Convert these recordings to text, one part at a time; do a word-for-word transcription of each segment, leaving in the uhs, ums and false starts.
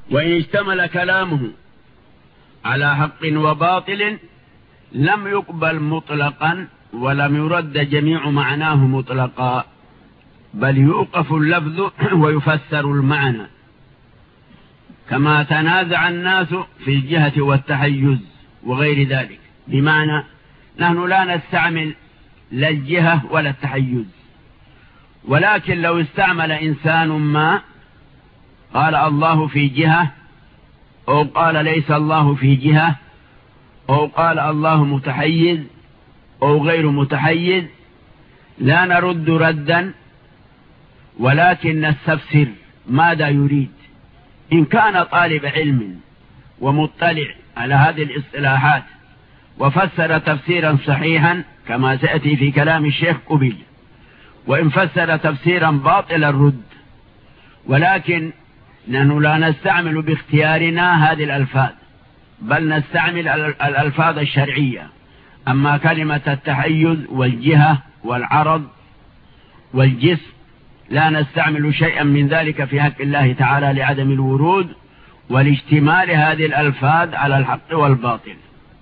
وإن اشتمل كلامه على حق وباطل لم يقبل مطلقا ولم يرد جميع معناه مطلقا، بل يوقف اللفظ ويفسر المعنى، كما تنازع الناس في الجهة والتحيز وغير ذلك. بمعنى نحن لا نستعمل لا الجهة ولا التحيز، ولكن لو استعمل إنسان ما قال الله في جهة، أو قال ليس الله في جهة، أو قال الله متحيز أو غير متحيز، لا نرد ردا، ولكن نستفسر ماذا يريد. إن كان طالب علم ومطلع على هذه الاصطلاحات وفسر تفسيرا صحيحا كما سيأتي في كلام الشيخ قبيل، وإن فسر تفسيرا باطلا رد. ولكن نحن لا نستعمل باختيارنا هذه الألفاظ، بل نستعمل الألفاظ الشرعية. أما كلمة التحيز والجهة والعرض والجسم لا نستعمل شيئا من ذلك في حق الله تعالى لعدم الورود والاشتمال هذه الألفاظ على الحق والباطل.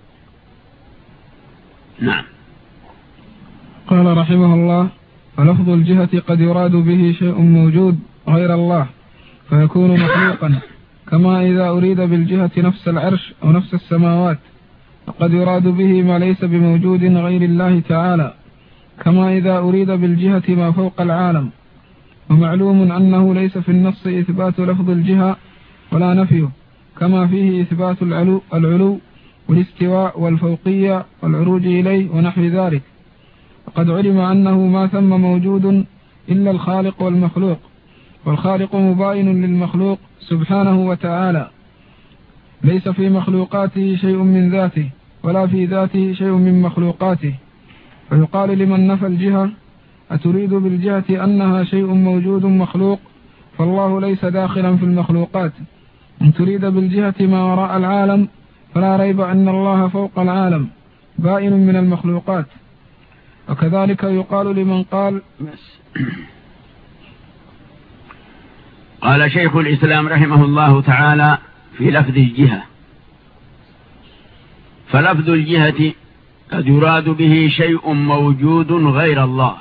نعم. قال رحمه الله: فلفظ الجهة قد يراد به شيء موجود غير الله فيكون مخلوقا، كما إذا أريد بالجهة نفس العرش أو نفس السماوات، وقد يراد به ما ليس بموجود غير الله تعالى، كما إذا أريد بالجهة ما فوق العالم. ومعلوم أنه ليس في النص إثبات لفظ الجهة ولا نفيه، كما فيه إثبات العلو, العلو والاستواء والفوقية والعروج إليه ونحو ذلك. وقد علم أنه ما ثم موجود إلا الخالق والمخلوق، والخالق مباين للمخلوق سبحانه وتعالى، ليس في مخلوقاته شيء من ذاته ولا في ذاته شيء من مخلوقاته. فيقال لمن نفى الجهة: أتريد بالجهة أنها شيء موجود مخلوق؟ فالله ليس داخلا في المخلوقات. إن تريد بالجهة ما وراء العالم فلا ريب أن الله فوق العالم بائن من المخلوقات. وكذلك يقال لمن قال قال شيخ الإسلام رحمه الله تعالى في لفظ الجهة: فلفظ الجهة قد يراد به شيء موجود غير الله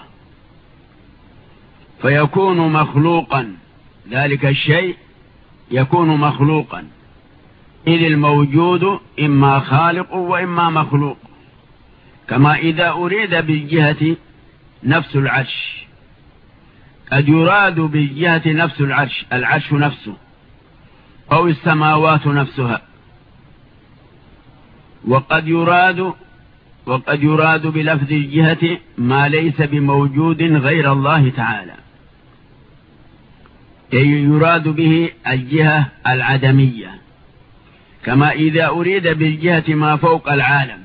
فيكون مخلوقا، ذلك الشيء يكون مخلوقا، إذ الموجود إما خالق وإما مخلوق. كما إذا أريد بالجهة نفس العرش، قد يراد بالجهة نفس العرش، العرش نفسه، أو السماوات نفسها، وقد يراد وقد يراد بلفظ الجهة ما ليس بموجود غير الله تعالى، أي يراد به الجهة العدمية. كما إذا أريد بالجهة ما فوق العالم،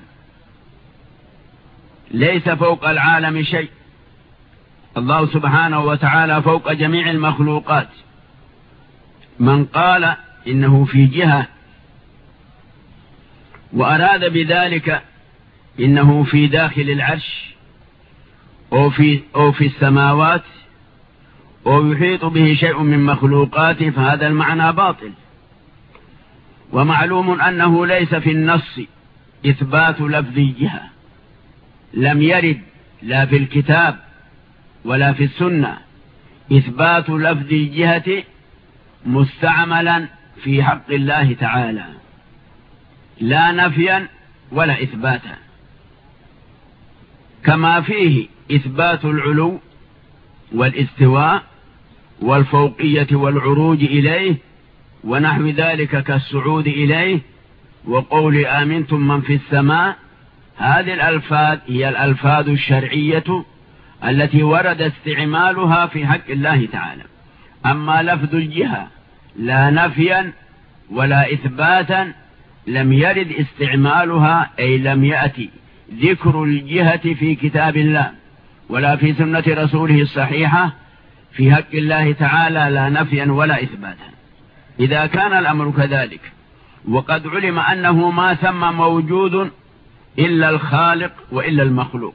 ليس فوق العالم شيء، الله سبحانه وتعالى فوق جميع المخلوقات. من قال إنه في جهة وأراد بذلك إنه في داخل العرش أو في, أو في السماوات أو يحيط به شيء من مخلوقاته، فهذا المعنى باطل. ومعلوم أنه ليس في النص إثبات لفظ الجهة، لم يرد لا في الكتاب ولا في السنة إثبات لفظ الجهة مستعملا في حق الله تعالى، لا نفيا ولا إثباتا. كما فيه إثبات العلو والاستواء والفوقية والعروج إليه ونحو ذلك كالصعود إليه وقول آمنتم من في السماء. هذه الألفاظ هي الألفاظ الشرعية التي ورد استعمالها في حق الله تعالى. أما لفظ الجهة لا نفيا ولا إثباتا لم يرد استعمالها، أي لم يأتي ذكر الجهة في كتاب الله ولا في سنة رسوله الصحيحة في حق الله تعالى، لا نفيا ولا إثباتا. إذا كان الأمر كذلك وقد علم أنه ما ثم موجود إلا الخالق وإلا المخلوق،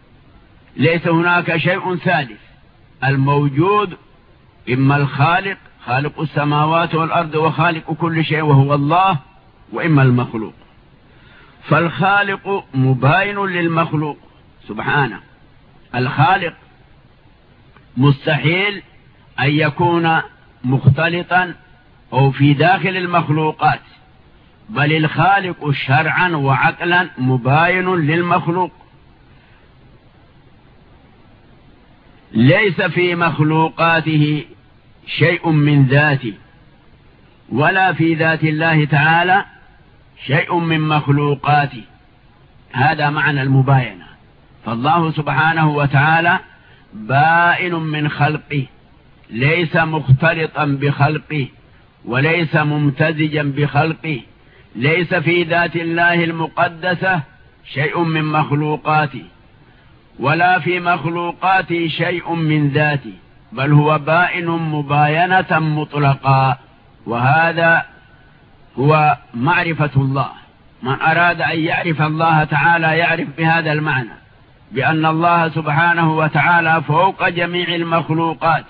ليس هناك شيء ثالث، الموجود إما الخالق خالق السماوات والأرض وخالق كل شيء وهو الله، وإما المخلوق. فالخالق مباين للمخلوق سبحانه. الخالق مستحيل أن يكون مختلطا أو في داخل المخلوقات، بل الخالق شرعا وعقلا مباين للمخلوق. ليس في مخلوقاته شيء من ذاته، ولا في ذات الله تعالى شيء من مخلوقاته. هذا معنى المباينة. فالله سبحانه وتعالى بائن من خلقه، ليس مختلطا بخلقه وليس ممتزجا بخلقه. ليس في ذات الله المقدسة شيء من مخلوقاته، ولا في مخلوقاته شيء من ذاته، بل هو بائن مباينة مطلقا. وهذا هو معرفة الله. من أراد أن يعرف الله تعالى يعرف بهذا المعنى، بأن الله سبحانه وتعالى فوق جميع المخلوقات.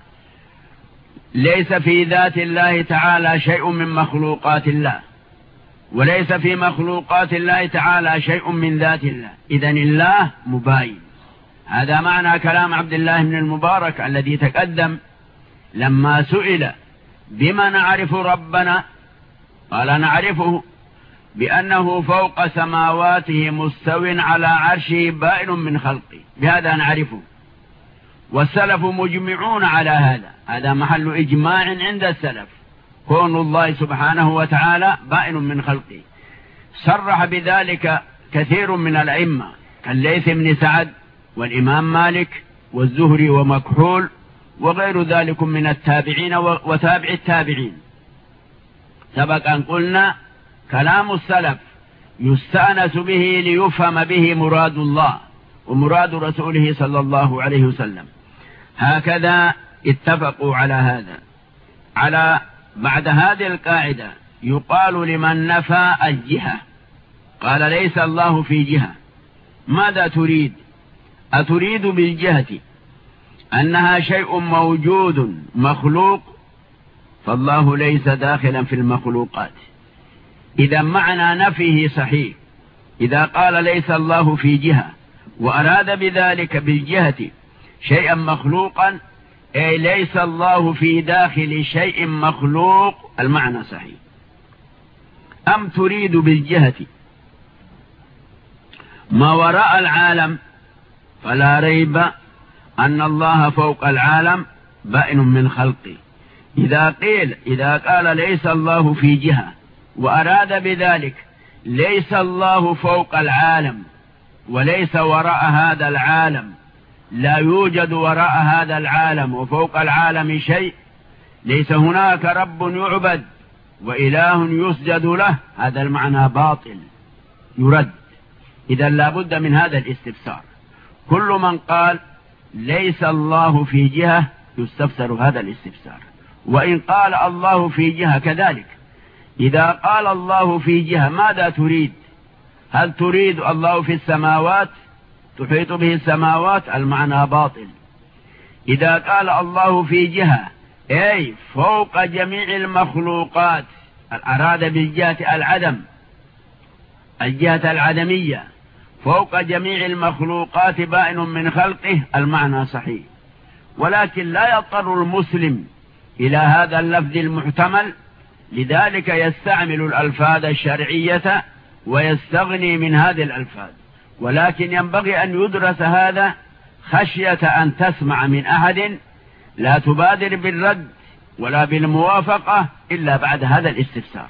ليس في ذات الله تعالى شيء من مخلوقات الله، وليس في مخلوقات الله تعالى شيء من ذات الله. إذن الله مباين. هذا معنى كلام عبد الله بن المبارك الذي تقدم لما سئل بما نعرف ربنا، قال نعرفه بأنه فوق سماواته مستو على عرشه بائن من خلقه. بهذا نعرفه، والسلف مجمعون على هذا. هذا محل إجماع عند السلف، كون الله سبحانه وتعالى بائن من خلقه. صرح بذلك كثير من الأئمة كالليث بن سعد والإمام مالك والزهري ومكحول وغير ذلك من التابعين وتابع التابعين. سبق أن قلنا كلام السلف يستأنس به ليفهم به مراد الله ومراد رسوله صلى الله عليه وسلم. هكذا اتفقوا على هذا. على بعد هذه القاعدة يقال لمن نفى الجهة، قال ليس الله في جهة، ماذا تريد؟ أتريد بالجهة أنها شيء موجود مخلوق؟ فالله ليس داخلا في المخلوقات. إذا معنى نفيه صحيح. إذا قال ليس الله في جهة وأراد بذلك بالجهة شيئا مخلوقا، أي ليس الله في داخل شيء مخلوق، المعنى صحيح. أم تريد بالجهة ما وراء العالم؟ فلا ريب أن الله فوق العالم بائن من خلقه. إذا قيل إذا قال ليس الله في جهة وأراد بذلك ليس الله فوق العالم وليس وراء هذا العالم، لا يوجد وراء هذا العالم وفوق العالم شيء، ليس هناك رب يعبد وإله يسجد له، هذا المعنى باطل يرد. إذا لا بد من هذا الاستفسار. كل من قال ليس الله في جهة يستفسر هذا الاستفسار. وإن قال الله في جهة كذلك. إذا قال الله في جهة ماذا تريد؟ هل تريد الله في السماوات تحيط به السماوات؟ المعنى باطل. إذا قال الله في جهة أي فوق جميع المخلوقات، أراد بالجهة العدم، الجهة العدمية، فوق جميع المخلوقات بائن من خلقه، المعنى صحيح. ولكن لا يضطر المسلم إلى هذا اللفظ المحتمل، لذلك يستعمل الألفاظ الشرعية ويستغني من هذه الألفاظ. ولكن ينبغي أن يدرس هذا خشية أن تسمع من أحد لا تبادر بالرد ولا بالموافقة إلا بعد هذا الاستفسار.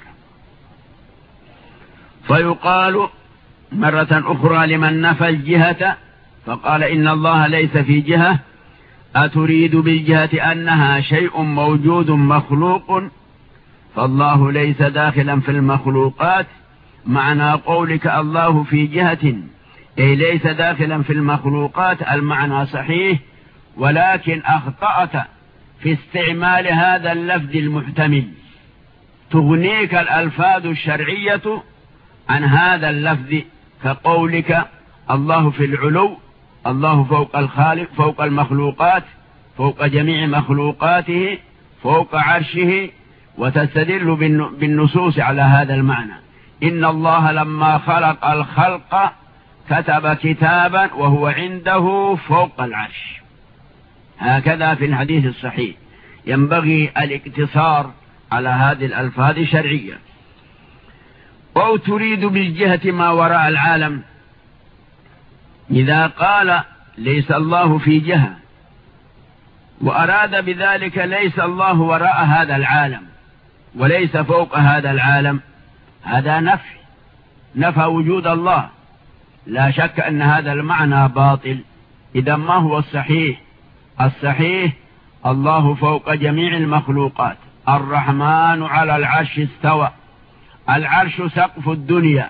فيقال مرة أخرى لمن نفى الجهة فقال إن الله ليس في جهة: أتريد بالجهة أنها شيء موجود مخلوق؟ فالله ليس داخلا في المخلوقات. معنى قولك الله في جهة أي ليس داخلا في المخلوقات، المعنى صحيح، ولكن أخطأت في استعمال هذا اللفظ المحتمل. تغنيك الألفاظ الشرعية عن هذا اللفظ، كقولك الله في العلو، الله فوق الخالق، فوق المخلوقات، فوق جميع مخلوقاته، فوق عرشه، وتستدل بالنصوص على هذا المعنى. إن الله لما خلق الخلق كتب كتابا وهو عنده فوق العرش، هكذا في الحديث الصحيح. ينبغي الاقتصار على هذه الألفاظ الشرعية. أو تريد بالجهة ما وراء العالم، إذا قال ليس الله في جهة وأراد بذلك ليس الله وراء هذا العالم وليس فوق هذا العالم، هذا نفي، نفى وجود الله. لا شك أن هذا المعنى باطل. إذا ما هو الصحيح؟ الصحيح الله فوق جميع المخلوقات، الرحمن على العرش استوى، العرش سقف الدنيا،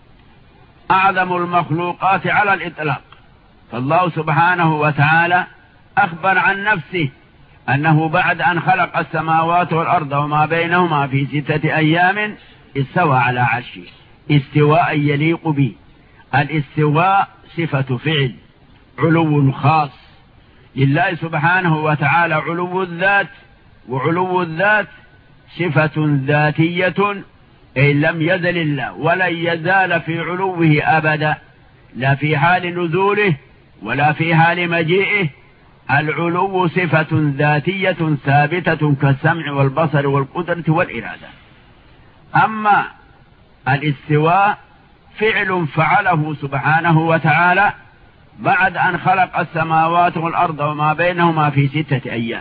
أعظم المخلوقات على الإطلاق. فالله سبحانه وتعالى أخبر عن نفسه أنه بعد أن خلق السماوات والأرض وما بينهما في ستة أيام استوى على عرشه استواء يليق به. الاستواء صفة فعل، علو خاص لله سبحانه وتعالى، علو الذات، وعلو الذات صفة ذاتية، أي لم يزل الله ولن يزال في علوه أبدا، لا في حال نزوله ولا في حال مجيئه. العلو صفة ذاتية ثابتة كالسمع والبصر والقدرة والإرادة. أما الاستواء فعل فعله سبحانه وتعالى بعد أن خلق السماوات والأرض وما بينهما في ستة أيام.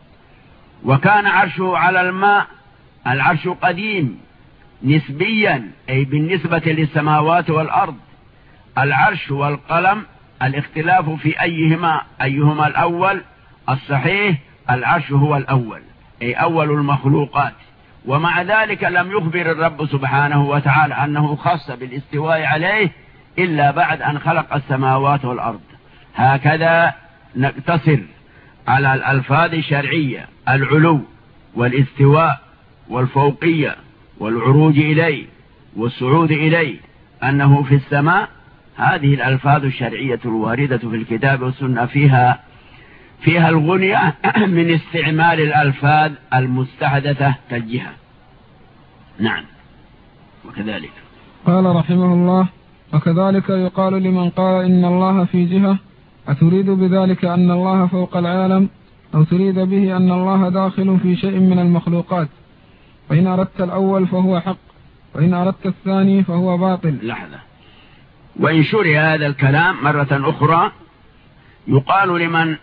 وكان عرشه على الماء، العرش قديم نسبيا، أي بالنسبة للسماوات والأرض. العرش والقلم الاختلاف في أيهما أيهما الأول. الصحيح العرش هو الأول، أي أول المخلوقات، ومع ذلك لم يخبر الرب سبحانه وتعالى أنه خاص بالاستواء عليه إلا بعد أن خلق السماوات والأرض. هكذا نقتصر على الألفاظ الشرعية: العلو والاستواء والفوقية والعروج إليه والصعود إليه، أنه في السماء. هذه الألفاظ الشرعية الواردة في الكتاب والسنة فيها فيها الغنية من استعمال الألفاظ المستحدثة كالجهة. نعم. وكذلك قال رحمه الله: وكذلك يقال لمن قال إن الله في جهة: أتريد بذلك أن الله فوق العالم، أو تريد به أن الله داخل في شيء من المخلوقات؟ فإن أردت الأول فهو حق، وإن أردت الثاني فهو باطل. لحظة. وإن شرع هذا الكلام مرة أخرى، يقال لمن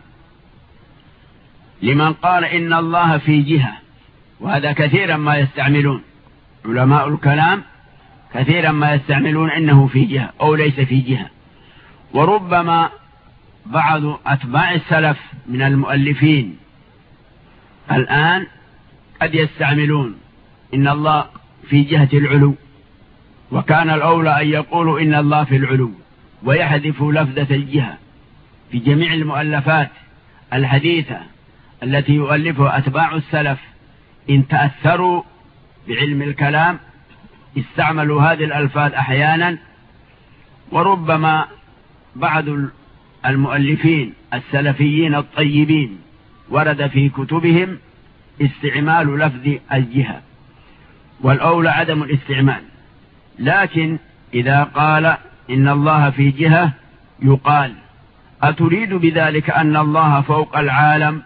لمن قال إن الله في جهة، وهذا كثيرا ما يستعملون علماء الكلام، كثيرا ما يستعملون إنه في جهة أو ليس في جهة. وربما بعض أتباع السلف من المؤلفين الآن قد يستعملون إن الله في جهة العلو، وكان الأولى أن يقولوا إن الله في العلو، ويحذفوا لفظة الجهة في جميع المؤلفات الحديثة التي يؤلفها أتباع السلف. إن تأثروا بعلم الكلام استعملوا هذه الألفاظ أحيانا. وربما بعض المؤلفين السلفيين الطيبين ورد في كتبهم استعمال لفظ الجهة، والأولى عدم الاستعمال. لكن إذا قال إن الله في جهة يقال: أتريد بذلك أن الله فوق العالم؟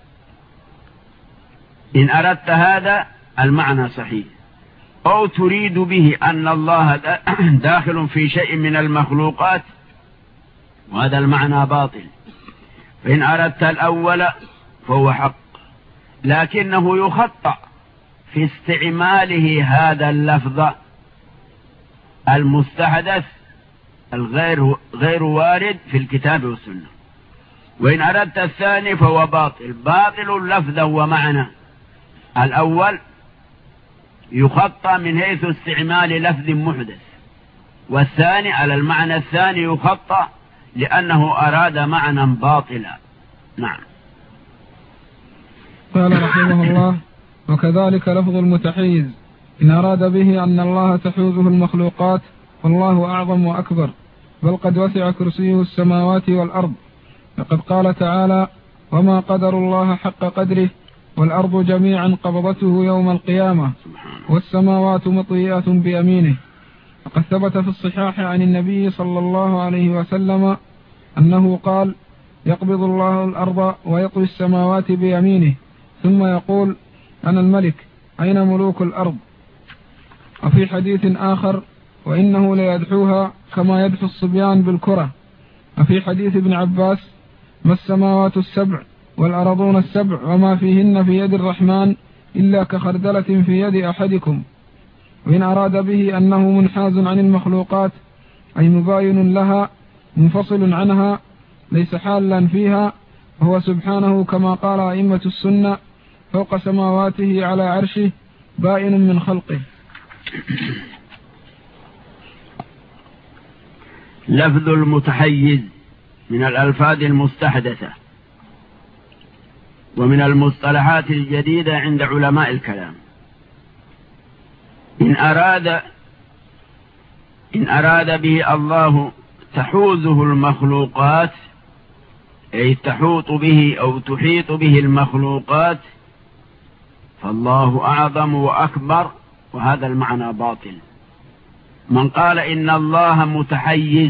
إن أردت هذا المعنى صحيح. أو تريد به أن الله داخل في شيء من المخلوقات، وهذا المعنى باطل. فإن أردت الأول فهو حق، لكنه يخطأ في استعماله هذا اللفظ المستحدث الغير غير وارد في الكتاب والسنة. وإن أردت الثاني فهو باطل، باطل لفظا ومعنى. الأول يخطأ من حيث استعمال لفظ محدث، والثاني على المعنى الثاني يخطأ لأنه أراد معنى باطلا. نعم. قال رحمه الله: وكذلك لفظ المتحيز إن أراد به أن الله تحوزه المخلوقات والله أعظم وأكبر، بل قد وسع كرسيه السماوات والأرض، فقد قال تعالى: وما قدر الله حق قدره والأرض جميعا قبضته يوم القيامة والسماوات مطويات بيمينه. وقد ثبت في الصحاح عن النبي صلى الله عليه وسلم أنه قال: يقبض الله الأرض ويطوي السماوات بيمينه ثم يقول: أنا الملك، أين ملوك الأرض؟ وفي حديث آخر: وإنه ليدحوها كما يدحو الصبيان بالكرة. وفي حديث ابن عباس: ما السماوات السبع والأرضون السبع وما فيهن في يد الرحمن إلا كخردلة في يد أحدكم. وإن أراد به أنه منحاز عن المخلوقات أي مباين لها منفصل عنها ليس حالا فيها، وهو سبحانه كما قال أئمة السنة فوق سماواته على عرشه بائن من خلقه. لفظ المتحيز من الألفاظ المستحدثة ومن المصطلحات الجديدة عند علماء الكلام. إن أراد إن أراد به الله تحوزه المخلوقات أي تحوط به أو تحيط به المخلوقات فالله أعظم وأكبر، وهذا المعنى باطل. من قال إن الله متحيز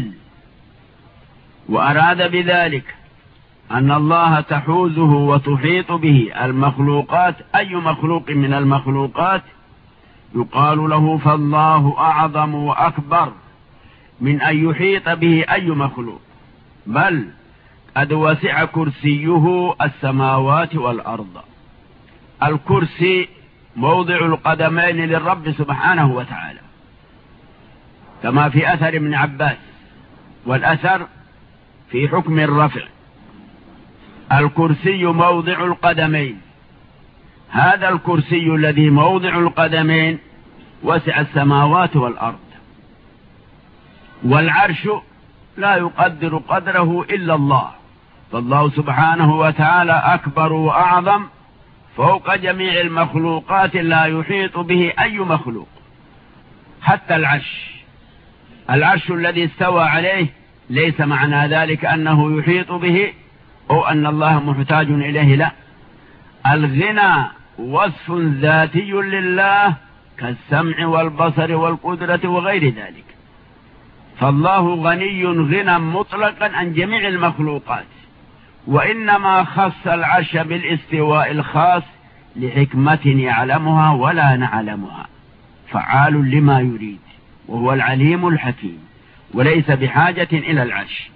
وأراد بذلك أن الله تحوزه وتحيط به المخلوقات أي مخلوق من المخلوقات يقال له فالله أعظم وأكبر من أن يحيط به أي مخلوق، بل قد وسع كرسيه السماوات والأرض. الكرسي موضع القدمين للرب سبحانه وتعالى كما في أثر ابن عباس، والأثر في حكم الرفع. الكرسي موضع القدمين، هذا الكرسي الذي موضع القدمين وسع السماوات والأرض. والعرش لا يقدر قدره إلا الله، فالله سبحانه وتعالى أكبر وأعظم فوق جميع المخلوقات لا يحيط به أي مخلوق. حتى العرش العرش الذي استوى عليه ليس معنى ذلك أنه يحيط به أو أن الله محتاج إليه، لا. الغنى وصف ذاتي لله كالسمع والبصر والقدرة وغير ذلك، فالله غني غنى مطلقا عن جميع المخلوقات، وإنما خص العرش بالاستواء الخاص لحكمة يعلمها ولا نعلمها، فعال لما يريد، وهو العليم الحكيم، وليس بحاجة إلى العرش.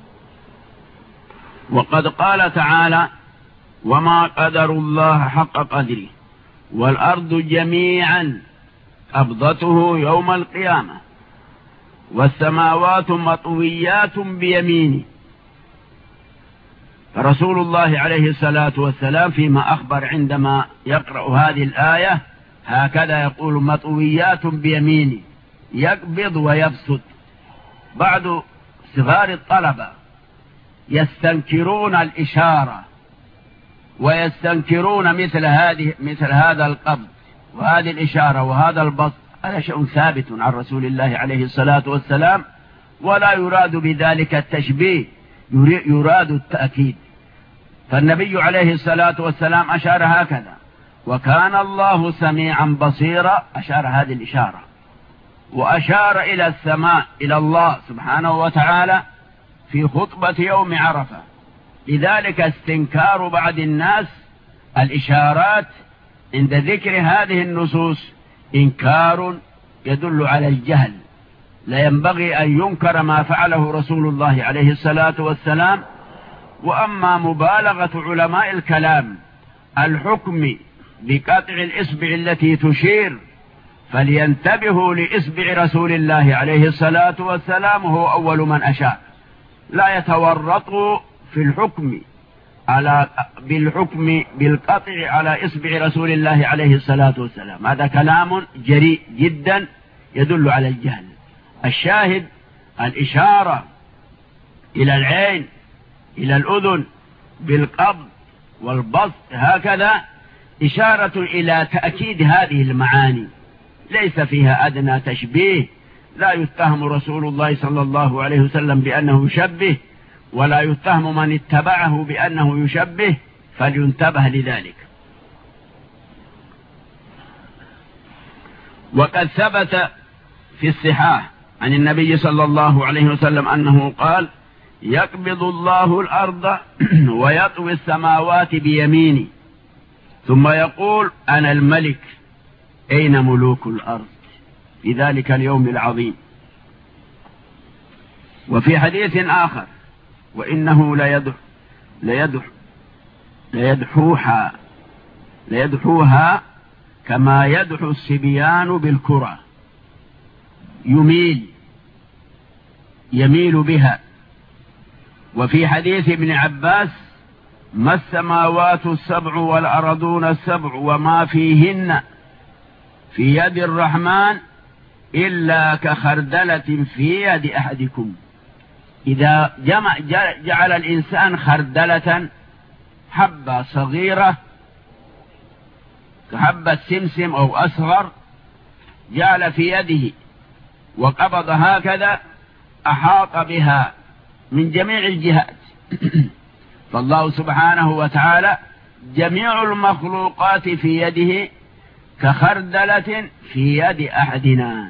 وقد قال تعالى: وما قدر الله حق قدره والأرض جميعا قبضته يوم القيامة والسماوات مطويات بيمينه. فرسول الله عليه الصلاة والسلام فيما أخبر عندما يقرأ هذه الآية هكذا يقول: مطويات بيمينه، يقبض ويبسط. بعض صغار الطلبة يستنكرون الإشارة ويستنكرون مثل هذه مثل هذا القبض وهذه الإشارة وهذا البسط. هذا شيء ثابت عن رسول الله عليه الصلاة والسلام، ولا يراد بذلك التشبيه، يراد التأكيد. فالنبي عليه الصلاة والسلام أشار هكذا: وكان الله سميعا بصيرا، أشار هذه الإشارة، وأشار إلى السماء إلى الله سبحانه وتعالى في خطبة يوم عرفة. لذلك استنكار بعض الناس الإشارات عند ذكر هذه النصوص إنكار يدل على الجهل. لا ينبغي أن ينكر ما فعله رسول الله عليه الصلاة والسلام. وأما مبالغة علماء الكلام الحكم بقطع الإصبع التي تشير فلينتبهوا لإصبع رسول الله عليه الصلاة والسلام، وهو أول من أشار. لا يتورطوا في الحكم على بالحكم بالقطع على إصبع رسول الله عليه الصلاة والسلام، هذا كلام جريء جدا يدل على الجهل. الشاهد الإشارة إلى العين إلى الأذن بالقبض والبسط هكذا إشارة إلى تأكيد هذه المعاني، ليس فيها أدنى تشبيه. لا يتهم رسول الله صلى الله عليه وسلم بأنه يشبه، ولا يتهم من اتبعه بأنه يشبه، فلينتبه لذلك. وقد ثبت في الصحاح عن النبي صلى الله عليه وسلم أنه قال: يقبض الله الأرض ويطوي السماوات بيميني ثم يقول: أنا الملك، أين ملوك الأرض في ذلك اليوم العظيم. وفي حديث آخر: وإنه ليدح ليدح ليدحوها ليدحوها كما يدحو الصبيان بالكرة، يميل يميل بها. وفي حديث ابن عباس: ما السماوات السبع والأرضون السبع وما فيهن في يد الرحمن إلا كخردلة في يد أحدكم. إذا جمع جعل الإنسان خردلة، حبة صغيرة كحبة سمسم أو أصغر، جعل في يده وقبض هكذا، أحاط بها من جميع الجهات. فالله سبحانه وتعالى جميع المخلوقات في يده كخردلة في يد أحدنا.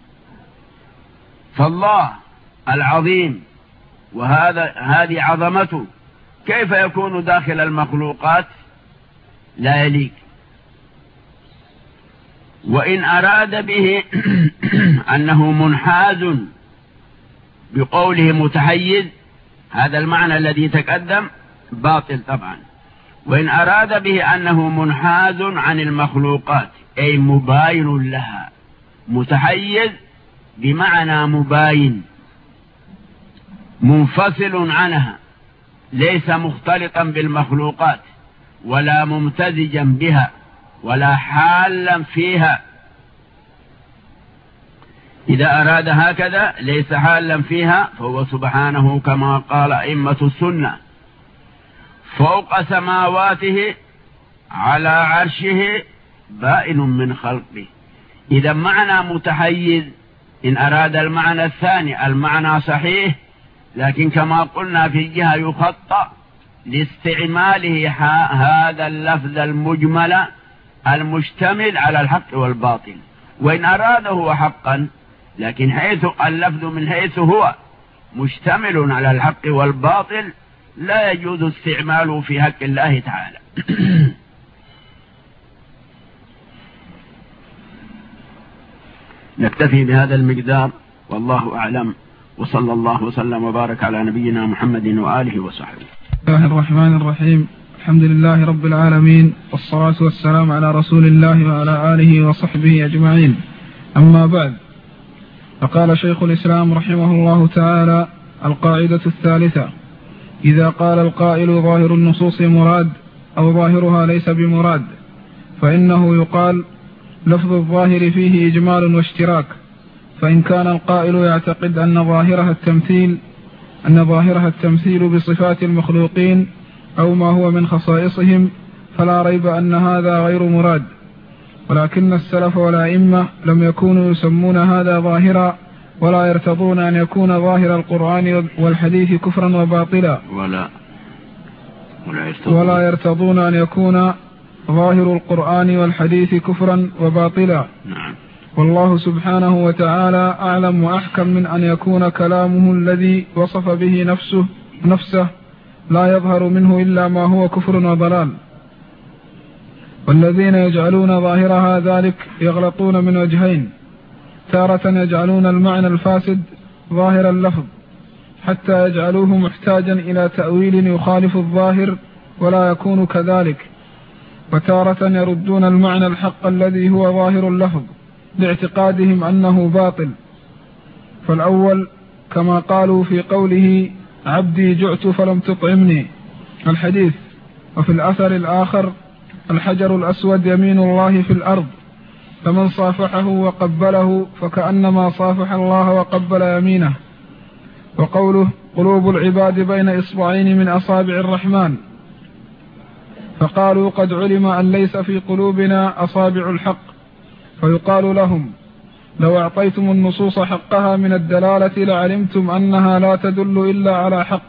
فالله العظيم وهذا هذه عظمته كيف يكون داخل المخلوقات؟ لا يليق. وإن أراد به أنه منحاز بقوله متحيز، هذا المعنى الذي تقدم باطل طبعا. وإن أراد به أنه منحاز عن المخلوقات أي مباين لها، متحيز بمعنى مباين، منفصل عنها، ليس مختلطا بالمخلوقات ولا ممتزجا بها ولا حالا فيها. إذا أراد هكذا ليس حالا فيها، فهو سبحانه كما قال أئمة السنة: فوق سماواته على عرشه بائن من خلقه. إذا معنى متحيز، إن أراد المعنى الثاني المعنى صحيح، لكن كما قلنا في الجهة يخطأ لاستعماله هذا اللفظ المجمل المشتمل على الحق والباطل. وإن أراده حقا، لكن حيث اللفظ من حيث هو مشتمل على الحق والباطل لا يجوز استعماله في حق الله تعالى. نكتفي بهذا المقدار والله أعلم، وصلى الله وسلم وبارك على نبينا محمد وآله وصحبه. بسم الله الرحمن الرحيم. الحمد لله رب العالمين، والصلاة والسلام على رسول الله وعلى آله وصحبه أجمعين. أما بعد، فقال شيخ الإسلام رحمه الله تعالى: القاعدة الثالثة: إذا قال القائل ظاهر النصوص مراد أو ظاهرها ليس بمراد، فإنه يقال لفظ الظاهر فيه إجمال واشتراك. فإن كان القائل يعتقد أن ظاهرها التمثيل أن ظاهرها التمثيل بصفات المخلوقين أو ما هو من خصائصهم، فلا ريب أن هذا غير مراد. ولكن السلف والأئمة لم يكونوا يسمون هذا ظاهرا، ولا يرتضون أن يكون ظاهر القرآن والحديث كفرا وباطلا، ولا ولا يرتضون, ولا يرتضون أن يكون ظاهر القرآن والحديث كفرا وباطلا. نعم. والله سبحانه وتعالى أعلم وأحكم من أن يكون كلامه الذي وصف به نفسه نفسه لا يظهر منه إلا ما هو كفر وضلال. والذين يجعلون ظاهرها ذلك يغلطون من وجهين: تارة يجعلون المعنى الفاسد ظاهر اللفظ حتى يجعلوه محتاجا إلى تأويل يخالف الظاهر ولا يكون كذلك، وتارة يردون المعنى الحق الذي هو ظاهر اللفظ لاعتقادهم أنه باطل. فالأول كما قالوا في قوله: عبدي جعت فلم تطعمني، الحديث. وفي الأثر الآخر: الحجر الأسود يمين الله في الأرض، فمن صافحه وقبله فكأنما صافح الله وقبل يمينه. وقوله: قلوب العباد بين إصبعين من أصابع الرحمن، فقالوا: قد علم أن ليس في قلوبنا أصابع الحق، فيقال لهم: لو أعطيتم النصوص حقها من الدلالة لعلمتم أنها لا تدل إلا على حق.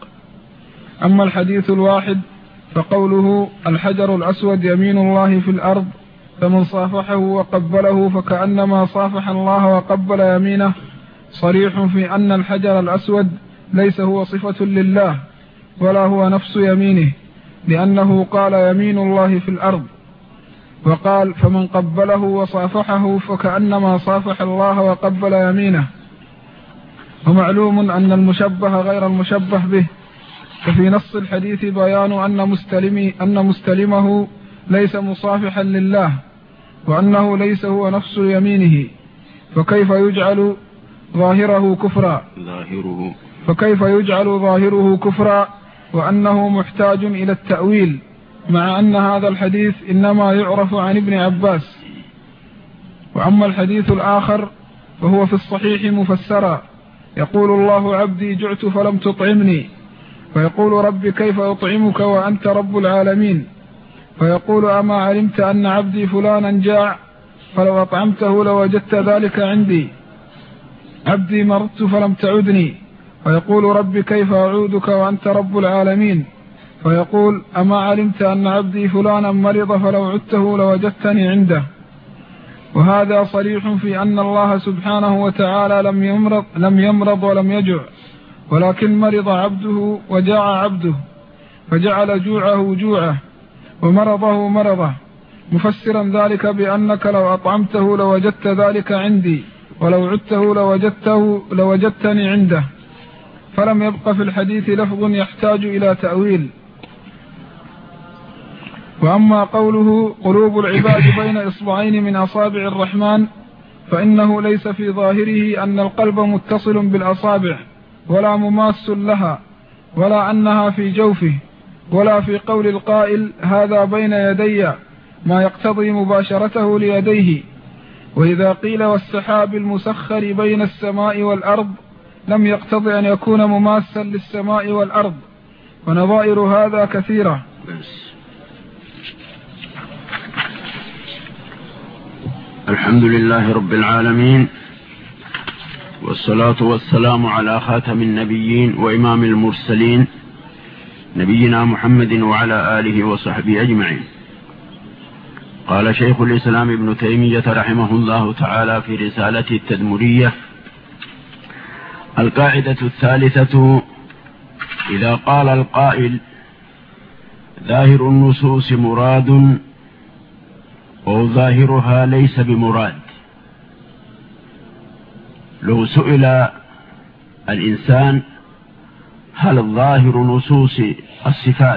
أما الحديث الواحد فقوله: الحجر الأسود يمين الله في الأرض، فمن صافحه وقبله فكأنما صافح الله وقبل يمينه، صريح في أن الحجر الأسود ليس هو صفة لله ولا هو نفس يمينه، لأنه قال يمين الله في الأرض، وقال فمن قبله وصافحه فكأنما صافح الله وقبل يمينه. ومعلوم أن المشبه غير المشبه به، ففي نص الحديث بيان أن مستلمي أن مستلمه ليس مصافحا لله، وأنه ليس هو نفس يمينه، فكيف يجعل ظاهره كفرا ظاهره فكيف يجعل ظاهره كفرا وأنه محتاج إلى التأويل، مع أن هذا الحديث إنما يعرف عن ابن عباس. وأما الحديث الآخر فهو في الصحيح مفسرا، يقول الله عبدي جعت فلم تطعمني، فيقول رب كيف أطعمك وأنت رب العالمين، فيقول أما علمت أن عبدي فلانا جاع فلو أطعمته لوجدت ذلك عندي، عبدي مرضت فلم تعدني، فيقول رب كيف أعودك وأنت رب العالمين، فيقول أما علمت أن عبدي فلانا مرض فلو عدته لوجدتني عنده. وهذا صريح في أن الله سبحانه وتعالى لم يمرض, لم يمرض ولم يجع، ولكن مرض عبده وجاع عبده، فجعل جوعه جوعه ومرضه مرضه، مفسرا ذلك بأنك لو أطعمته لوجدت ذلك عندي، ولو عدته لوجدته لوجدتني عنده. فلم يبق في الحديث لفظ يحتاج إلى تأويل. وأما قوله قلوب العباد بين إصبعين من أصابع الرحمن، فإنه ليس في ظاهره أن القلب متصل بالأصابع ولا مماس لها، ولا أنها في جوفه، ولا في قول القائل هذا بين يدي ما يقتضي مباشرته ليديه. وإذا قيل والسحاب المسخر بين السماء والأرض لم يقتضي أن يكون مماسا للسماء والأرض، ونظائر هذا كثيرة. الحمد لله رب العالمين، والصلاة والسلام على خاتم النبيين وإمام المرسلين نبينا محمد وعلى آله وصحبه أجمعين. قال شيخ الإسلام ابن تيمية رحمه الله تعالى في رسالته التدمرية: القاعدة الثالثة: إذا قال القائل ظاهر النصوص مراد أو ظاهرها ليس بمراد، لو سئل الإنسان هل الظاهر نصوص الصفات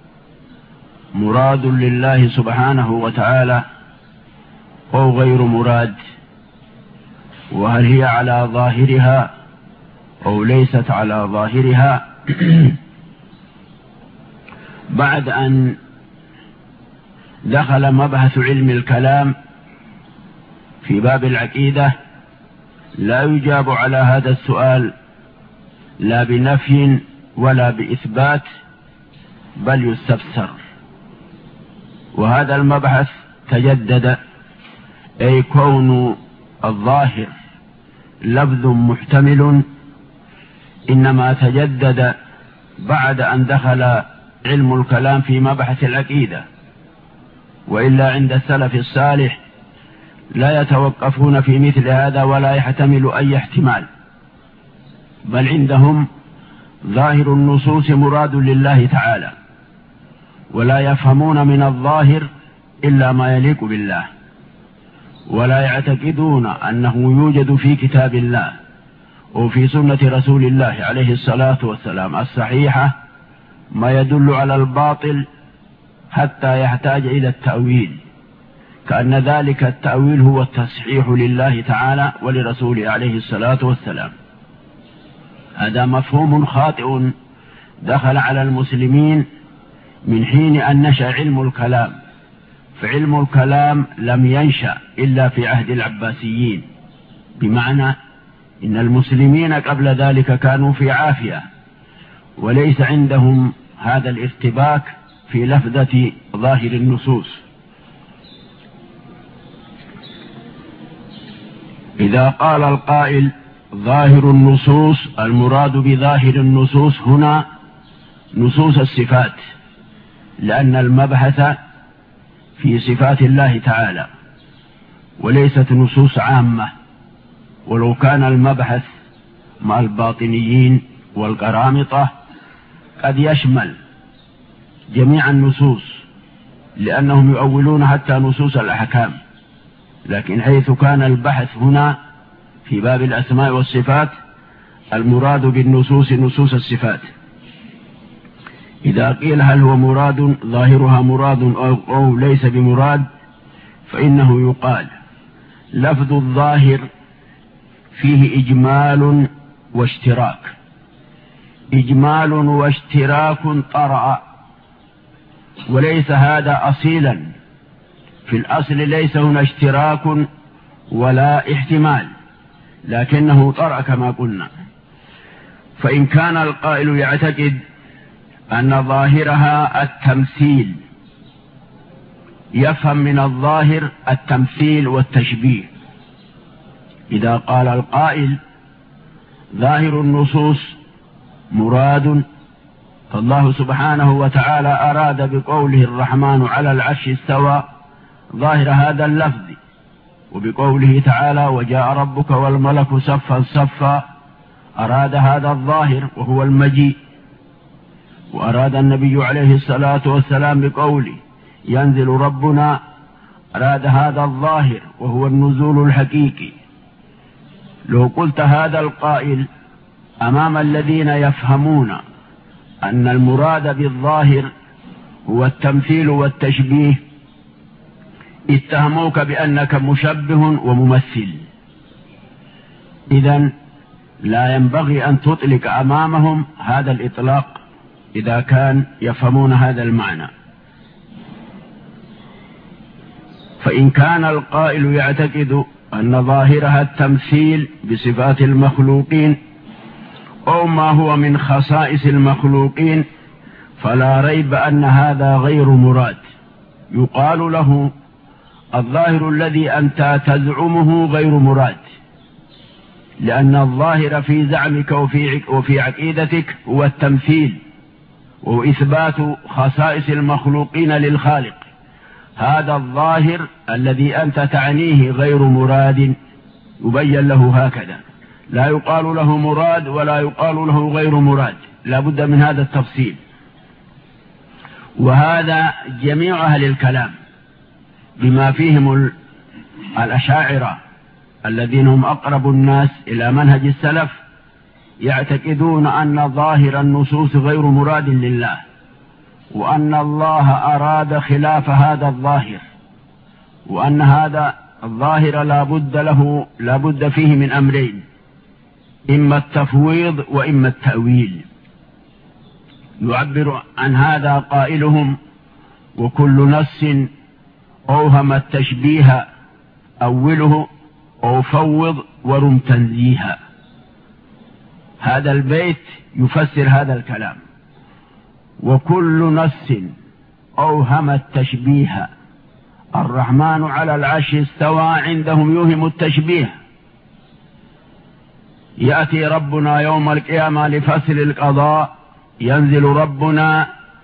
مراد لله سبحانه وتعالى أو غير مراد، وهل هي على ظاهرها أو ليست على ظاهرها، بعد أن دخل مبحث علم الكلام في باب العقيدة لا يجاب على هذا السؤال لا بنفي ولا بإثبات، بل يستفسر. وهذا المبحث تجدد، أي كون الظاهر لفظ محتمل، إنما تجدد بعد أن دخل علم الكلام في مبحث العقيدة، وإلا عند السلف الصالح لا يتوقفون في مثل هذا ولا يحتمل أي احتمال، بل عندهم ظاهر النصوص مراد لله تعالى، ولا يفهمون من الظاهر إلا ما يليق بالله، ولا يعتقدون أنه يوجد في كتاب الله وفي سنة رسول الله عليه الصلاة والسلام الصحيحة ما يدل على الباطل حتى يحتاج إلى التأويل، كأن ذلك التأويل هو التصحيح لله تعالى ولرسوله عليه الصلاة والسلام. هذا مفهوم خاطئ دخل على المسلمين من حين أن نشأ علم الكلام، فعلم الكلام لم ينشأ إلا في عهد العباسيين، بمعنى إن المسلمين قبل ذلك كانوا في عافية وليس عندهم هذا الارتباك في لفظة ظاهر النصوص. إذا قال القائل ظاهر النصوص، المراد بظاهر النصوص هنا نصوص الصفات، لأن المبحث في صفات الله تعالى، وليست نصوص عامة. ولو كان المبحث مع الباطنيين والقرامطة قد يشمل جميع النصوص، لأنهم يؤولون حتى نصوص الأحكام، لكن حيث كان البحث هنا في باب الأسماء والصفات المراد بالنصوص نصوص الصفات. إذا قيل هل هو مراد ظاهرها مراد أو ليس بمراد، فإنه يقال لفظ الظاهر فيه إجمال واشتراك، إجمال واشتراك طرأ، وليس هذا أصيلا. في الأصل ليس هنا اشتراك ولا احتمال، لكنه طرأ كما قلنا. فإن كان القائل يعتقد أن ظاهرها التمثيل، يفهم من الظاهر التمثيل والتشبيه. إذا قال القائل ظاهر النصوص مراد، فالله سبحانه وتعالى أراد بقوله الرحمن على العرش استوى ظاهر هذا اللفظ، وبقوله تعالى وجاء ربك والملك صفا صفا أراد هذا الظاهر وهو المجيء. وأراد النبي عليه الصلاة والسلام بقوله ينزل ربنا أراد هذا الظاهر وهو النزول الحقيقي. لو قلت هذا القائل أمام الذين يفهمون أن المراد بالظاهر هو التمثيل والتشبيه، اتهموك بأنك مشبه وممثل. إذن لا ينبغي أن تطلق أمامهم هذا الإطلاق إذا كان يفهمون هذا المعنى. فإن كان القائل يعتقد أن ظاهرها التمثيل بصفات المخلوقين أو ما هو من خصائص المخلوقين، فلا ريب أن هذا غير مراد. يقال له الظاهر الذي أنت تزعمه غير مراد، لأن الظاهر في زعمك وفي وفي عقيدتك هو التمثيل وهو إثبات خصائص المخلوقين للخالق. هذا الظاهر الذي أنت تعنيه غير مراد، يبين له هكذا، لا يقال له مراد ولا يقال له غير مراد، لا بد من هذا التفصيل. وهذا جميع أهل الكلام بما فيهم الأشاعرة الذين هم أقرب الناس إلى منهج السلف يعتقدون أن ظاهر النصوص غير مراد لله، وأن الله أراد خلاف هذا الظاهر، وأن هذا الظاهر لا بد له لا بد فيه من أمرين، إما التفويض وإما التأويل. يعبر عن هذا قائلهم وكل نص أوهم التشبيه أوله أو فوض ورم تنزيها. هذا البيت يفسر هذا الكلام. وكل نص أوهم التشبيه، الرحمن على العرش استوى عندهم يوهم التشبيه. يأتي ربنا يوم القيامة لفصل القضاء، ينزل ربنا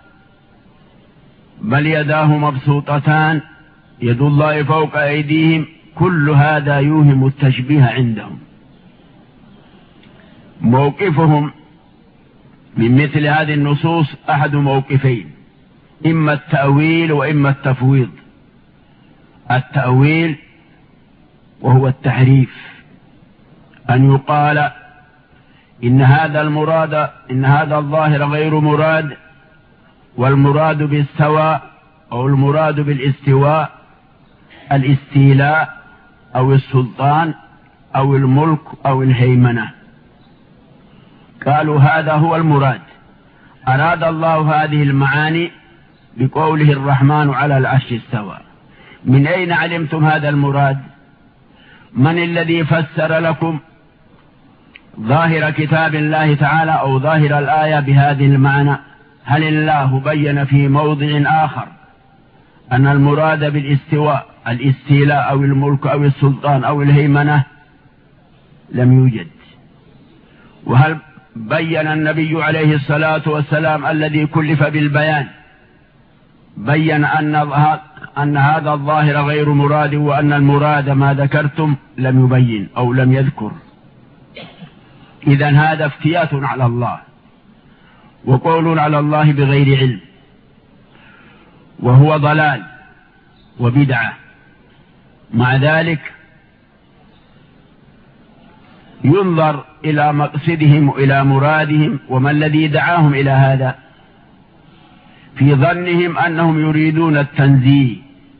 بل يداه مبسوطتان يد الله فوق أيديهم، كل هذا يوهم التشبيه عندهم. موقفهم من مثل هذه النصوص أحد موقفين، إما التأويل وإما التفويض. التأويل وهو التحريف، أن يقال إن هذا المراد إن هذا الظاهر غير مراد، والمراد بالاستواء أو المراد بالاستواء الاستيلاء أو السلطان أو الملك أو الهيمنة. قالوا هذا هو المراد. أراد الله هذه المعاني بقوله الرحمن على العرش استوى. من أين علمتم هذا المراد؟ من الذي فسر لكم ظاهر كتاب الله تعالى أو ظاهر الآية بهذه المعنى؟ هل الله بين في موضع آخر أن المراد بالاستواء الاستيلاء أو الملك أو السلطان أو الهيمنة؟ لم يوجد. وهل بين النبي عليه الصلاة والسلام الذي كلف بالبيان بين أن أن هذا الظاهر غير مراد وأن المراد ما ذكرتم لم يبين أو لم يذكر، إذن هذا افتيات على الله وقول على الله بغير علم، وهو ضلال وبدعة. مع ذلك ينظر إلى مقصدهم وإلى مرادهم وما الذي دعاهم إلى هذا. في ظنهم أنهم يريدون التنزيه،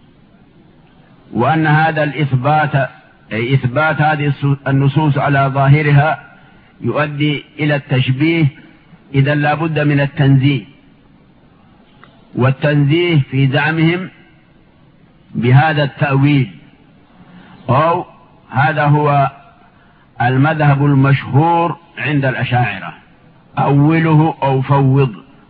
وأن هذا الإثبات أي إثبات هذه النصوص على ظاهرها يؤدي إلى التشبيه، إذا لا بد من التنزيه. والتنزيه في زعمهم بهذا التأويل، أو هذا هو المذهب المشهور عند الأشاعرة، أوله أو فوض.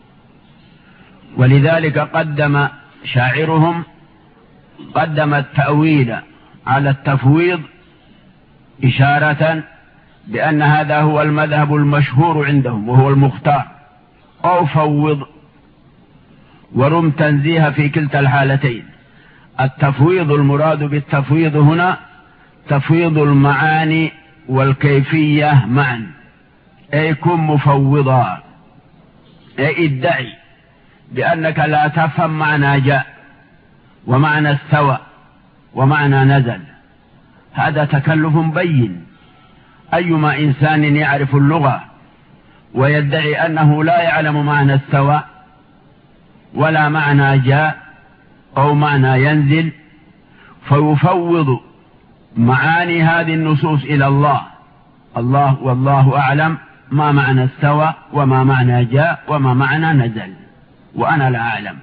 ولذلك قدم شاعرهم قدم التأويل على التفويض، إشارة بأن هذا هو المذهب المشهور عندهم وهو المختار، أو فوض ورم تنزيه في كلتا الحالتين. التفويض المراد بالتفويض هنا تفويض المعاني والكيفية معا، أي كن مفوضا، أي ادعي بأنك لا تفهم معنى جاء ومعنى استوى ومعنى نزل. هذا تكلف بين. أيما إنسان يعرف اللغة ويدعي أنه لا يعلم معنى استوى ولا معنى جاء أو معنى ينزل، فيفوض معاني هذه النصوص إلى الله، الله والله أعلم ما معنى استوى وما معنى جاء وما معنى نزل، وأنا لا أعلم،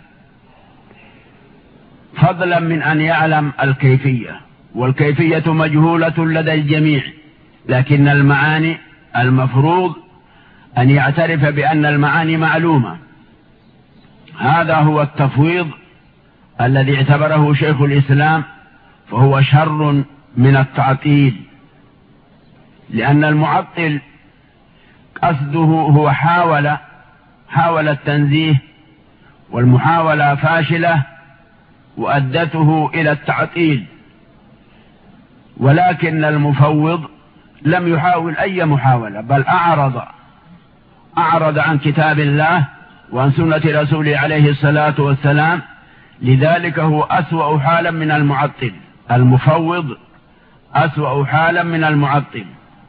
فضلا من أن يعلم الكيفية، والكيفية مجهولة لدى الجميع، لكن المعاني المفروض أن يعترف بأن المعاني معلومة. هذا هو التفويض الذي اعتبره شيخ الإسلام، فهو شر من التعطيل، لأن المعطل قصده هو حاول حاول التنزيه، والمحاولة فاشلة وأدته إلى التعطيل. ولكن المفوض لم يحاول أي محاولة، بل أعرض أعرض عن كتاب الله وعن سنة رسوله عليه الصلاة والسلام. لذلك هو أسوأ حالا من المعطل، المفوض أسوأ حالا من المعطل.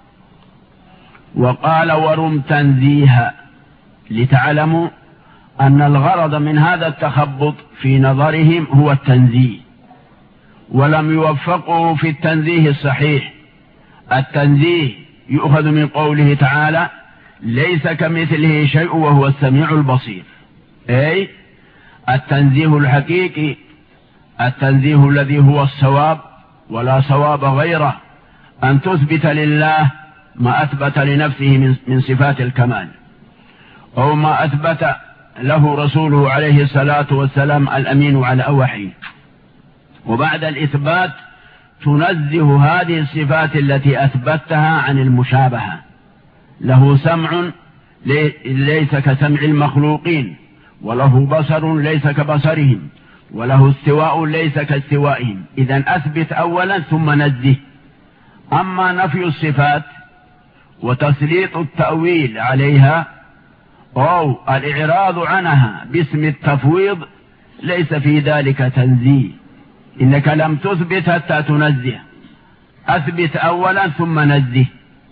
وقال ورم تنزيها، لتعلموا أن الغرض من هذا التخبط في نظرهم هو التنزيه، ولم يوفقوا في التنزيه الصحيح. التنزيه يؤخذ من قوله تعالى ليس كمثله شيء وهو السميع البصير، أي التنزيه الحقيقي، التنزيه الذي هو الصواب ولا صواب غيره، أن تثبت لله ما أثبت لنفسه من صفات الكمال، أو ما أثبت له رسوله عليه الصلاة والسلام الأمين على وحيه. وبعد الإثبات تنزه هذه الصفات التي أثبتها عن المشابهة. له سمع ليس كسمع المخلوقين، وله بصر ليس كبصرهم، وله استواء ليس كاستوائهم. إذن أثبت أولا ثم نزه. أما نفي الصفات وتسليط التأويل عليها أو الإعراض عنها باسم التفويض ليس في ذلك تنزيه، إنك لم تثبت حتى تنزه، أثبت أولا ثم نزه.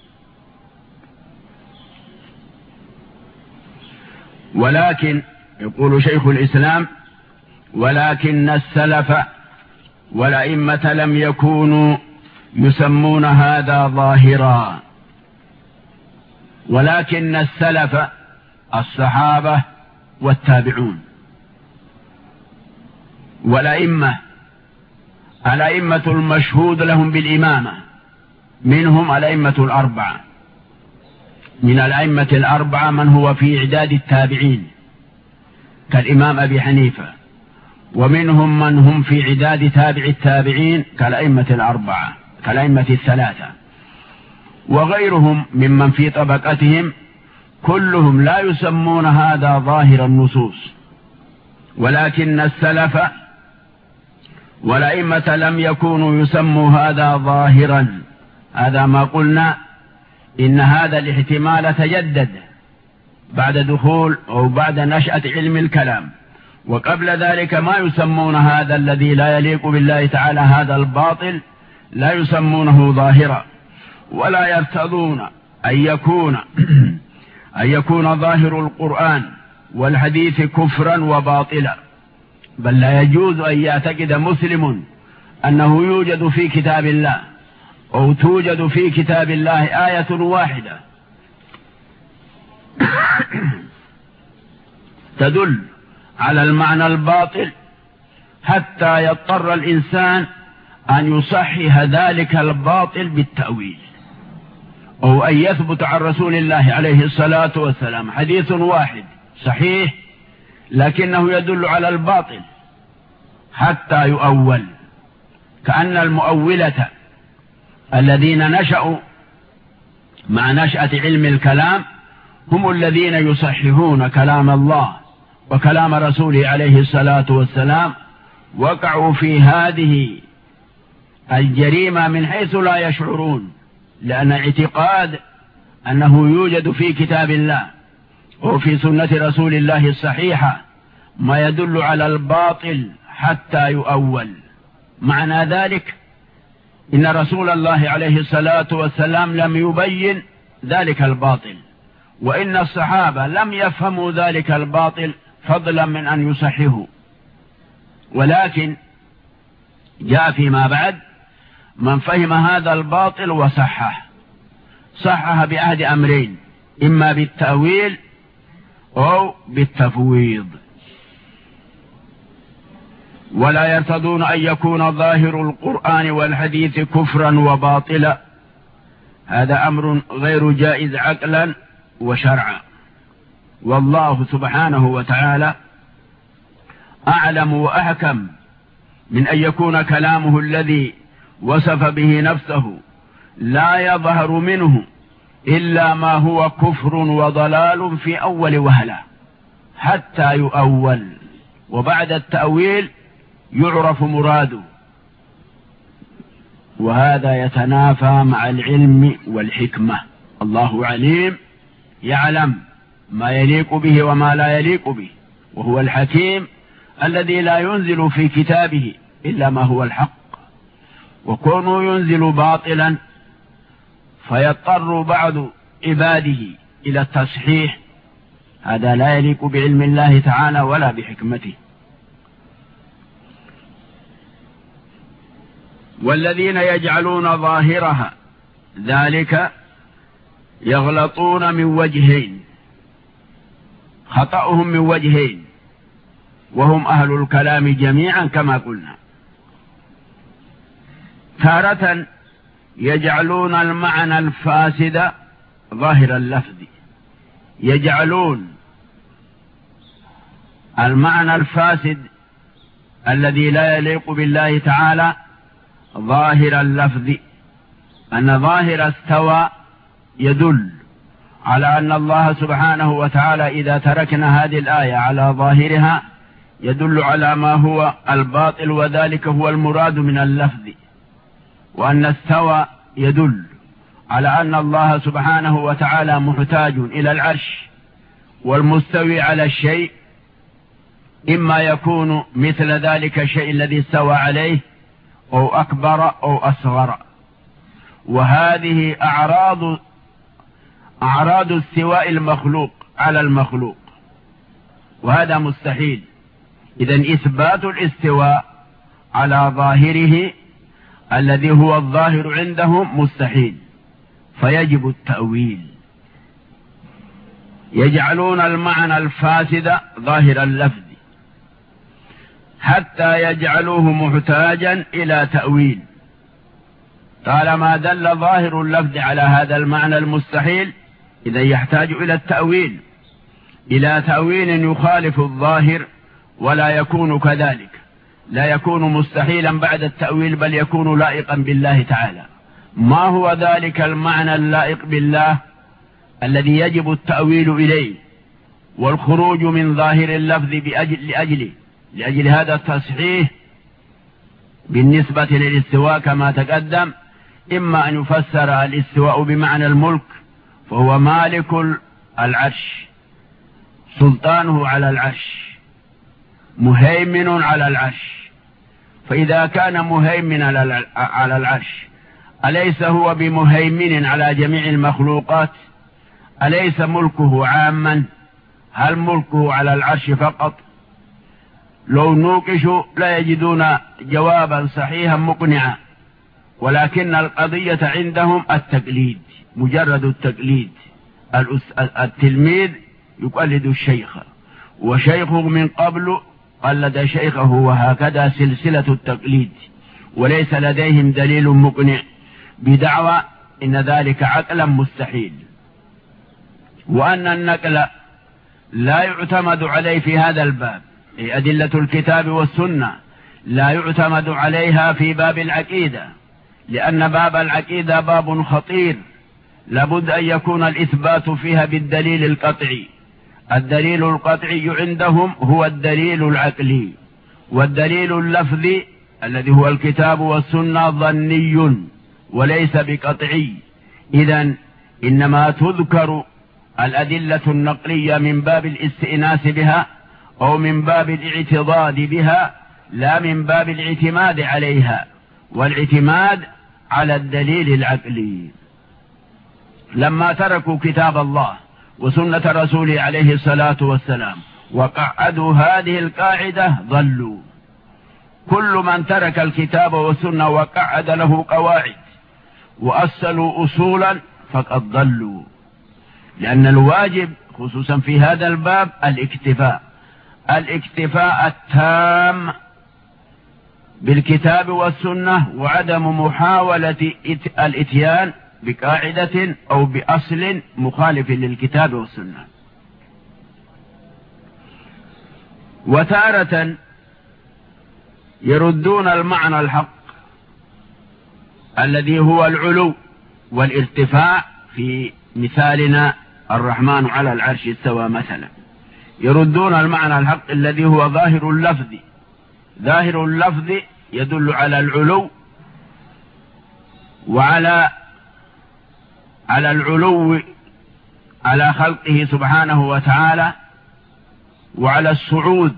ولكن يقول شيخ الإسلام ولكن السلف والأئمة لم يكونوا يسمون هذا ظاهرا، ولكن السلف الصحابة والتابعون والأئمة الأئمة المشهود لهم بالإمامة، منهم الأئمة الأربعة، من الأئمة الأربعة من هو في إعداد التابعين كالإمام أبي حنيفة، ومنهم من هم في عداد تابع التابعين كالأئمة الأربعة كالأئمة الثلاثة، وغيرهم ممن في طبقتهم كلهم لا يسمون هذا ظاهر النصوص. ولكن السلف والأئمة لم يكونوا يسموا هذا ظاهرا. هذا ما قلنا إن هذا الاحتمال تجدد بعد دخول أو بعد نشأة علم الكلام، وقبل ذلك ما يسمون هذا الذي لا يليق بالله تعالى، هذا الباطل لا يسمونه ظاهرا، ولا يرتضون أن يكون أن يكون ظاهر القرآن والحديث كفرا وباطلا، بل لا يجوز أن يعتقد مسلم أنه يوجد في كتاب الله أو توجد في كتاب الله آية واحدة تدل على المعنى الباطل حتى يضطر الإنسان أن يصحح ذلك الباطل بالتأويل، أو أن يثبت عن رسول الله عليه الصلاة والسلام حديث واحد صحيح لكنه يدل على الباطل حتى يؤول، كأن المؤولة الذين نشأوا مع نشأة علم الكلام هم الذين يصححون كلام الله وكلام رسوله عليه الصلاة والسلام، وقعوا في هذه الجريمة من حيث لا يشعرون، لأن اعتقاد أنه يوجد في كتاب الله وفي سنة رسول الله الصحيحة ما يدل على الباطل حتى يؤول. معنى ذلك إن رسول الله عليه الصلاة والسلام لم يبين ذلك الباطل، وإن الصحابة لم يفهموا ذلك الباطل فضلا من أن يصححوا، ولكن جاء فيما بعد من فهم هذا الباطل وصحح، صحح بأحد أمرين، إما بالتأويل أو بالتفويض. ولا يرتضون أن يكون ظاهر القرآن والحديث كفرا وباطلا، هذا أمر غير جائز عقلا وشرعا، والله سبحانه وتعالى أعلم وأحكم من أن يكون كلامه الذي وصف به نفسه لا يظهر منه إلا ما هو كفر وضلال في أول وهلة حتى يؤول، وبعد التأويل يعرف مراده، وهذا يتنافى مع العلم والحكمة. الله عليم يعلم ما يليق به وما لا يليق به، وهو الحكيم الذي لا ينزل في كتابه إلا ما هو الحق، وكونه ينزل باطلا فيضطر بعض عباده إلى التصحيح، هذا لا يليق بعلم الله تعالى ولا بحكمته. والذين يجعلون ظاهرها ذلك يغلطون من وجهين، خطأهم من وجهين، وهم أهل الكلام جميعا كما قلنا. تارة يجعلون المعنى الفاسد ظاهر اللفظ، يجعلون المعنى الفاسد الذي لا يليق بالله تعالى ظاهر اللفظ، أن ظاهر استوى يدل على أن الله سبحانه وتعالى إذا تركنا هذه الآية على ظاهرها يدل على ما هو الباطل، وذلك هو المراد من اللفظ. وأن استوى يدل على أن الله سبحانه وتعالى محتاج إلى العرش، والمستوي على الشيء إما يكون مثل ذلك الشيء الذي استوى عليه أو أكبر أو أصغر، وهذه أعراض أعراض استواء المخلوق على المخلوق، وهذا مستحيل. إذن إثبات الاستواء على ظاهره الذي هو الظاهر عندهم مستحيل، فيجب التأويل. يجعلون المعنى الفاسد ظاهر اللفظ حتى يجعلوه محتاجا إلى تأويل، طالما دل ظاهر اللفظ على هذا المعنى المستحيل إذا يحتاج إلى التأويل، إلى تأويل يخالف الظاهر ولا يكون كذلك، لا يكون مستحيلا بعد التأويل بل يكون لائقا بالله تعالى. ما هو ذلك المعنى اللائق بالله الذي يجب التأويل إليه والخروج من ظاهر اللفظ بأجل لأجله لأجل هذا التصحيح؟ بالنسبة للاستواء كما تقدم، إما أن يفسر الاستواء بمعنى الملك، فهو مالك العرش، سلطانه على العرش، مهيمن على العرش. فإذا كان مهيمن على العرش، أليس هو بمهيمن على جميع المخلوقات؟ أليس ملكه عاما؟ هل ملكه على العرش فقط؟ لو نوقشوا لا يجدون جوابا صحيحا مقنعا، ولكن القضية عندهم التقليد، مجرد التقليد. التلميذ يقلد الشيخ، وشيخه من قبل قلد شيخه، وهكذا سلسلة التقليد، وليس لديهم دليل مقنع بدعوى إن ذلك عقلا مستحيل، وأن النقل لا يعتمد عليه في هذا الباب. أدلة الكتاب والسنة لا يعتمد عليها في باب العقيدة، لأن باب العقيدة باب خطير، لابد أن يكون الإثبات فيها بالدليل القطعي. الدليل القطعي عندهم هو الدليل العقلي، والدليل اللفظي الذي هو الكتاب والسنة ظني وليس بقطعي. إذن إنما تذكر الأدلة النقلية من باب الاستئناس بها أو من باب الاعتضاد بها، لا من باب الاعتماد عليها، والاعتماد على الدليل العقلي. لما تركوا كتاب الله وسنة رسوله عليه الصلاة والسلام وقعدوا هذه القاعدة ضلوا. كل من ترك الكتاب والسنة وقعد له قواعد وأصلوا أصولا فقد ضلوا، لأن الواجب خصوصا في هذا الباب الاكتفاء، الاكتفاء التام بالكتاب والسنة، وعدم محاولة الاتيان بقاعدة أو بأصل مخالف للكتاب والسنة. وتارة يردون المعنى الحق الذي هو العلو والارتفاع، في مثالنا الرحمن على العرش استوى مثلا، يردون المعنى الحق الذي هو ظاهر اللفظ. ظاهر اللفظ يدل على العلو، وعلى على العلو على خلقه سبحانه وتعالى، وعلى الصعود،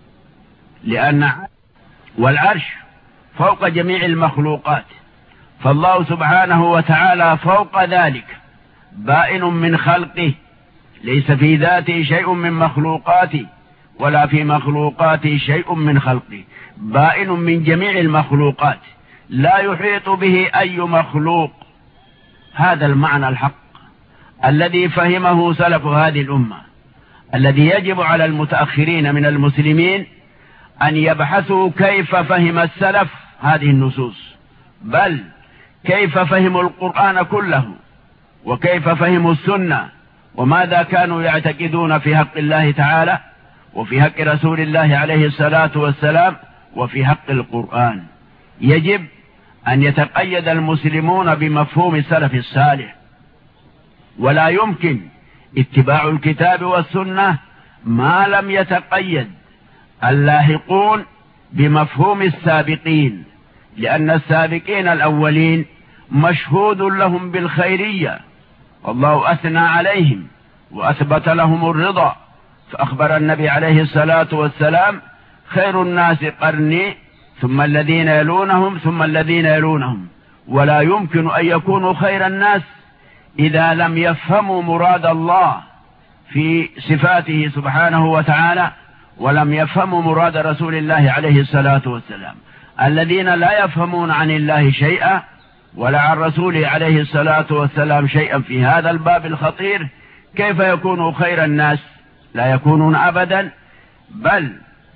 لأن والعرش فوق جميع المخلوقات، فالله سبحانه وتعالى فوق ذلك، بائن من خلقه، ليس في ذاته شيء من مخلوقاته ولا في مخلوقاته شيء من خلقه، بائن من جميع المخلوقات، لا يحيط به أي مخلوق. هذا المعنى الحق الذي فهمه سلف هذه الأمة، الذي يجب على المتأخرين من المسلمين أن يبحثوا كيف فهم السلف هذه النصوص، بل كيف فهموا القرآن كله، وكيف فهموا السنة، وماذا كانوا يعتقدون في حق الله تعالى، وفي حق رسول الله عليه الصلاة والسلام، وفي حق القرآن. يجب أن يتقيد المسلمون بمفهوم السلف الصالح، ولا يمكن اتباع الكتاب والسنة ما لم يتقيد اللاحقون بمفهوم السابقين، لأن السابقين الأولين مشهود لهم بالخيرية، والله أثنى عليهم وأثبت لهم الرضا، فأخبر النبي عليه الصلاة والسلام: خير الناس قرني ثم الذين يلونهم ثم الذين يلونهم. ولا يمكن أن يكونوا خير الناس إذا لم يفهموا مراد الله في صفاته سبحانه وتعالى، ولم يفهموا مراد رسول الله عليه الصلاة والسلام. الذين لا يفهمون عن الله شيئا ولا عن رسوله عليه الصلاة والسلام شيئا في هذا الباب الخطير، كيف يكونوا خير الناس؟ لا يكونون أبدا، بل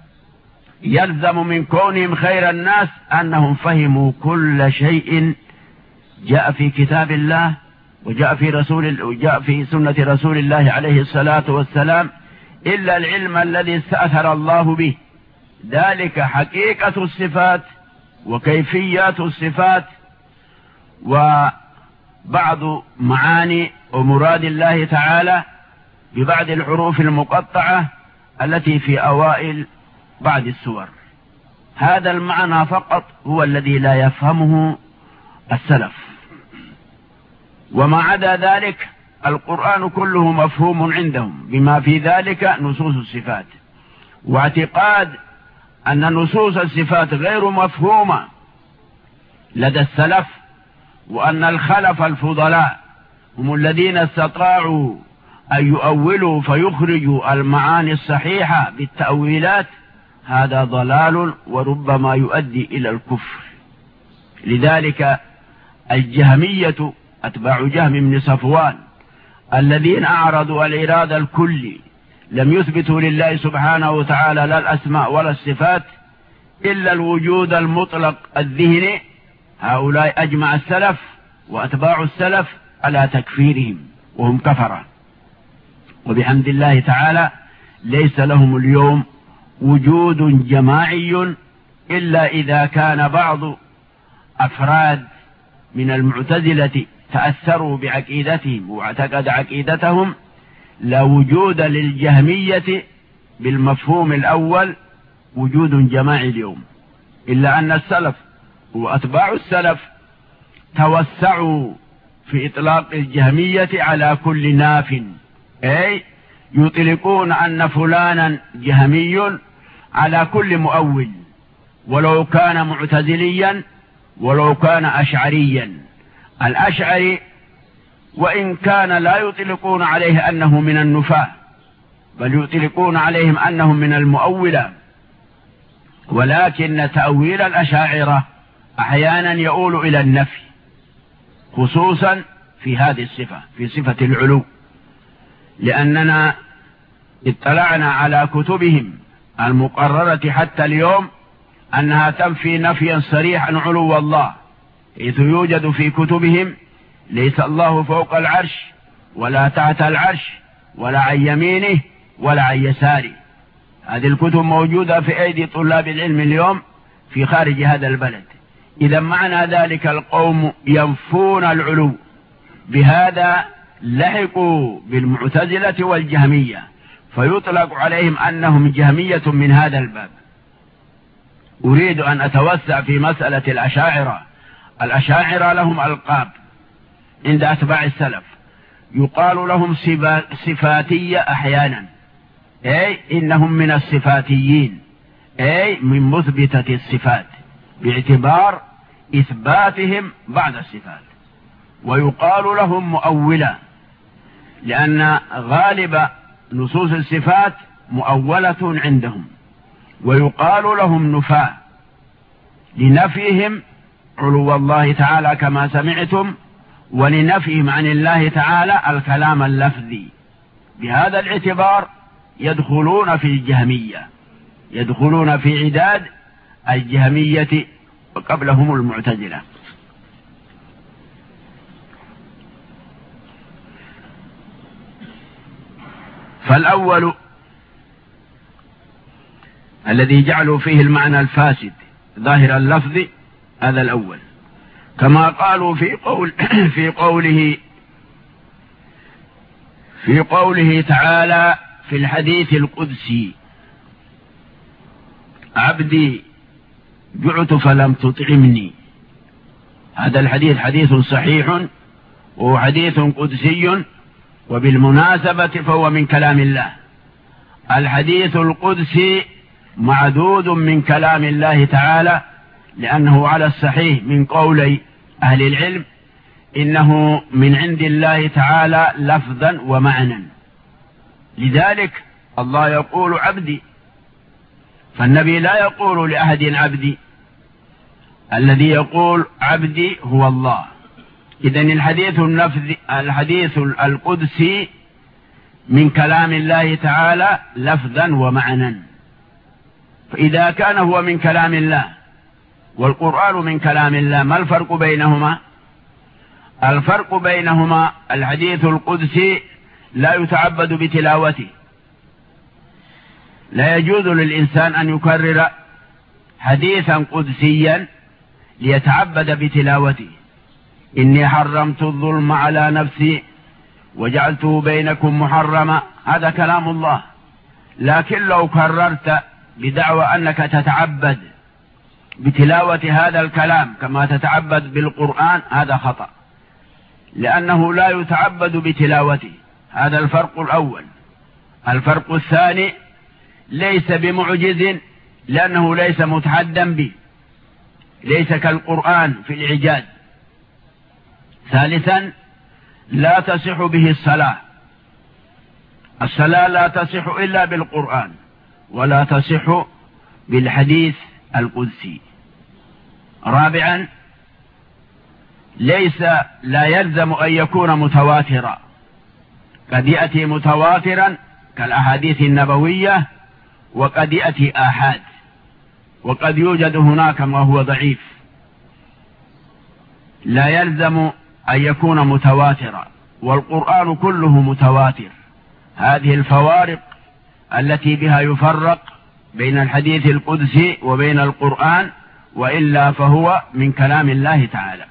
يلزم من كونهم خير الناس أنهم فهموا كل شيء جاء في كتاب الله وجاء في رسول وجاء في سنة رسول الله عليه الصلاة والسلام، إلا العلم الذي استأثر الله به، ذلك حقيقة الصفات وكيفيات الصفات وبعض معاني ومراد الله تعالى ببعض الحروف المقطعة التي في أوائل بعض السور. هذا المعنى فقط هو الذي لا يفهمه السلف، وما عدا ذلك القرآن كله مفهوم عندهم، بما في ذلك نصوص الصفات. واعتقاد أن نصوص الصفات غير مفهومة لدى السلف، وأن الخلف الفضلاء هم الذين استطاعوا أن يؤولوا فيخرجوا المعاني الصحيحة بالتأويلات، هذا ضلال وربما يؤدي إلى الكفر. لذلك الجهمية أتباع جهم بن صفوان الذين أعرضوا الإرادة الكلي لم يثبتوا لله سبحانه وتعالى لا الأسماء ولا الصفات إلا الوجود المطلق الذهني، هؤلاء أجمع السلف وأتباع السلف على تكفيرهم وهم كفرة. وبحمد الله تعالى ليس لهم اليوم وجود جماعي إلا إذا كان بعض أفراد من المعتزلة تأثروا بعقيدتهم واعتقد عقيدتهم، لا وجود للجهمية بالمفهوم الأول وجود جماعي اليوم، إلا أن السلف وأتباع السلف توسعوا في إطلاق الجهمية على كل ناف، أي يطلقون أن فلانا جهمي على كل مؤول، ولو كان معتزليا ولو كان أشعريا. الأشعري وإن كان لا يطلقون عليه أنه من النفاة، بل يطلقون عليهم أنهم من المؤولة، ولكن تأويل الأشاعرة أحيانا يؤول إلى النفي، خصوصا في هذه الصفة، في صفة العلو، لأننا اطلعنا على كتبهم المقررة حتى اليوم أنها تنفي نفيا صريحا علو الله، حيث يوجد في كتبهم ليس الله فوق العرش ولا تحت العرش ولا عن يمينه ولا عن يساره. هذه الكتب موجودة في أيدي طلاب العلم اليوم في خارج هذا البلد. إذا معنى ذلك القوم ينفون العلو، بهذا لحقوا بالمعتزلة والجهمية، فيطلق عليهم أنهم جهمية من هذا الباب. أريد أن أتوسع في مسألة الأشاعرة. الأشاعرة لهم ألقاب عند أتباع السلف، يقال لهم صفاتية أحيانا، أي إنهم من الصفاتيين، أي من مثبتة الصفات باعتبار إثباتهم بعد الصفات. ويقال لهم مؤولة، لأن غالب نصوص الصفات مؤولة عندهم. ويقال لهم نفاة لنفيهم علو الله تعالى كما سمعتم، ولنفيهم عن الله تعالى الكلام اللفظي. بهذا الاعتبار يدخلون في الجهمية، يدخلون في عداد الجهمية وقبلهم المعتزلة. فالأول الذي جعلوا فيه المعنى الفاسد ظاهر اللفظ، هذا الأول، كما قالوا في قول في قوله في قوله تعالى في الحديث القدسي: عبدي جعت فلم تطعمني. هذا الحديث حديث صحيح وهو حديث قدسي، وبالمناسبة فهو من كلام الله. الحديث القدسي معدود من كلام الله تعالى، لأنه على الصحيح من قولي أهل العلم إنه من عند الله تعالى لفظا ومعنى. لذلك الله يقول عبدي، فالنبي لا يقول لأحد عبدي، الذي يقول عبدي هو الله. إذن الحديث النفذ الحديث القدسي من كلام الله تعالى لفظا ومعنى. فإذا كان هو من كلام الله والقرآن من كلام الله، ما الفرق بينهما؟ الفرق بينهما الحديث القدسي لا يتعبد بتلاوته، لا يجوز للإنسان أن يكرر حديثا قدسيا ليتعبد بتلاوته. إني حرمت الظلم على نفسي وجعلته بينكم محرما، هذا كلام الله. لكن لو كررت بدعوى أنك تتعبد بتلاوة هذا الكلام كما تتعبد بالقرآن هذا خطأ، لأنه لا يتعبد بتلاوته. هذا الفرق الأول. الفرق الثاني ليس بمعجز لأنه ليس متحدا به، ليس كالقرآن في الإعجاز. ثالثا لا تصح به الصلاة، الصلاة لا تصح إلا بالقرآن ولا تصح بالحديث القدسي. رابعا ليس لا يلزم أن يكون متواترا، قد يأتي متواترا كالأحاديث النبوية وقد يأتي آحاد، وقد يوجد هناك ما هو ضعيف. لا يلزم أن يكون متواترا، والقرآن كله متواتر. هذه الفوارق التي بها يفرق بين الحديث القدسي وبين القرآن، وإلا فهو من كلام الله تعالى.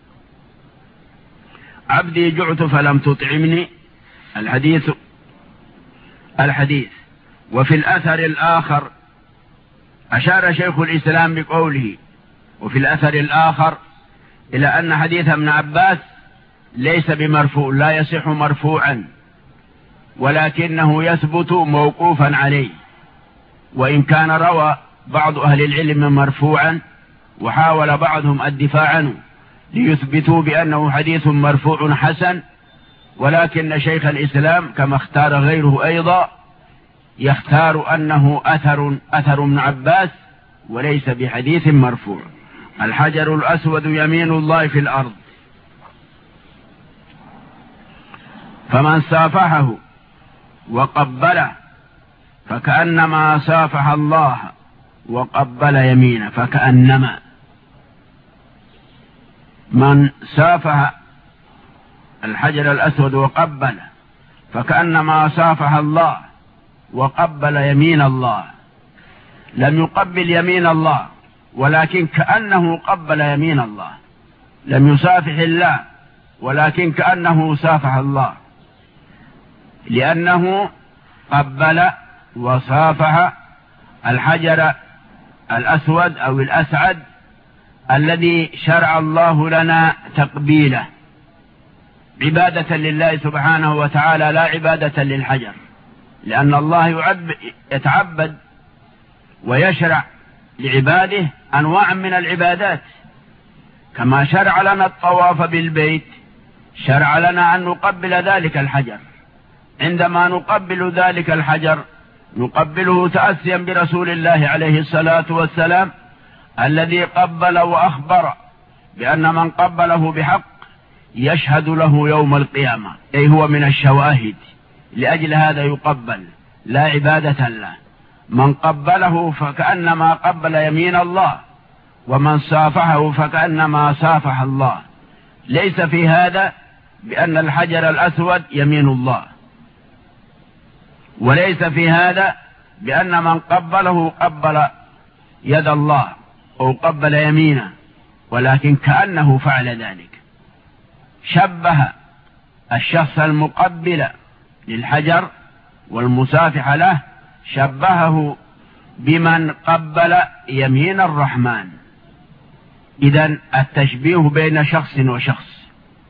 عبدي جعت فلم تطعمني، الحديث الحديث وفي الأثر الآخر أشار شيخ الإسلام بقوله وفي الأثر الآخر إلى أن حديث ابن عباس ليس بمرفوع، لا يصح مرفوعا، ولكنه يثبت موقوفا عليه، وإن كان روى بعض أهل العلم مرفوعا وحاول بعضهم الدفاع عنه ليثبتوا بأنه حديث مرفوع حسن، ولكن شيخ الإسلام كما اختار غيره أيضا يختار أنه أثر أثر ابن عباس وليس بحديث مرفوع. الحجر الأسود يمين الله في الأرض، فمن صافحه وقبله فكأنما صافح الله وقبل يمينه. فكأنما من صافح الحجر الأسود وقبله فكأنما صافح الله وقبل يمين الله. لم يقبل يمين الله، ولكن كأنه قبل يمين الله. لم يصافح الله، ولكن كأنه صافح الله، لأنه قبل وصافح الحجر الأسود أو الأسعد الذي شرع الله لنا تقبيله عبادة لله سبحانه وتعالى، لا عبادة للحجر، لأن الله يتعبد ويشرع لعباده أنواع من العبادات. كما شرع لنا الطواف بالبيت شرع لنا أن نقبل ذلك الحجر. عندما نقبل ذلك الحجر نقبله تأسيا برسول الله عليه الصلاة والسلام الذي قبل وأخبر بأن من قبله بحق يشهد له يوم القيامة، أي هو من الشواهد، لأجل هذا يقبل لا عبادة له. من قبله فكأنما قبل يمين الله، ومن صافحه فكأنما صافح الله. ليس في هذا بأن الحجر الأسود يمين الله، وليس في هذا بأن من قبله قبل يد الله أو قبل يمينه، ولكن كأنه فعل ذلك. شبه الشخص المقبل للحجر والمصافح له شبهه بمن قبل يمين الرحمن. إذن التشبيه بين شخص وشخص.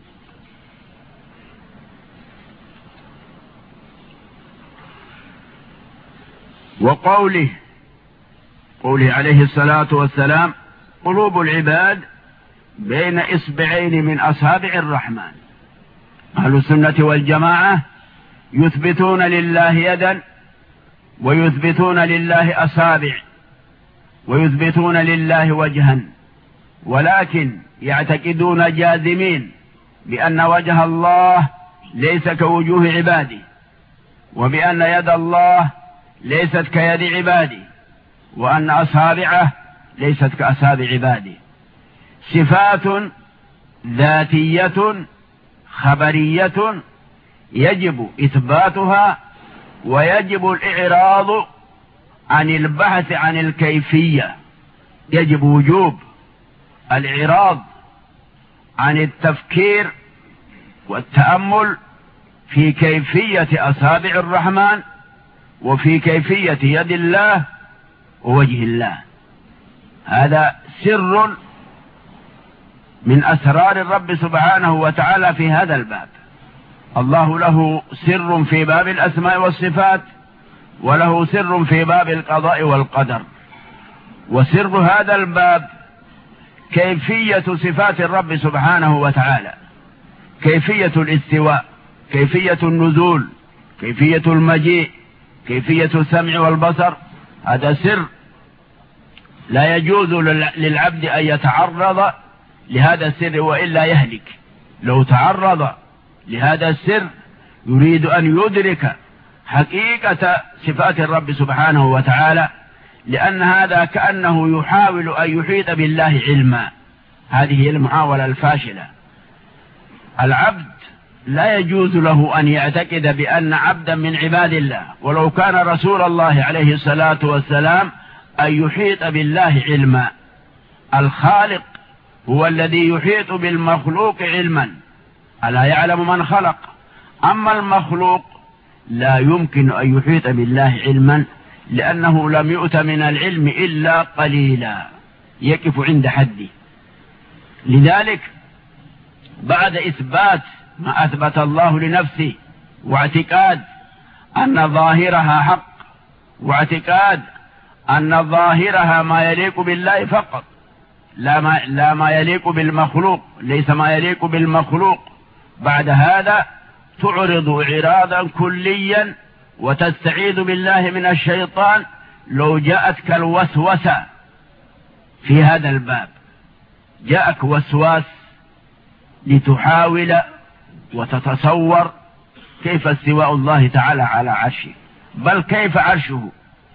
وقوله قوله عليه الصلاة والسلام قلوب العباد بين إصبعين من أصابع الرحمن. أهل السنة والجماعة يثبتون لله يدا، ويثبتون لله أصابع، ويثبتون لله وجها، ولكن يعتقدون جازمين بأن وجه الله ليس كوجوه عباده، وبأن يد الله ليست كيد عباده، وأن أصابعه ليست كأصابع عباده. صفات ذاتية خبرية يجب إثباتها، ويجب الإعراض عن البحث عن الكيفية. يجب وجوب الإعراض عن التفكير والتأمل في كيفية أصابع الرحمن وفي كيفية يد الله ووجه الله. هذا سر من أسرار الرب سبحانه وتعالى في هذا الباب. الله له سر في باب الأسماء والصفات، وله سر في باب القضاء والقدر. وسر هذا الباب كيفية صفات الرب سبحانه وتعالى، كيفية الاستواء، كيفية النزول، كيفية المجيء، كيفية السمع والبصر. هذا سر لا يجوز للعبد أن يتعرض لهذا السر وإلا يهلك. لو تعرض لهذا السر يريد أن يدرك حقيقة صفات الرب سبحانه وتعالى، لأن هذا كأنه يحاول أن يحيط بالله علما. هذه هي المحاولة الفاشلة. العبد لا يجوز له أن يعتقد بأن عبدا من عباد الله ولو كان رسول الله عليه الصلاة والسلام أن يحيط بالله علما. الخالق هو الذي يحيط بالمخلوق علما، ألا يعلم من خلق؟ أما المخلوق لا يمكن أن يحيط بالله علما، لأنه لم يؤت من العلم إلا قليلا، يقف عند حده. لذلك بعد إثبات ما أثبت الله لنفسه، واعتقاد أن ظاهرها حق، واعتقاد أن ظاهرها ما يليق بالله فقط، لا ما, لا ما يليق بالمخلوق، ليس ما يليق بالمخلوق. بعد هذا تعرض إعراضا كليا وتستعيذ بالله من الشيطان لو جاءتك الوسوسة في هذا الباب. جاءك وسواس لتحاول وتتصور كيف استواء الله تعالى على عرشه، بل كيف عرشه.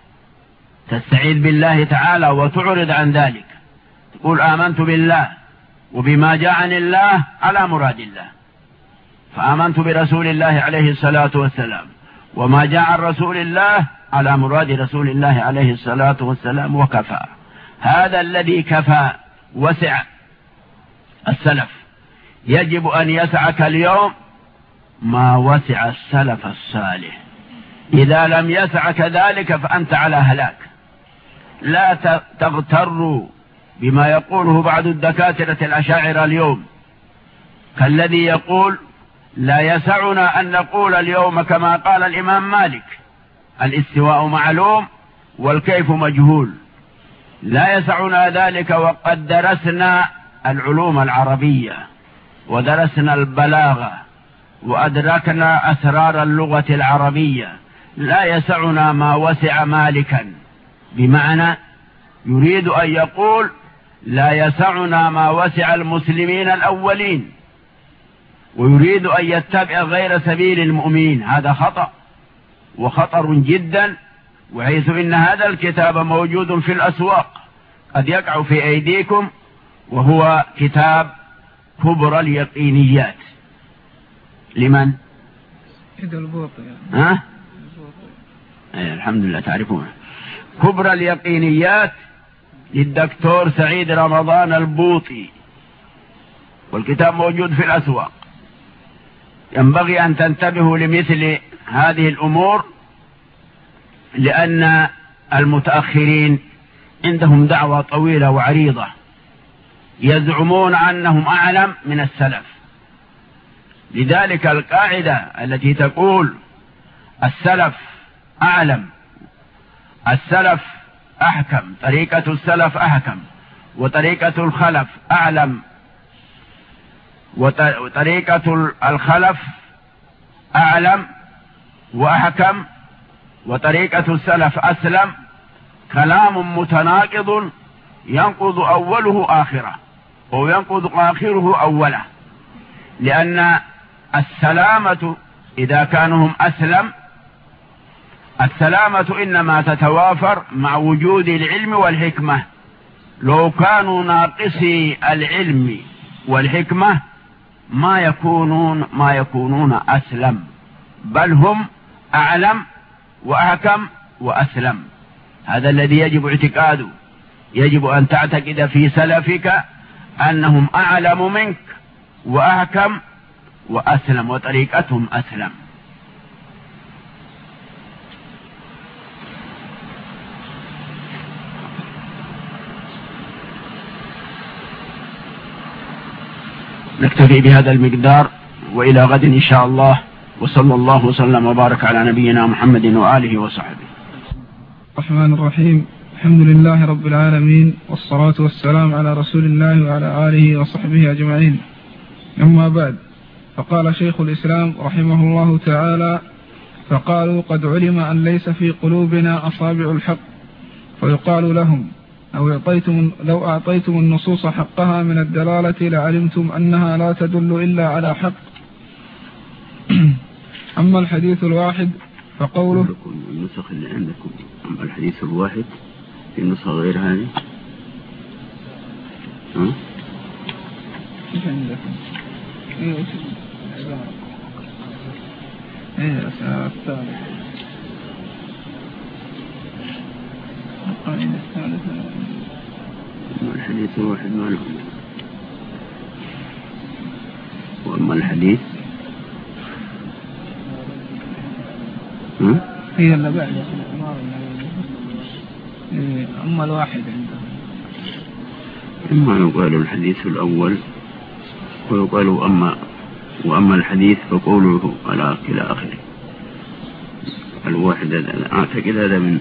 تستعيذ بالله تعالى وتعرض عن ذلك، تقول آمنت بالله وبما جاء عن الله على مراد الله، فآمنت برسول الله عليه الصلاة والسلام، وما جاء عن رسول الله على مراد رسول الله عليه الصلاة والسلام، وكفى. هذا الذي كفى وسع السلف. يجب أن يسعك اليوم ما وسع السلف الصالح. إذا لم يسعك ذلك فأنت على هلاك. لا تغتروا بما يقوله بعض الدكاترة الأشاعرة اليوم، كالذي يقول لا يسعنا أن نقول اليوم كما قال الإمام مالك الاستواء معلوم والكيف مجهول. لا يسعنا ذلك وقد درسنا العلوم العربية ودرسنا البلاغة وأدركنا أسرار اللغة العربية. لا يسعنا ما وسع مالكا، بمعنى يريد أن يقول لا يسعنا ما وسع المسلمين الأولين، ويريد أن يتبع غير سبيل المؤمنين. هذا خطأ وخطر جدا، وحيث إن هذا الكتاب موجود في الأسواق قد يقع في أيديكم، وهو كتاب كبرى اليقينيات. لمن؟ إذا البوطي يعني. ها؟ أيه الحمد لله تعرفونه. كبرى اليقينيات للدكتور سعيد رمضان البوطي، والكتاب موجود في الأسواق. ينبغي أن تنتبهوا لمثل هذه الأمور، لأن المتأخرين عندهم دعوة طويلة وعريضة، يزعمون أنهم أعلم من السلف. لذلك القاعدة التي تقول السلف أعلم، السلف أحكم، طريقة السلف أحكم، وطريقة الخلف أعلم، وطريقة الخلف أعلم وأحكم، وطريقة السلف أسلم، كلام متناقض ينقض أوله آخره وينقض آخره أوله. لأن السلامة إذا كانوا هم أسلم، السلامة إنما تتوافر مع وجود العلم والحكمة. لو كانوا ناقصي العلم والحكمة ما يكونون ما يكونون أسلم، بل هم أعلم وأحكم وأسلم. هذا الذي يجب اعتقاده. يجب أن تعتقد في سلفك أنهم أعلم منك وأحكم وأسلم، وطريقتهم أسلم. نكتفي بهذا المقدار، وإلى غد إن شاء الله، وصلى الله وسلم وبارك على نبينا محمد وآله وصحبه. الرحمن الرحيم. الحمد لله رب العالمين، والصلاة والسلام على رسول الله وعلى آله وصحبه أجمعين. أما بعد، فقال شيخ الإسلام رحمه الله تعالى: فقالوا قد علم أن ليس في قلوبنا أصابع الحق، فيقال لهم: أو أعطيتم لو أعطيتم النصوص حقها من الدلالة لعلمتم أنها لا تدل إلا على حق. أما الحديث الواحد فقوله النسخ اللي عندكم، أما الحديث الواحد في النسخة غير هذه، ها؟ كيف عندكم؟ إيه إيه الثالث القاعدة الثالثة. أما الحديث الواحد ما له، وأما الحديث هي اللي بعد. أما الواحد عنده، إما يقال الحديث الأول ويقال أما وأما الحديث فقوله على إلى آخره. الواحد هذا أعتقد هذا من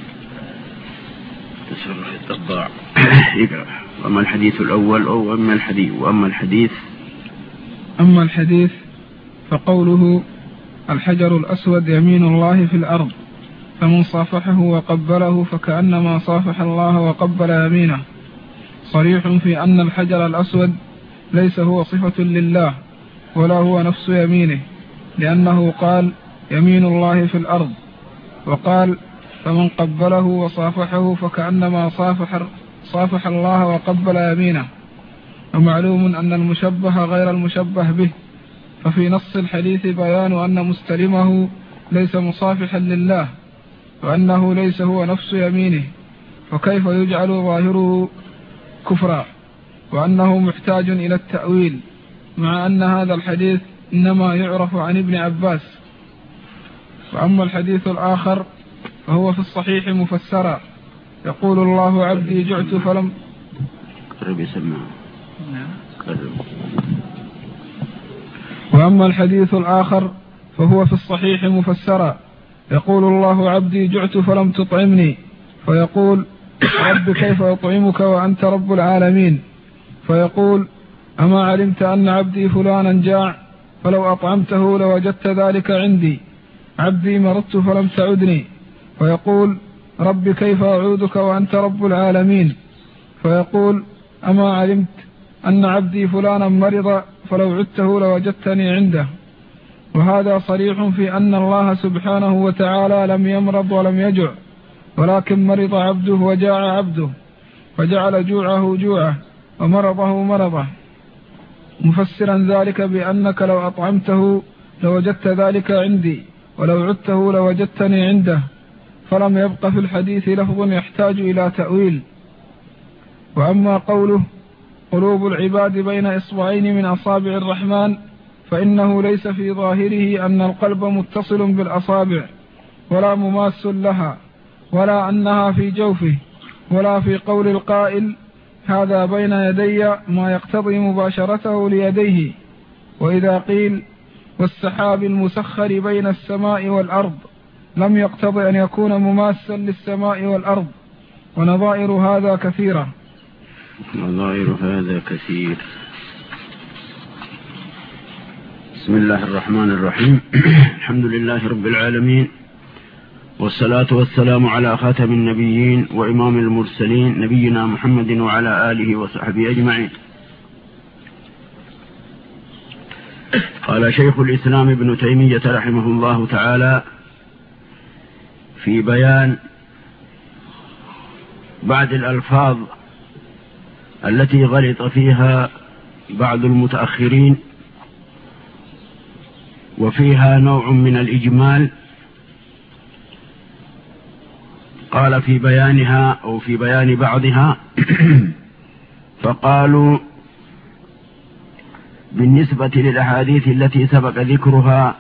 تصرف الطباع. يقرأ: وأما الحديث الأول أو أما الحديث وأما الحديث أما الحديث فقوله: الحجر الأسود يمين الله في الأرض، فمن صافحه وقبله فكأنما صافح الله وقبل يمينه، صريح في أن الحجر الأسود ليس هو صفة لله ولا هو نفس يمينه، لأنه قال: يمين الله في الأرض، وقال: فمن قبله وصافحه فكأنما صافح, صافح الله وقبل يمينه. ومعلوم أن المشبه غير المشبه به، ففي نص الحديث بيان أن مستلمه ليس مصافحا لله، وأنه ليس هو نفس يمينه، فكيف يجعل ظاهره كفرا، وأنه محتاج إلى التأويل، مع أن هذا الحديث إنما يعرف عن ابن عباس. وأما الحديث الآخر فهو في الصحيح مفسرا، يقول الله: عبدي جعت فلم قرب يسمع قرب. وأما الحديث الآخر فهو في الصحيح مفسرا، يقول الله: عبدي جعت فلم تطعمني، فيقول: رب كيف أطعمك وأنت رب العالمين؟ فيقول: أما علمت أن عبدي فلانا جاع، فلو أطعمته لوجدت ذلك عندي. عبدي مرضت فلم تعدني، فيقول: رب كيف أعودك وأنت رب العالمين؟ فيقول: أما علمت أن عبدي فلانا مرض، فلو عدته لوجدتني عنده. وهذا صريح في أن الله سبحانه وتعالى لم يمرض ولم يجع، ولكن مرض عبده وجاع عبده، فجعل جوعه جوعه ومرضه مرضه، مفسرا ذلك بأنك لو أطعمته لوجدت ذلك عندي، ولو عدته لوجدتني عنده. فلم يبق في الحديث لفظ يحتاج إلى تأويل. وأما قوله: قلوب العباد بين إصبعين من أصابع الرحمن، فإنه ليس في ظاهره أن القلب متصل بالأصابع ولا مماس لها، ولا أنها في جوفه، ولا في قول القائل: هذا بين يدي ما يقتضي مباشرته ليديه. وإذا قيل: والسحاب المسخر بين السماء والأرض، لم يقتضي أن يكون مماسا للسماء والأرض. ونظائر هذا كثيرة. نظائر هذا كثير. بسم الله الرحمن الرحيم. الحمد لله رب العالمين، والصلاة والسلام على خاتم النبيين وإمام المرسلين، نبينا محمد وعلى آله وصحبه أجمعين. قال شيخ الإسلام ابن تيمية رحمه الله تعالى في بيان بعض الألفاظ التي غلط فيها بعض المتأخرين، وفيها نوع من الإجمال. قال في بيانها أو في بيان بعضها: فقالوا بالنسبة للأحاديث التي سبق ذكرها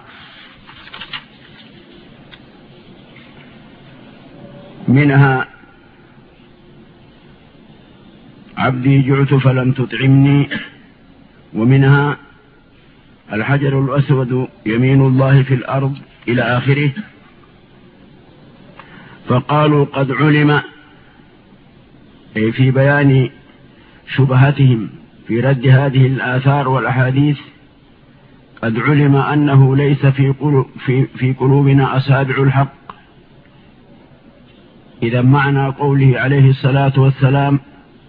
منها عبدي جعت فلم تطعمني، ومنها الحجر الأسود يمين الله في الأرض إلى آخره. فقالوا قد علم، أي في بيان شبهتهم في رد هذه الآثار والأحاديث، قد علم أنه ليس في, قلوب في, في قلوبنا أصابع الحق. إذا معنى قوله عليه الصلاة والسلام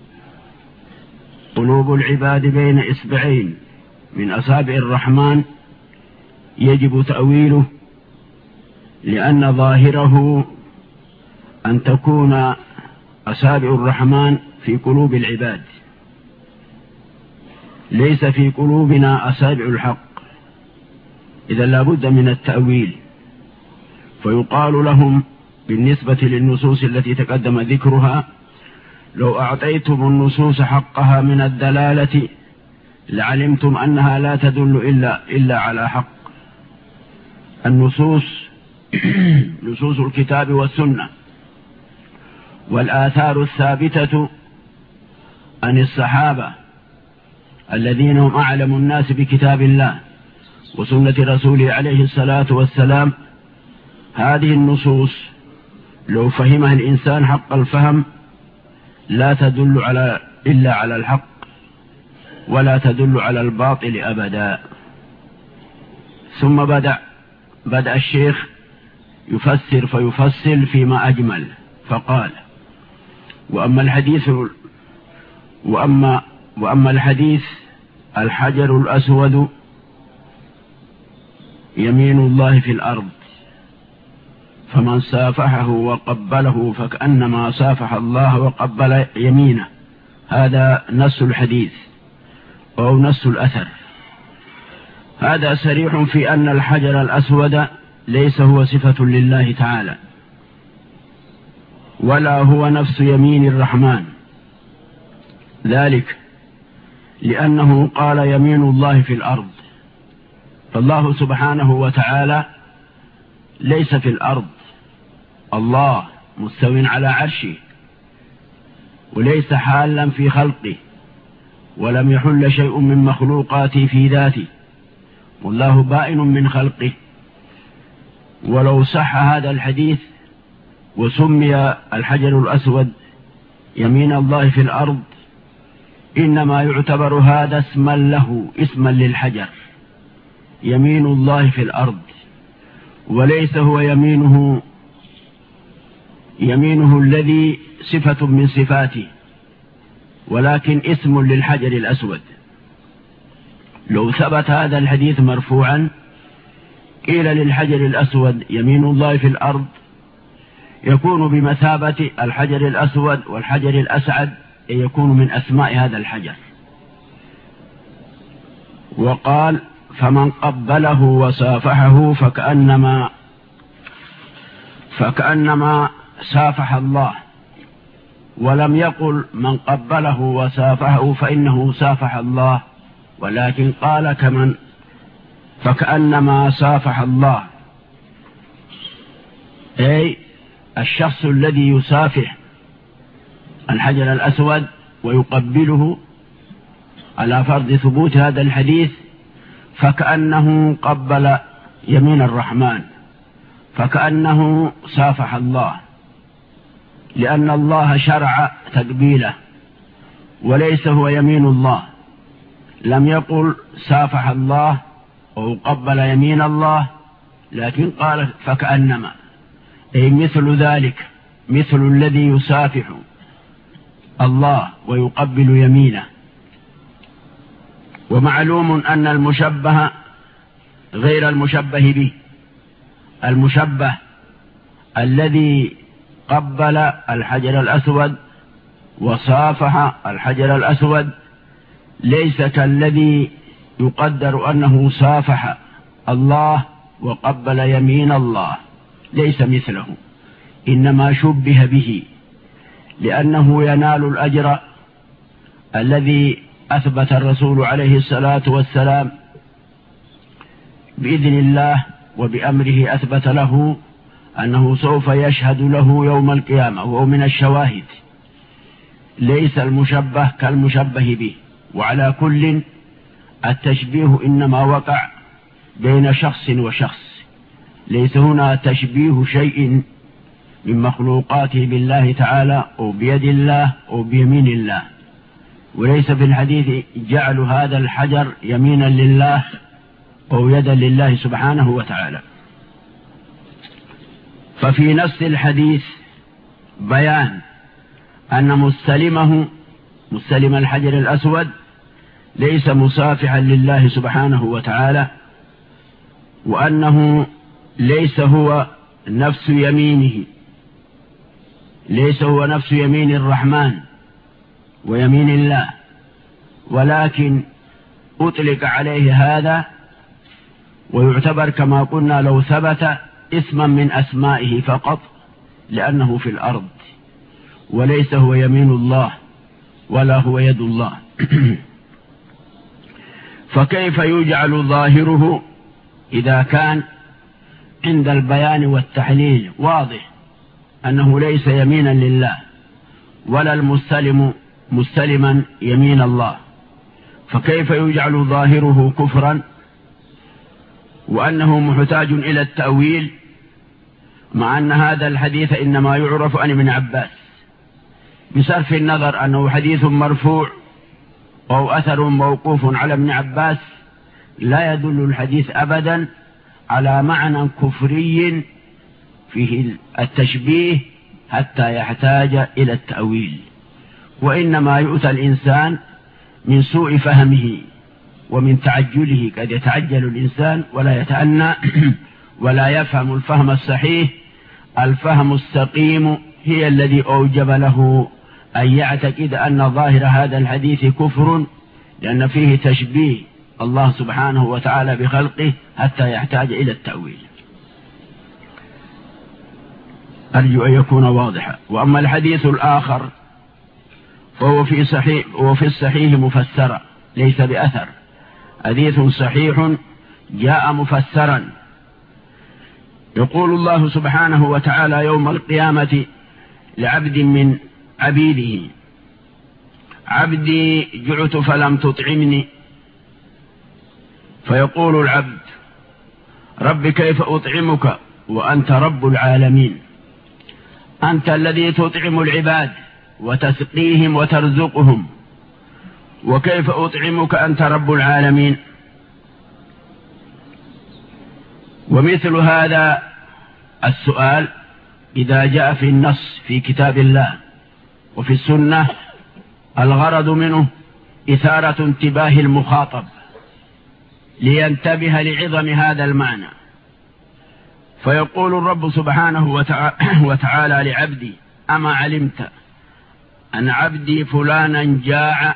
قلوب العباد بين إصبعين من أصابع الرحمن يجب تأويله، لأن ظاهره أن تكون أصابع الرحمن في قلوب العباد، ليس في قلوبنا أصابع الحق. إذا لا بد من التأويل. فيقال لهم بالنسبة للنصوص التي تقدم ذكرها: لو أعطيتم النصوص حقها من الدلالة لعلمتم أنها لا تدل إلا, إلا على حق. النصوص نصوص الكتاب والسنة والآثار الثابتة عن الصحابة الذين هم أعلم الناس بكتاب الله وسنة رسوله عليه الصلاة والسلام، هذه النصوص لو فهمها الإنسان حق الفهم لا تدل على إلا على الحق ولا تدل على الباطل أبدا. ثم بدأ بدأ الشيخ يفسر فيفصل فيما أجمل، فقال: وأما الحديث وأما وأما الحديث الحجر الأسود يمين الله في الأرض، فمن صافحه وقبله فكأنما صافح الله وقبل يمينه. هذا نص الحديث أو نص الأثر. هذا صريح في أن الحجر الأسود ليس هو صفة لله تعالى، ولا هو نفس يمين الرحمن، ذلك لأنه قال يمين الله في الأرض، فالله سبحانه وتعالى ليس في الأرض، الله مستو على عرشه وليس حالا في خلقه، ولم يحل شيء من مخلوقاته في ذاته، والله بائن من خلقه. ولو صح هذا الحديث وسمي الحجر الأسود يمين الله في الأرض، إنما يعتبر هذا اسما له، اسما للحجر، يمين الله في الأرض، وليس هو يمينه يمينه الذي صفة من صفاته، ولكن اسم للحجر الأسود. لو ثبت هذا الحديث مرفوعا قيل للحجر الأسود يمين الله في الأرض، يكون بمثابة الحجر الأسود والحجر الأسعد، يكون من أسماء هذا الحجر. وقال: فمن قبله وصافحه فكأنما فكأنما صافح الله، ولم يقل من قبله وصافحه فإنه صافح الله، ولكن قال كمن فكأنما صافح الله، أي الشخص الذي يصافح الحجر الأسود ويقبله على فرض ثبوت هذا الحديث فكأنه قبل يمين الرحمن، فكأنه صافح الله، لأن الله شرع تقبيله وليس هو يمين الله. لم يقل صافح الله أو قبل يمين الله، لكن قال فكأنما، أي مثل ذلك، مثل الذي يصافح الله ويقبل يمينه. ومعلوم أن المشبه غير المشبه به. المشبه الذي قبل الحجر الأسود وصافح الحجر الأسود ليس كالذي يقدر أنه صافح الله وقبل يمين الله، ليس مثله، إنما شبه به، لأنه ينال الأجر الذي أثبت الرسول عليه الصلاة والسلام بإذن الله وبأمره أثبت له أنه سوف يشهد له يوم القيامة، وهو من الشواهد. ليس المشبه كالمشبه به. وعلى كل التشبيه إنما وقع بين شخص وشخص، ليس هنا تشبيه شيء من مخلوقاته بالله تعالى أو بيد الله أو بيمين الله، وليس في الحديث جعل هذا الحجر يمينا لله أو يدا لله سبحانه وتعالى. ففي نفس الحديث بيان أن مستلمه مستلم الحجر الأسود ليس مصافحا لله سبحانه وتعالى، وأنه ليس هو نفس يمينه، ليس هو نفس يمين الرحمن ويمين الله، ولكن أطلق عليه هذا، ويعتبر كما قلنا لو ثبت اسما من أسمائه فقط، لأنه في الأرض وليس هو يمين الله ولا هو يد الله. فكيف يجعل ظاهره إذا كان عند البيان والتحليل واضح أنه ليس يمينا لله ولا المستلم مستلما يمين الله، فكيف يجعل ظاهره كفرا وأنه محتاج إلى التأويل، مع أن هذا الحديث إنما يعرف عن ابن عباس، بصرف النظر أنه حديث مرفوع أو أثر موقوف على ابن عباس، لا يدل الحديث أبدا على معنى كفري فيه التشبيه حتى يحتاج إلى التأويل، وإنما يؤتى الإنسان من سوء فهمه ومن تعجله، قد يتعجل الإنسان ولا يتأنى ولا يفهم الفهم الصحيح. الفهم السقيم هي الذي أوجب له أن يعتقد أن ظاهر هذا الحديث كفر، لأن فيه تشبيه الله سبحانه وتعالى بخلقه حتى يحتاج إلى التأويل. أرجو أن يكون واضحا. وأما الحديث الآخر فهو في صحيح وفي الصحيح مفسرا ليس بأثر، حديث صحيح جاء مفسرا. يقول الله سبحانه وتعالى يوم القيامة لعبد من عبيده: عبدي جعت فلم تطعمني. فيقول العبد: رب كيف أطعمك وأنت رب العالمين، أنت الذي تطعم العباد وتسقيهم وترزقهم، وكيف أطعمك أنت رب العالمين؟ ومثل هذا السؤال إذا جاء في النص في كتاب الله وفي السنة الغرض منه إثارة انتباه المخاطب لينتبه لعظم هذا المعنى. فيقول الرب سبحانه وتعالى لعبدي: أما علمت أن عبدي فلانا جاع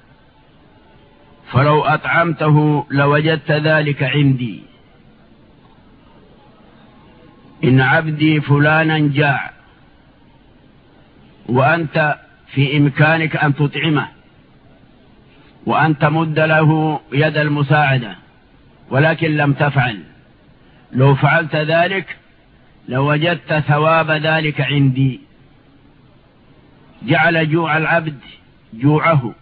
فلو أطعمته لوجدت ذلك عندي. إن عبدي فلانا جاع وأنت في إمكانك أن تطعمه وأن تمد له يد المساعدة، ولكن لم تفعل، لو فعلت ذلك لوجدت ثواب ذلك عندي. جعل جوع العبد جوعه،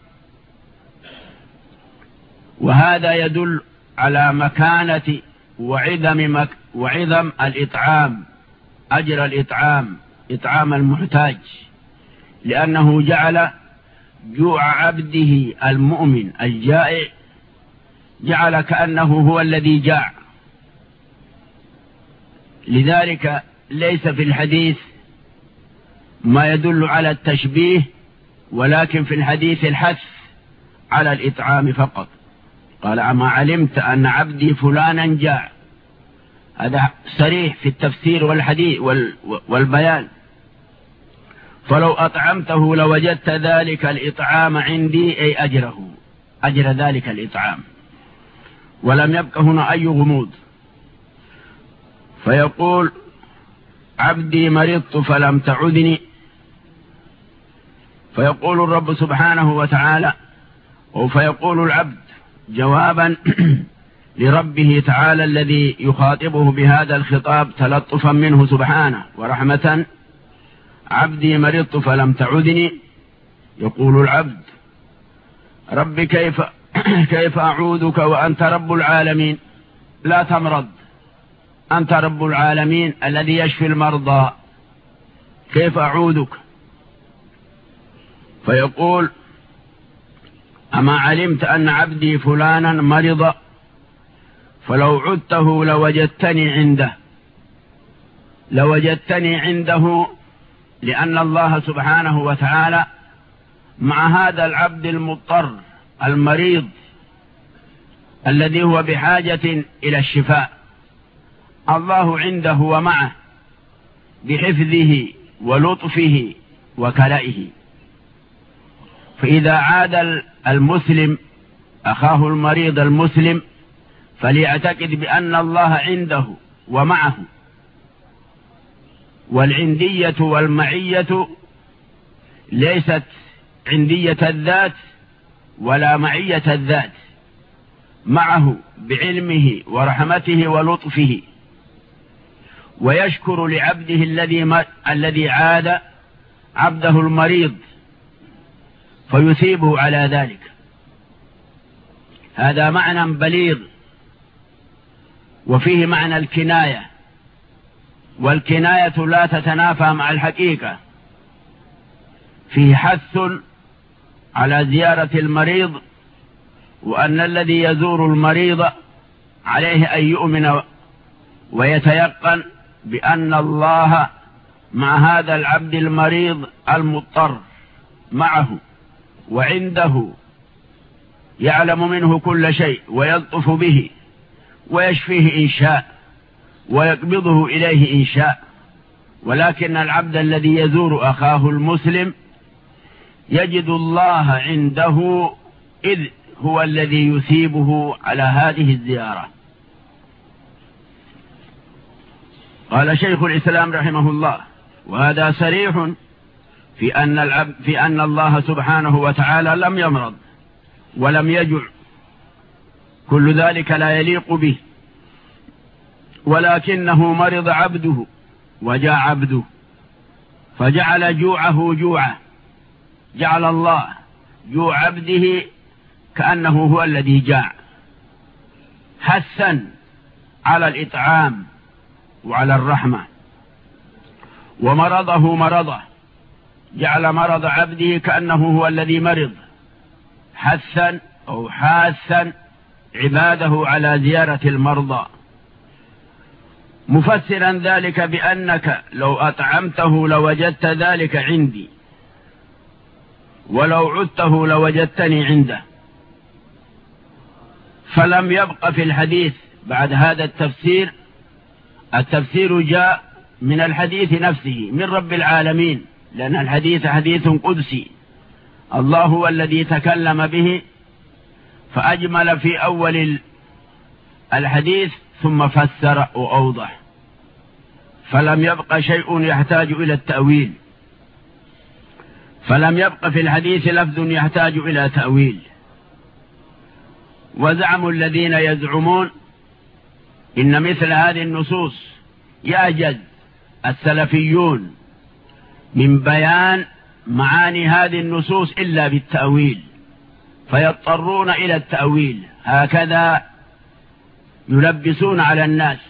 وهذا يدل على مكانة وعظم مك وعظم الإطعام، أجر الإطعام، إطعام المحتاج، لأنه جعل جوع عبده المؤمن الجائع جعل كأنه هو الذي جاع. لذلك ليس في الحديث ما يدل على التشبيه، ولكن في الحديث الحث على الإطعام فقط. قال: أما علمت أن عبدي فلانا جاع، هذا صريح في التفسير والحديث والبيان. فلو أطعمته لوجدت ذلك الإطعام عندي، أي أجره، أجر ذلك الإطعام، ولم يبق هنا أي غموض. فيقول: عبدي مرضت فلم تعدني. فيقول الرب سبحانه وتعالى، أو فيقول العبد جوابا لربه تعالى الذي يخاطبه بهذا الخطاب تلطفا منه سبحانه ورحمة: عبدي مرضت فلم تعدني. يقول العبد: رب كيف كيف أعوذك وأنت رب العالمين؟ لا تمرض، أنت رب العالمين الذي يشفي المرضى، كيف أعوذك؟ فيقول أما علمت أن عبدي فلانا مرض فلو عدته لوجدتني عنده، لوجدتني عنده، لأن الله سبحانه وتعالى مع هذا العبد المضطر المريض الذي هو بحاجة إلى الشفاء، الله عنده ومعه بحفظه ولطفه وكلائه. فإذا عاد المسلم أخاه المريض المسلم فليعتقد بأن الله عنده ومعه. والعندية والمعية ليست عندية الذات ولا معية الذات، معه بعلمه ورحمته ولطفه، ويشكر لعبده الذي الذي عاد عبده المريض فيثيبه على ذلك. هذا معنى بليغ، وفيه معنى الكناية، والكناية لا تتنافى مع الحقيقة. فيه حث على زيارة المريض، وأن الذي يزور المريض عليه أن يؤمن ويتيقن بأن الله مع هذا العبد المريض المضطر معه وعنده، يعلم منه كل شيء ويلطف به ويشفيه إن شاء ويقبضه إليه إن شاء. ولكن العبد الذي يزور أخاه المسلم يجد الله عنده، إذ هو الذي يثيبه على هذه الزيارة. قال شيخ الإسلام رحمه الله: وهذا صريح في أن العبد في أن الله سبحانه وتعالى لم يمرض ولم يجع، كل ذلك لا يليق به، ولكنه مرض عبده وجاع عبده فجعل جوعه جوعه، جعل الله جوع عبده كأنه هو الذي جاع، حثا على الإطعام وعلى الرحمة. ومرضه مرضه، جعل مرض عبده كأنه هو الذي مرض، حثا أو حاثا عباده على زيارة المرضى، مفسرا ذلك بأنك لو أطعمته لوجدت ذلك عندي، ولو عدته لوجدتني عنده. فلم يبق في الحديث بعد هذا التفسير، التفسير جاء من الحديث نفسه من رب العالمين، لأن الحديث حديث قدسي، الله هو الذي تكلم به فأجمل في أول الحديث ثم فسر وأوضح، فلم يبق شيء يحتاج إلى التأويل، فلم يبق في الحديث لفظ يحتاج إلى تأويل. وزعم الذين يزعمون إن مثل هذه النصوص يعجز السلفيون من بيان معاني هذه النصوص إلا بالتأويل، فيضطرون إلى التأويل، هكذا يلبسون على الناس.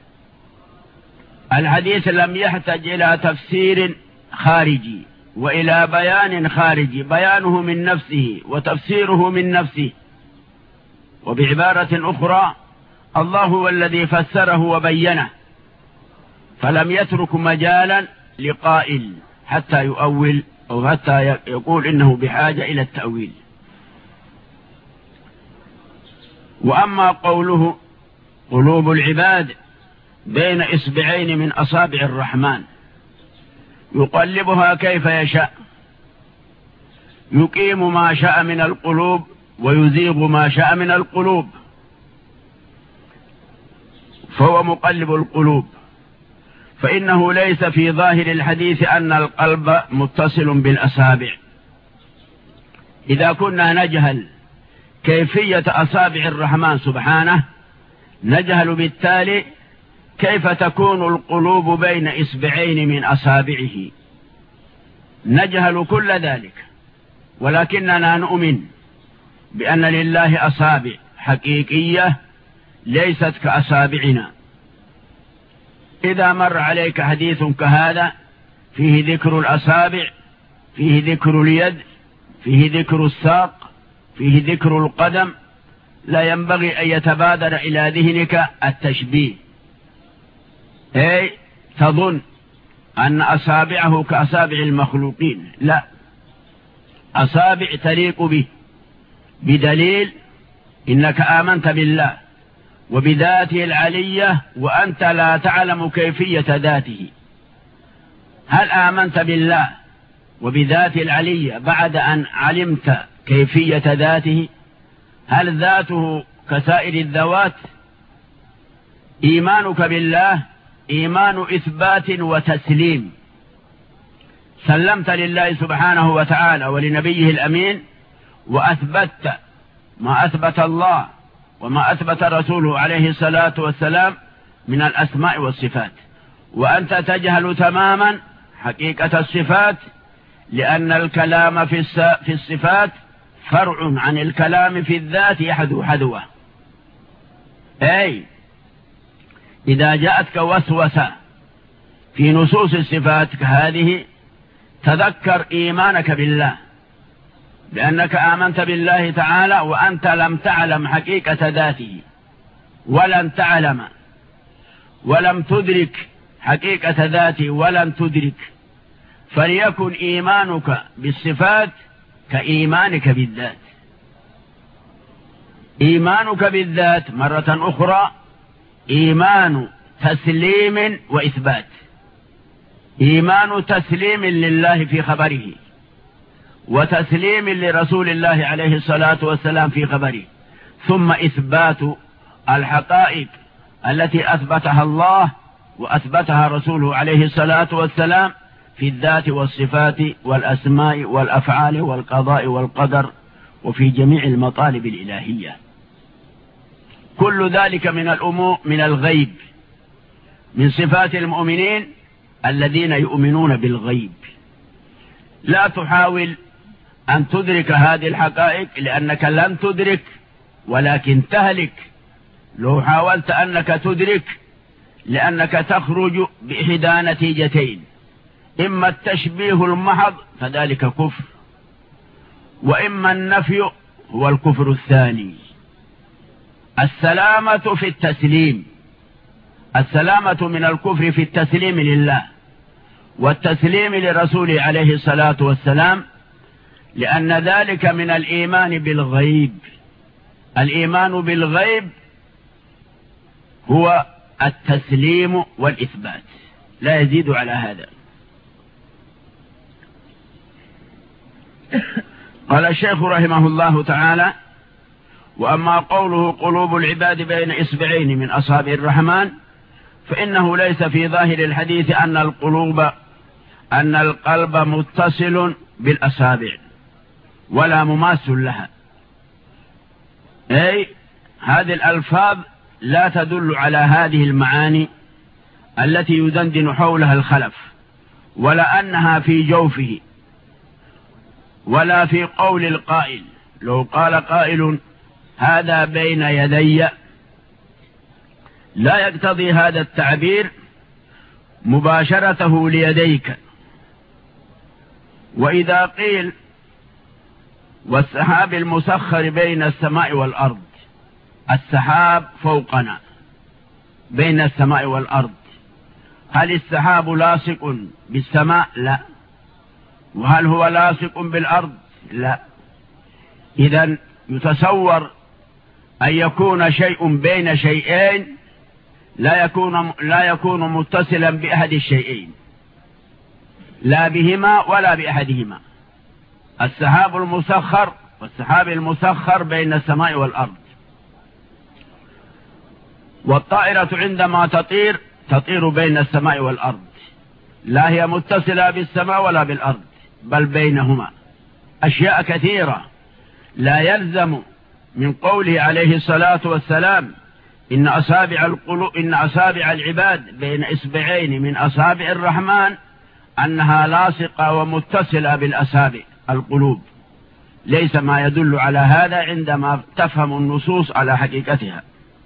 الحديث لم يحتج إلى تفسير خارجي وإلى بيان خارجي، بيانه من نفسه وتفسيره من نفسه. وبعبارة أخرى الله هو الذي فسره وبينه، فلم يترك مجالا لقائل حتى يؤول أو حتى يقول إنه بحاجة إلى التأويل. وأما قوله قلوب العباد بين إصبعين من أصابع الرحمن يقلبها كيف يشاء، يقيم ما شاء من القلوب ويزيغ ما شاء من القلوب، فهو مقلب القلوب. فإنه ليس في ظاهر الحديث أن القلب متصل بالأصابع. إذا كنا نجهل كيفية أصابع الرحمن سبحانه، نجهل بالتالي كيف تكون القلوب بين إصبعين من أصابعه، نجهل كل ذلك. ولكننا نؤمن بأن لله أصابع حقيقية ليست كأصابعنا. إذا مر عليك حديث كهذا فيه ذكر الأصابع، فيه ذكر اليد، فيه ذكر الساق، فيه ذكر القدم، لا ينبغي أن يتبادر إلى ذهنك التشبيه، أي تظن أن أصابعه كأصابع المخلوقين، لا، أصابع تليق به، بدليل إنك آمنت بالله وبذاته العلية وأنت لا تعلم كيفية ذاته. هل آمنت بالله وبذاته العلية بعد أن علمت كيفية ذاته؟ هل ذاته كسائر الذوات؟ إيمانك بالله إيمان إثبات وتسليم، سلمت لله سبحانه وتعالى ولنبيه الأمين وأثبتت ما أثبت الله وما أثبت رسوله عليه الصلاة والسلام من الأسماء والصفات، وأنت تجهل تماما حقيقة الصفات، لأن الكلام في الصفات فرع عن الكلام في الذات يحذو حذوه. أي إذا جاءتك وسوسة في نصوص الصفات كهذه تذكر إيمانك بالله، لأنك آمنت بالله تعالى وأنت لم تعلم حقيقة ذاته، ولن تعلم ولم تدرك حقيقة ذاته ولن تدرك، فليكن إيمانك بالصفات كإيمانك بالذات. إيمانك بالذات مرة أخرى إيمان تسليم وإثبات، إيمان تسليم لله في خبره وتسليم لرسول الله عليه الصلاة والسلام في خبره، ثم إثبات الحقائق التي أثبتها الله وأثبتها رسوله عليه الصلاة والسلام في الذات والصفات والأسماء والأفعال والقضاء والقدر وفي جميع المطالب الإلهية. كل ذلك من الأمور من الغيب، من صفات المؤمنين الذين يؤمنون بالغيب. لا تحاول أن تدرك هذه الحقائق لأنك لن تدرك، ولكن تهلك لو حاولت أنك تدرك، لأنك تخرج بإحدى نتيجتين: إما التشبيه المحض فذلك كفر، وإما النفي هو الكفر الثاني. السلامة في التسليم، السلامة من الكفر في التسليم لله والتسليم لرسوله عليه الصلاة والسلام، لأن ذلك من الإيمان بالغيب. الإيمان بالغيب هو التسليم والإثبات، لا يزيد على هذا. قال الشيخ رحمه الله تعالى: وأما قوله قلوب العباد بين إصبعين من أصابع الرحمن، فإنه ليس في ظاهر الحديث أن القلوب أن القلب متصل بالأصابع ولا مماس لها، أي هذه الألفاظ لا تدل على هذه المعاني التي يدندن حولها الخلف، ولا أنها في جوفه، ولا في قول القائل. لو قال قائل هذا بين يدي لا يقتضي هذا التعبير مباشرته ليديك. وإذا قيل والسحاب المسخر بين السماء والأرض، السحاب فوقنا بين السماء والأرض، هل السحاب لاصق بالسماء؟ لا. وهل هو لاصق بالأرض؟ لا. إذن يتصور أن يكون شيء بين شيئين لا يكون لا يكون متصلا بأحد الشيئين، لا بهما ولا بأحدهما. السحاب المسخر والسحاب المسخر بين السماء والأرض. والطائرة عندما تطير تطير بين السماء والأرض، لا هي متصلة بالسماء ولا بالأرض، بل بينهما. أشياء كثيرة لا يلزم من قوله عليه الصلاة والسلام إن أصابع القلوب إن أصابع العباد بين إصبعين من أصابع الرحمن أنها لاصقة ومتصلة بالأصابع القلوب، ليس ما يدل على هذا عندما تفهم النصوص على حقيقتها.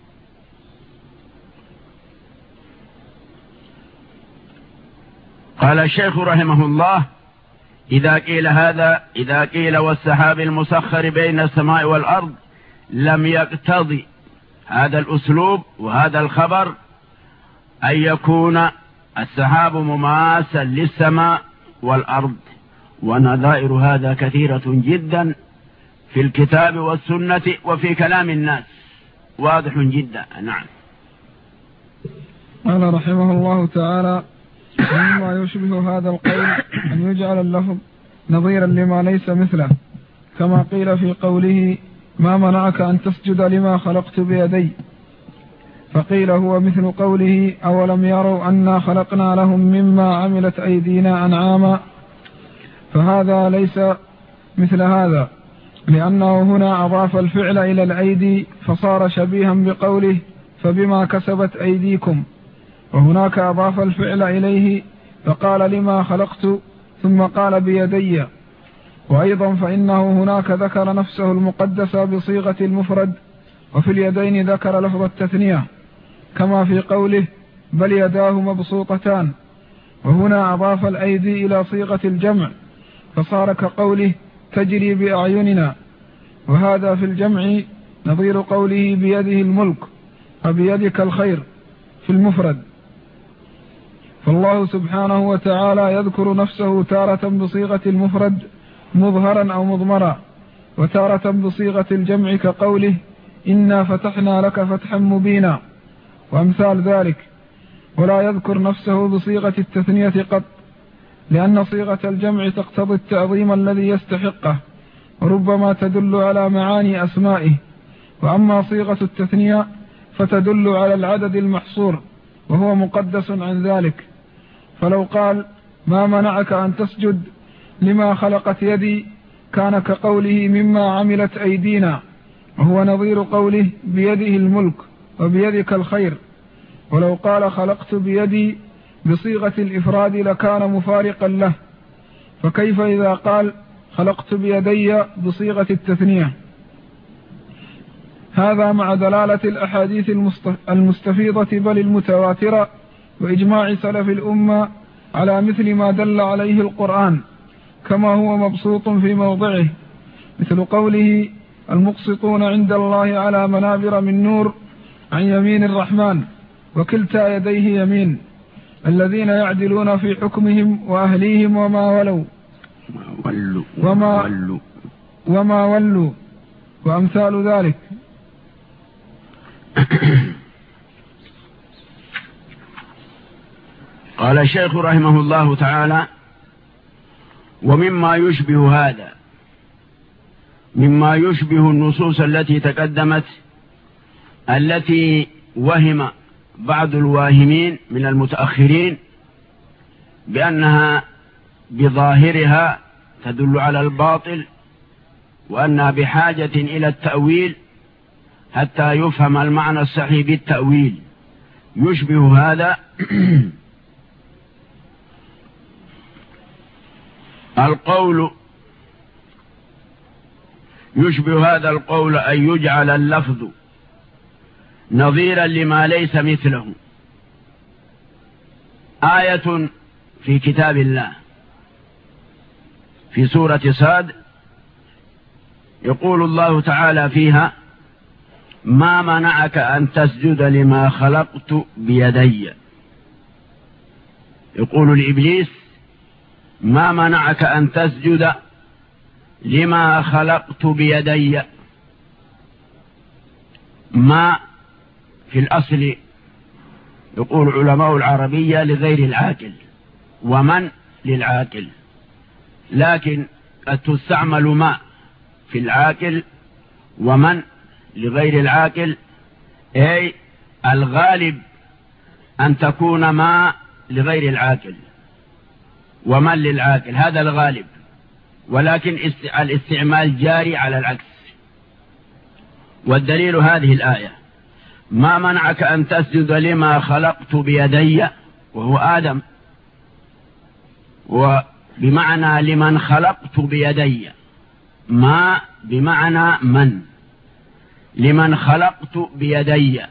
قال الشيخ رحمه الله: إذا قيل هذا إذا قيل والسحاب المسخر بين السماء والأرض لم يقتضي هذا الأسلوب وهذا الخبر أن يكون السحاب مماثلا للسماء والأرض، ونظائر هذا كثيرة جدا في الكتاب والسنة وفي كلام الناس، واضح جدا. نعم. قال رحمه الله تعالى: مما يشبه هذا القول أن يجعل اللفظ نظيرا لما ليس مثله، كما قيل في قوله: ما منعك أن تسجد لما خلقت بيدي، فقيل هو مثل قوله: أولم يروا أنا خلقنا لهم مما عملت أيدينا أنعاما، فهذا ليس مثل هذا، لأنه هنا أضاف الفعل إلى الأيدي فصار شبيها بقوله: فبما كسبت أيديكم، وهناك أضاف الفعل إليه فقال: لما خلقت، ثم قال: بيدي. وأيضا فإنه هناك ذكر نفسه المقدسة بصيغة المفرد، وفي اليدين ذكر لفظ التثنية، كما في قوله: بل يداه مبسوطتان. وهنا أضاف الأيدي إلى صيغة الجمع فصار كقوله: تجري بأعيننا، وهذا في الجمع نظير قوله: بيده الملك وبيدك الخير في المفرد. فالله سبحانه وتعالى يذكر نفسه تارة بصيغة المفرد مظهرا أو مضمرا، وتارة بصيغة الجمع كقوله: إنا فتحنا لك فتحا مبينا، وأمثال ذلك، ولا يذكر نفسه بصيغة التثنية قط، لأن صيغة الجمع تقتضي التعظيم الذي يستحقه، وربما تدل على معاني أسمائه، وأما صيغة التثنية فتدل على العدد المحصور، وهو مقدس عن ذلك. فلو قال: ما منعك أن تسجد لما خلقت يدي، كان كقوله: مما عملت أيدينا، وهو نظير قوله: بيده الملك وبيدك الخير. ولو قال: خلقت بيدي بصيغة الإفراد لكان مفارقا له، فكيف إذا قال: خلقت بيدي بصيغة التثنية؟ هذا مع دلالة الأحاديث المستفيضة بل المتواترة، وإجماع سلف الأمة على مثل ما دل عليه القرآن، كما هو مبسوط في موضعه، مثل قوله: المقسطون عند الله على منابر من نور عن يمين الرحمن وكلتا يديه يمين، الذين يعدلون في حكمهم وأهليهم وما ولوا وما وما ولوا وأمثال ذلك. قال الشيخ رحمه الله تعالى: ومما يشبه هذا، مما يشبه النصوص التي تقدمت، التي وهم بعض الواهمين من المتأخرين بأنها بظاهرها تدل على الباطل، وأنها بحاجة إلى التأويل حتى يفهم المعنى الصحيح بالتأويل. يشبه هذا القول يشبه هذا القول أن يجعل اللفظ نظيرا لما ليس مثله. آية في كتاب الله في سورة صاد يقول الله تعالى فيها: ما منعك أن تسجد لما خلقت بيدي. يقول لإبليس: ما منعك أن تسجد لما خلقت بيدي. ما في الأصل يقول علماء العربية لغير العاقل، ومن للعاقل، لكن قد تستعمل ما في العاقل ومن لغير العاقل، أي الغالب أن تكون ما لغير العاقل ومن للعاقل، هذا الغالب، ولكن الاستعمال جاري على العكس. والدليل هذه الآية: ما منعك أن تسجد لما خلقت بيدي، وهو آدم، وبمعنى لمن خلقت بيدي، ما بمعنى من، لمن خلقت بيدي.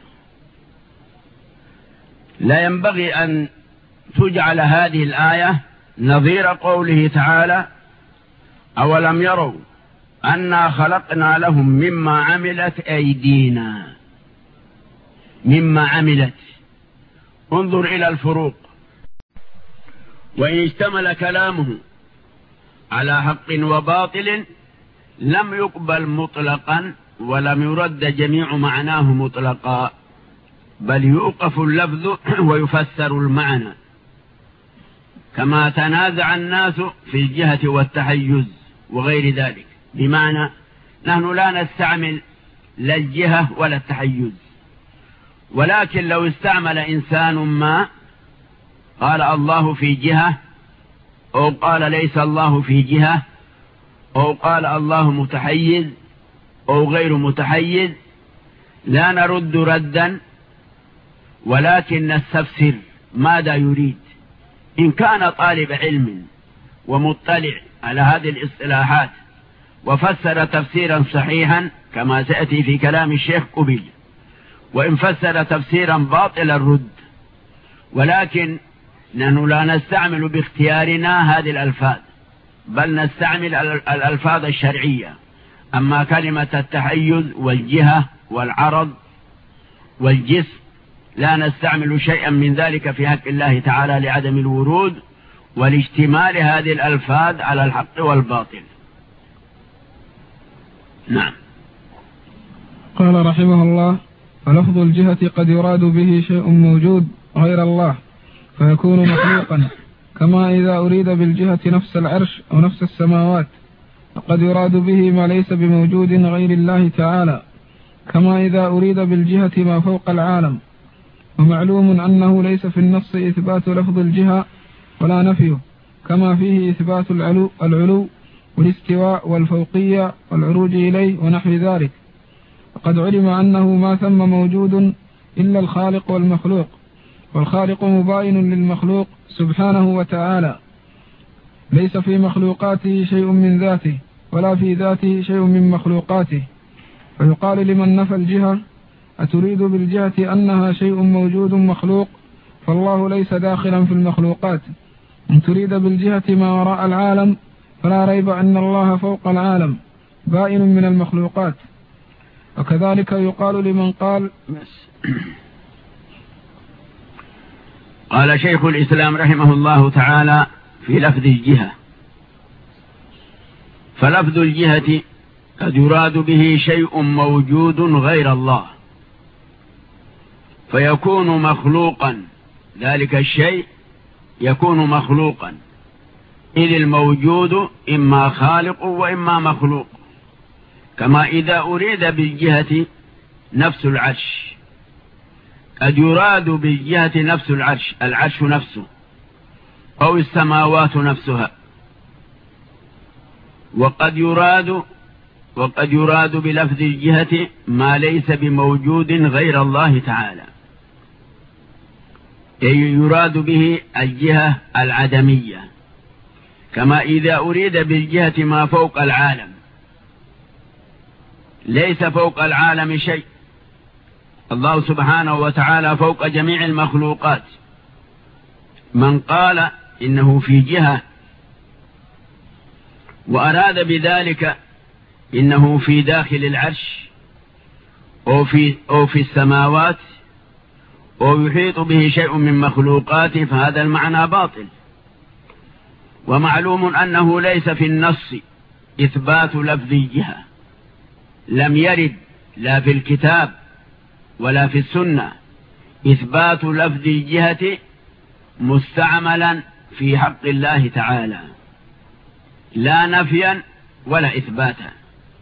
لا ينبغي أن تجعل هذه الآية نظير قوله تعالى: أولم يروا أنا خلقنا لهم مما عملت أيدينا. مما عملت، انظر إلى الفروق. وإن اشتمل كلامه على حق وباطل لم يقبل مطلقا ولم يرد جميع معناه مطلقا، بل يوقف اللفظ ويفسر المعنى، كما تنازع الناس في الجهة والتحيز وغير ذلك. بمعنى نحن لا نستعمل لا الجهة ولا التحيز، ولكن لو استعمل إنسان ما قال الله في جهة، أو قال ليس الله في جهة، أو قال الله متحيز أو غير متحيز، لا نرد ردا، ولكن نستفسر ماذا يريد. إن كان طالب علم ومطلع على هذه الاصطلاحات وفسر تفسيرا صحيحا كما سأتي في كلام الشيخ قبيل، وإن فسر تفسيرا باطلا رد. ولكن نحن لا نستعمل باختيارنا هذه الألفاظ، بل نستعمل الألفاظ الشرعية. أما كلمة التحيز والجهة والعرض والجسم لا نستعمل شيئا من ذلك في حق الله تعالى لعدم الورود والاشتمال هذه الألفاظ على الحق والباطل. نعم. قال رحمه الله: فلفظ الجهة قد يراد به شيء موجود غير الله فيكون مخلوقا، كما إذا أريد بالجهة نفس العرش أو نفس السماوات، وقد يراد به ما ليس بموجود غير الله تعالى، كما إذا أريد بالجهة ما فوق العالم. ومعلوم أنه ليس في النص إثبات لفظ الجهة ولا نفيه، كما فيه إثبات العلو, العلو والاستواء والفوقية والعروج إليه ونحو ذلك. وقد علم أنه ما ثم موجود إلا الخالق والمخلوق، والخالق مباين للمخلوق سبحانه وتعالى، ليس في مخلوقاته شيء من ذاته ولا في ذاته شيء من مخلوقاته. فيقال لمن نفى الجهة: أتريد بالجهة أنها شيء موجود مخلوق؟ فالله ليس داخلا في المخلوقات. إن تريد بالجهة ما وراء العالم فلا ريب أن الله فوق العالم بائن من المخلوقات. وكذلك يقال لمن قال قال شيخ الإسلام رحمه الله تعالى في لفظ الجهة: فلفظ الجهة قد يراد به شيء موجود غير الله فيكون مخلوقا، ذلك الشيء يكون مخلوقا، إذ الموجود إما خالق وإما مخلوق. كما إذا أريد بالجهة نفس العرش، قد يراد بالجهة نفس العرش، العرش نفسه، أو السماوات نفسها. وقد يراد وقد يراد بلفظ الجهة ما ليس بموجود غير الله تعالى، أي يراد به الجهة العدمية. كما إذا أريد بالجهة ما فوق العالم، ليس فوق العالم شيء، الله سبحانه وتعالى فوق جميع المخلوقات. من قال إنه في جهة وأراد بذلك إنه في داخل العرش أو في, أو في السماوات أو يحيط به شيء من مخلوقاته، فهذا المعنى باطل. ومعلوم أنه ليس في النص إثبات لفظ الجهة، لم يرد لا في الكتاب ولا في السنة إثبات لفظ الجهة مستعملا في حق الله تعالى، لا نفيا ولا إثباتا.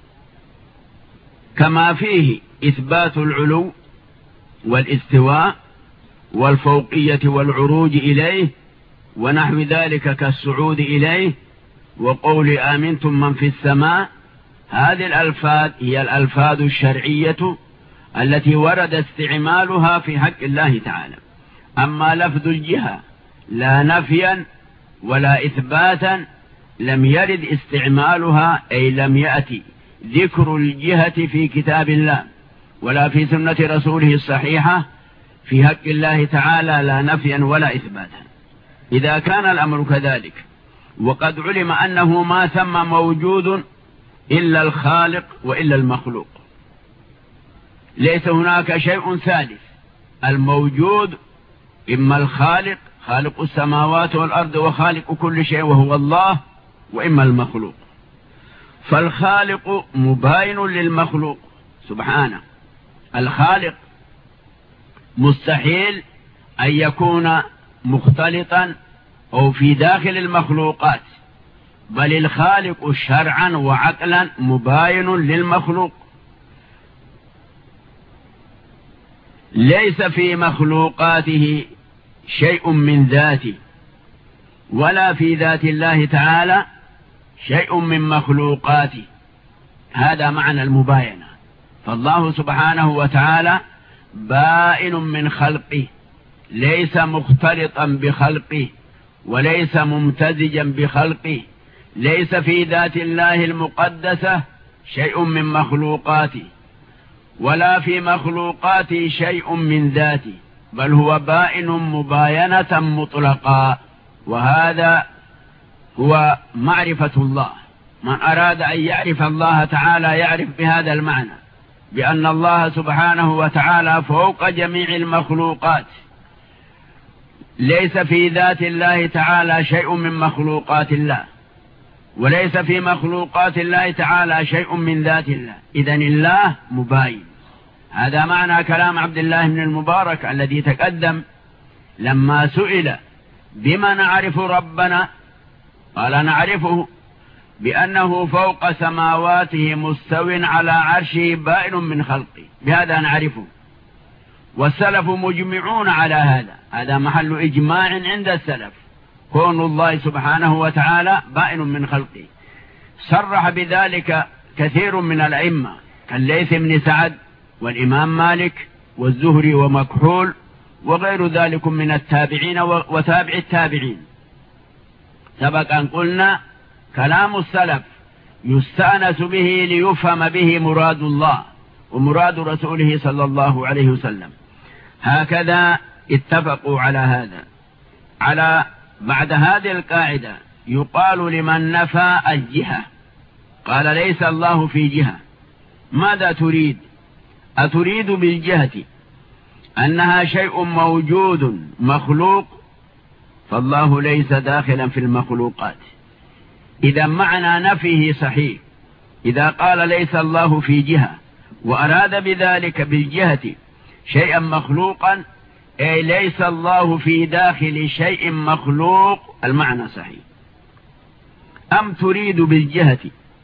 كما فيه إثبات العلو والاستواء والفوقية والعروج إليه ونحو ذلك كالصعود إليه، وقول آمنتم من في السماء. هذه الألفاظ هي الألفاظ الشرعية التي ورد استعمالها في حق الله تعالى. أما لفظ الجهة لا نفيا ولا إثباتا لم يرد استعمالها، أي لم يأتي ذكر الجهة في كتاب الله ولا في سنة رسوله الصحيحة في حق الله تعالى، لا نفيا ولا إثباتا. إذا كان الأمر كذلك وقد علم أنه ما ثم موجود إلا الخالق وإلا المخلوق، ليس هناك شيء ثالث، الموجود إما الخالق خالق السماوات والأرض وخالق كل شيء وهو الله، وإما المخلوق. فالخالق مباين للمخلوق سبحانه. الخالق مستحيل أن يكون مختلطا أو في داخل المخلوقات، بل الخالق شرعا وعقلا مباين للمخلوق. ليس في مخلوقاته شيء من ذاته، ولا في ذات الله تعالى شيء من مخلوقاته. هذا معنى المباينة. فالله سبحانه وتعالى بائن من خلقه، ليس مختلطا بخلقه وليس ممتزجا بخلقه. ليس في ذات الله المقدسة شيء من مخلوقاته، ولا في مخلوقاته شيء من ذاته، بل هو بائن مباينة مطلقا. وهذا هو معرفة الله. من أراد أن يعرف الله تعالى يعرف بهذا المعنى، بأن الله سبحانه وتعالى فوق جميع المخلوقات. ليس في ذات الله تعالى شيء من مخلوقات الله، وليس في مخلوقات الله تعالى شيء من ذات الله. إذن الله مباين. هذا معنى كلام عبد الله بن المبارك الذي تقدم لما سئل بما نعرف ربنا، قال نعرفه بأنه فوق سماواته مستو على عرشه بائن من خلقه، بهذا نعرفه. والسلف مجمعون على هذا، هذا محل إجماع عند السلف، كون الله سبحانه وتعالى بائن من خلقه. صرح بذلك كثير من الأئمة كالليث بن سعد والإمام مالك والزهري ومكحول وغير ذلك من التابعين وتابع التابعين. سبق أن قلنا كلام السلف يستأنس به ليفهم به مراد الله ومراد رسوله صلى الله عليه وسلم. هكذا اتفقوا على هذا. على بعد هذه القاعدة يقال لمن نفى الجهة، قال ليس الله في جهة، ماذا تريد؟ أتريد بالجهة أنها شيء موجود مخلوق؟ فالله ليس داخلا في المخلوقات. إذا معنى نفيه صحيح. إذا قال ليس الله في جهة وأراد بذلك بالجهة شيئا مخلوقا، أي ليس الله في داخل شيء مخلوق، المعنى صحيح. أم تريد بالجهة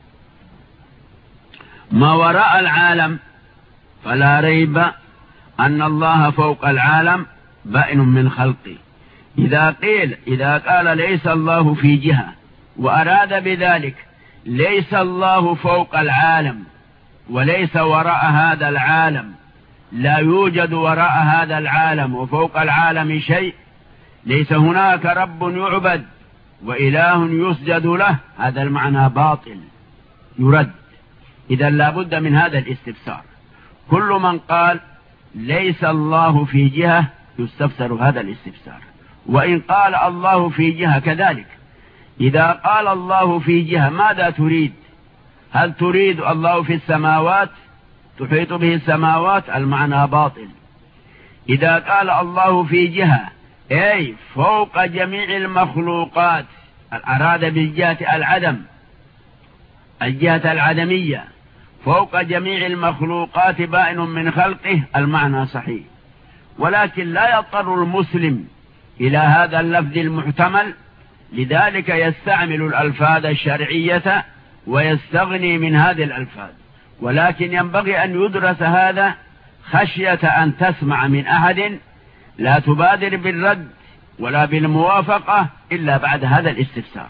ما وراء العالم؟ فلا ريب أن الله فوق العالم بائن من خلقه. إذا قيل إذا قال ليس الله في جهة وأراد بذلك ليس الله فوق العالم وليس وراء هذا العالم، لا يوجد وراء هذا العالم وفوق العالم شيء، ليس هناك رب يعبد وإله يسجد له، هذا المعنى باطل يرد. إذا لا بد من هذا الاستفسار. كل من قال ليس الله في جهة يستفسر هذا الاستفسار. وإن قال الله في جهة كذلك. إذا قال الله في جهة ماذا تريد؟ هل تريد الله في السماوات تحيط به السماوات؟ المعنى باطل. إذا قال الله في جهة أي فوق جميع المخلوقات، أراد بالجهة العدم، الجهة العدمية، فوق جميع المخلوقات بائن من خلقه، المعنى صحيح. ولكن لا يضطر المسلم إلى هذا اللفظ المحتمل، لذلك يستعمل الألفاظ الشرعية ويستغني من هذه الألفاظ. ولكن ينبغي أن يدرس هذا خشية أن تسمع من أحد لا تبادر بالرد ولا بالموافقة إلا بعد هذا الاستفسار.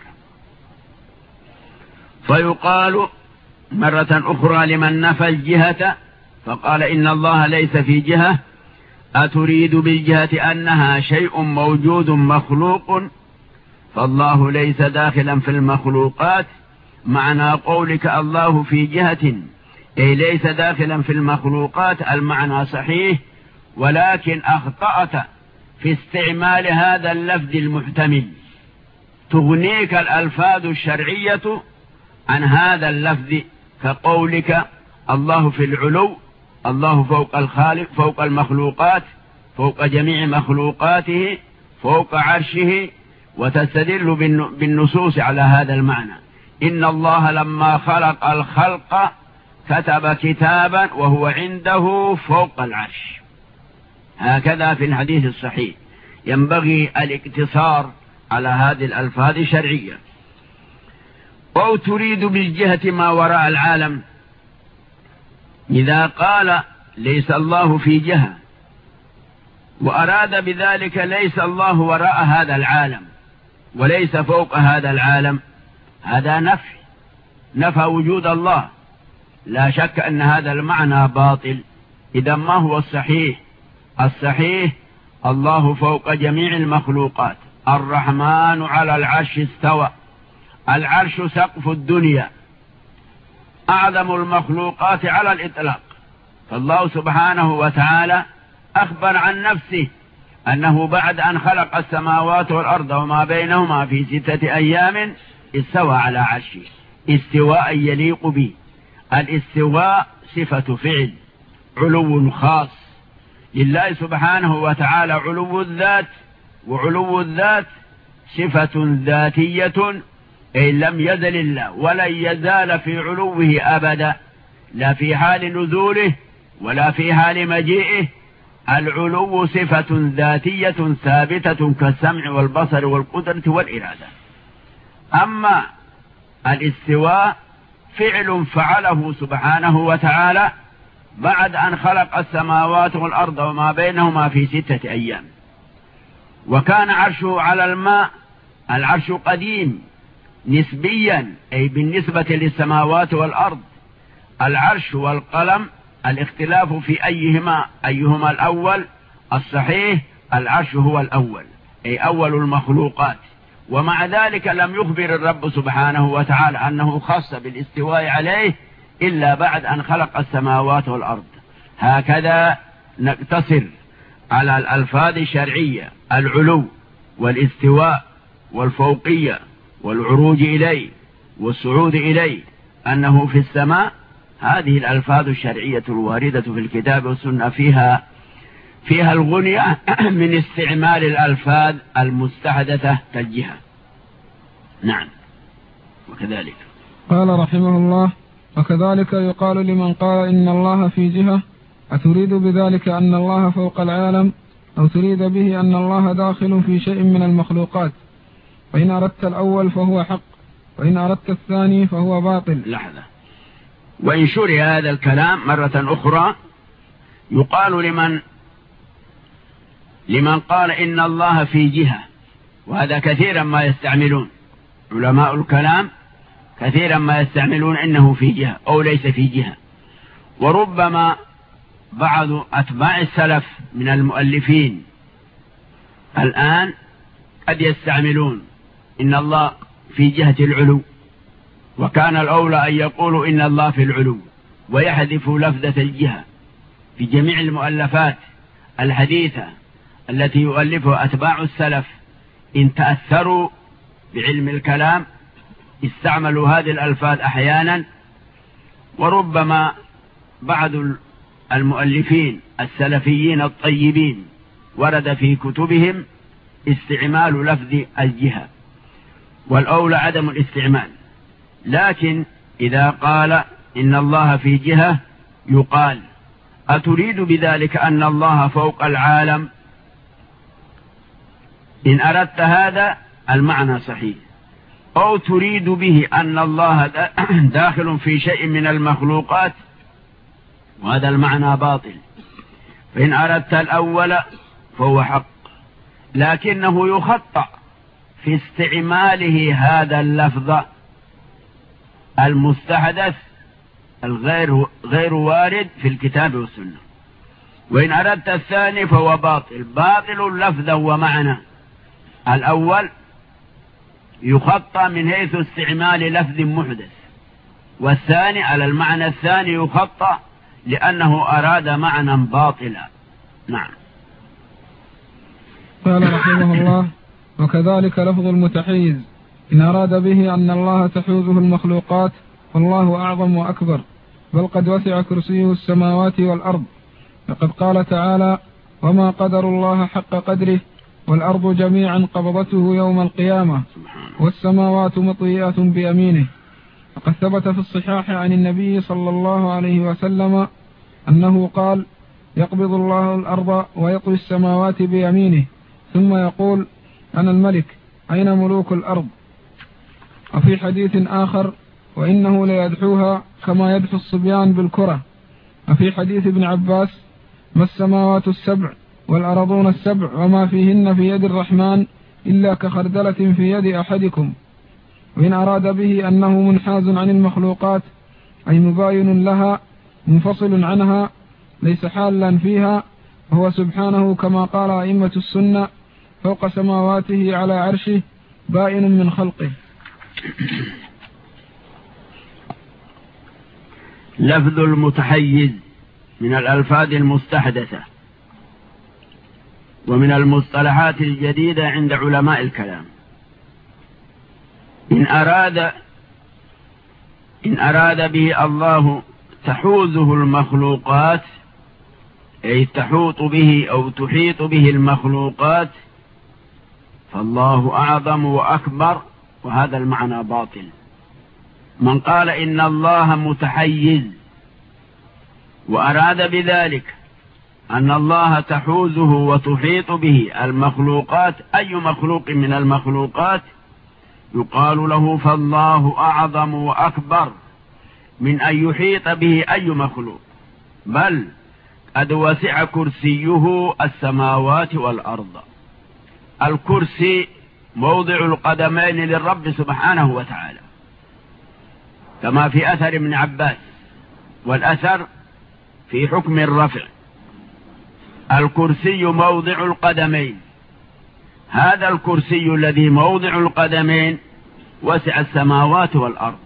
فيقال مرة أخرى لمن نفى الجهة فقال إن الله ليس في جهة: أتريد بالجهة أنها شيء موجود مخلوق؟ فالله ليس داخلا في المخلوقات. معنى قولك الله في جهة أي ليس داخلا في المخلوقات المعنى صحيح، ولكن أخطأت في استعمال هذا اللفظ المحتمل. تغنيك الألفاظ الشرعية عن هذا اللفظ، كقولك الله في العلو، الله فوق الخالق، فوق المخلوقات، فوق جميع مخلوقاته، فوق عرشه، وتستدل بالنصوص على هذا المعنى. إن الله لما خلق الخلق كتب كتابا وهو عنده فوق العرش، هكذا في الحديث الصحيح. ينبغي الاقتصار على هذه الألفاظ الشرعية. أو تريد بالجهة ما وراء العالم، إذا قال ليس الله في جهة وأراد بذلك ليس الله وراء هذا العالم وليس فوق هذا العالم، هذا نفي، نفى وجود الله. لا شك أن هذا المعنى باطل. إذا ما هو الصحيح؟ الصحيح الله فوق جميع المخلوقات، الرحمن على العرش استوى، العرش سقف الدنيا، أعظم المخلوقات على الإطلاق. فالله سبحانه وتعالى أخبر عن نفسه أنه بعد أن خلق السماوات والأرض وما بينهما في ستة أيام استوى على عرشه استواء يليق به. الاستواء صفة فعل، علو خاص لله سبحانه وتعالى. علو الذات، وعلو الذات صفة ذاتية، أي لم يزل الله ولن يزال في علوه أبدا، لا في حال نزوله ولا في حال مجيئه. العلو صفة ذاتية ثابتة كالسمع والبصر والقدرة والإرادة. أما الاستواء فعل فعله سبحانه وتعالى بعد أن خلق السماوات والأرض وما بينهما في ستة أيام. وكان عرشه على الماء، العرش قديم نسبيا، أي بالنسبة للسماوات والأرض. العرش والقلم الاختلاف في أيهما أيهما الأول. الصحيح العرش هو الأول، أي أول المخلوقات. ومع ذلك لم يخبر الرب سبحانه وتعالى أنه خاص بالاستواء عليه إلا بعد أن خلق السماوات والأرض. هكذا نقتصر على الألفاظ الشرعية: العلو والاستواء والفوقية والعروج إليه والصعود إليه، أنه في السماء. هذه الألفاظ الشرعية الواردة في الكتاب والسنة فيها فيها الغنية من استعمال الألفاظ المستحدثة كالجهة. نعم. وكذلك قال رحمه الله: وكذلك يقال لمن قال إن الله في جهة: أتريد بذلك أن الله فوق العالم، أو تريد به أن الله داخل في شيء من المخلوقات؟ فإن أردت الأول فهو حق، وإن أردت الثاني فهو باطل. لحظة. وإن شرع هذا الكلام مرة أخرى، يقال لمن لمن قال إن الله في جهة، وهذا كثيرا ما يستعملون علماء الكلام، كثيرا ما يستعملون إنه في جهة أو ليس في جهة. وربما بعض أتباع السلف من المؤلفين الآن قد يستعملون إن الله في جهة العلو، وكان الأولى أن يقولوا إن الله في العلو، ويحذفوا لفظة الجهة في جميع المؤلفات الحديثة التي يؤلفها أتباع السلف. إن تأثروا بعلم الكلام استعملوا هذه الألفاظ أحيانا. وربما بعض المؤلفين السلفيين الطيبين ورد في كتبهم استعمال لفظ الجهة، والأولى عدم الاستعمال. لكن إذا قال إن الله في جهة يقال: أتريد بذلك أن الله فوق العالم؟ إن أردت هذا المعنى صحيح. أو تريد به أن الله داخل في شيء من المخلوقات، وهذا المعنى باطل. فإن أردت الأول فهو حق، لكنه يخطأ في استعماله هذا اللفظ المستحدث الغير غير وارد في الكتاب والسنة. وإن أردت الثاني فهو باطل، باطل لفظا ومعنى. الأول يخطى من حيث استعمال لفظ محدث، والثاني على المعنى الثاني يخطى لأنه أراد معنى باطلا. نعم. قال رحمه الله: وكذلك لفظ المتحيز إن أراد به أن الله تحوزه المخلوقات والله أعظم وأكبر، بل قد وسع كرسيه السماوات والأرض، فقد قال تعالى: وما قدر الله حق قدره والأرض جميعا قبضته يوم القيامة والسماوات مطويات بيمينه. وقد ثبت في الصحاح عن النبي صلى الله عليه وسلم أنه قال: يقبض الله الأرض ويطوي السماوات بيمينه ثم يقول: أنا الملك أين ملوك الأرض؟ وفي حديث آخر: وإنه ليدحوها كما يدحو الصبيان بالكرة. وفي حديث ابن عباس: ما السماوات السبع والأرضون السبع وما فيهن في يد الرحمن إلا كخردلة في يد أحدكم. وإن أراد به أنه منحاز عن المخلوقات أي مباين لها منفصل عنها ليس حالا فيها، وهو سبحانه كما قال أئمة السنة فوق سماواته على عرشه بائن من خلقه. لفظ المتحيز من الألفاظ المستحدثة ومن المصطلحات الجديدة عند علماء الكلام. إن أراد إن أراد به الله تحوزه المخلوقات أي تحوط به أو تحيط به المخلوقات فالله أعظم وأكبر، وهذا المعنى باطل. من قال إن الله متحيز وأراد بذلك أن الله تحوزه وتحيط به المخلوقات أي مخلوق من المخلوقات يقال له فالله أعظم وأكبر من أن يحيط به أي مخلوق، بل قد وسع كرسيه السماوات والأرض. الكرسي موضع القدمين للرب سبحانه وتعالى كما في أثر ابن عباس، والأثر في حكم الرفع. الكرسي موضع القدمين، هذا الكرسي الذي موضع القدمين وسع السماوات والأرض.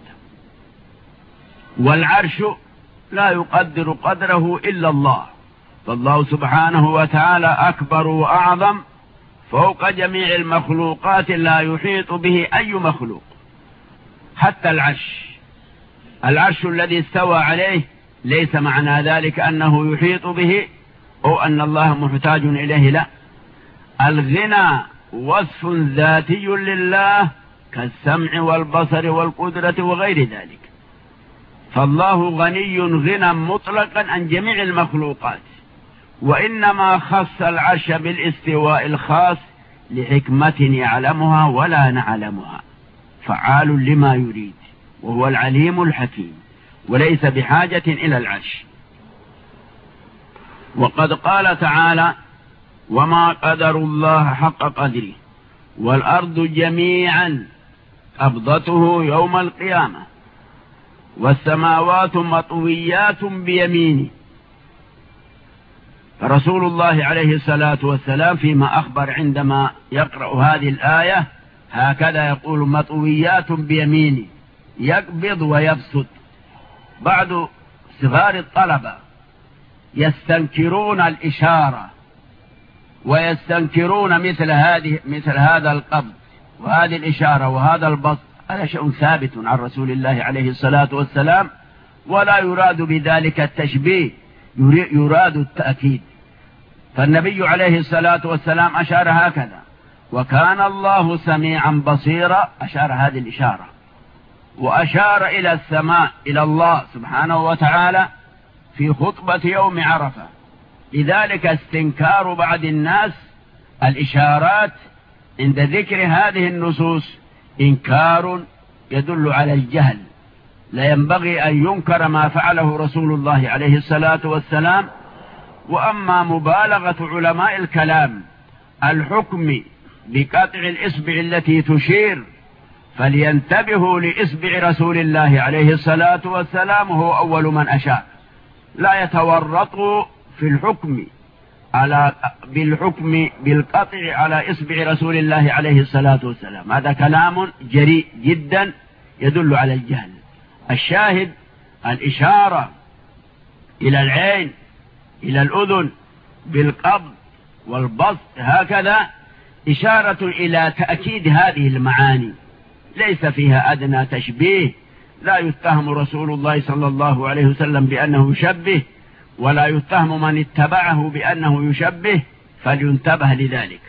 والعرش لا يقدر قدره إلا الله، فالله سبحانه وتعالى أكبر وأعظم فوق جميع المخلوقات لا يحيط به أي مخلوق. حتى العرش العرش الذي استوى عليه ليس معنى ذلك أنه يحيط به أو أن الله محتاج إليه، لا. الغنى وصف ذاتي لله كالسمع والبصر والقدرة وغير ذلك، فالله غني غنى مطلقا عن جميع المخلوقات، وإنما خص العرش بالاستواء الخاص لحكمة يعلمها ولا نعلمها، فعال لما يريد، وهو العليم الحكيم، وليس بحاجة إلى العرش. وقد قال تعالى: وما قدر الله حق قدره والأرض جميعا قبضته يوم القيامة والسماوات مطويات بيمينه. رسول الله عليه الصلاة والسلام فيما أخبر عندما يقرأ هذه الآية هكذا يقول: مطويات بيمينه، يقبض ويبسط. بعض صغار الطلبة يستنكرون الإشارة ويستنكرون مثل هذه مثل هذا القبض وهذه الإشارة وهذا البسط. هذا شيء ثابت عن رسول الله عليه الصلاة والسلام، ولا يراد بذلك التشبيه، يراد التأكيد. فالنبي عليه الصلاة والسلام أشار هكذا: وكان الله سميعا بصيرا، أشار هذه الإشارة، وأشار إلى السماء إلى الله سبحانه وتعالى في خطبة يوم عرفة. لذلك استنكار بعض الناس الإشارات عند ذكر هذه النصوص إنكار يدل على الجهل، لا ينبغي أن ينكر ما فعله رسول الله عليه الصلاة والسلام. وأما مبالغة علماء الكلام الحكم بقطع الإصبع التي تشير فلينتبهوا لإصبع رسول الله عليه الصلاة والسلام، هو أول من أشار. لا يتورطوا في الحكم على بالحكم بالقطع على إصبع رسول الله عليه الصلاة والسلام. هذا كلام جريء جدا يدل على الجهل. الشاهد الإشارة إلى العين إلى الأذن بالقبض والبسط هكذا إشارة إلى تأكيد هذه المعاني، ليس فيها أدنى تشبيه. لا يتهم رسول الله صلى الله عليه وسلم بأنه يشبه، ولا يتهم من اتبعه بأنه يشبه، فلينتبه لذلك.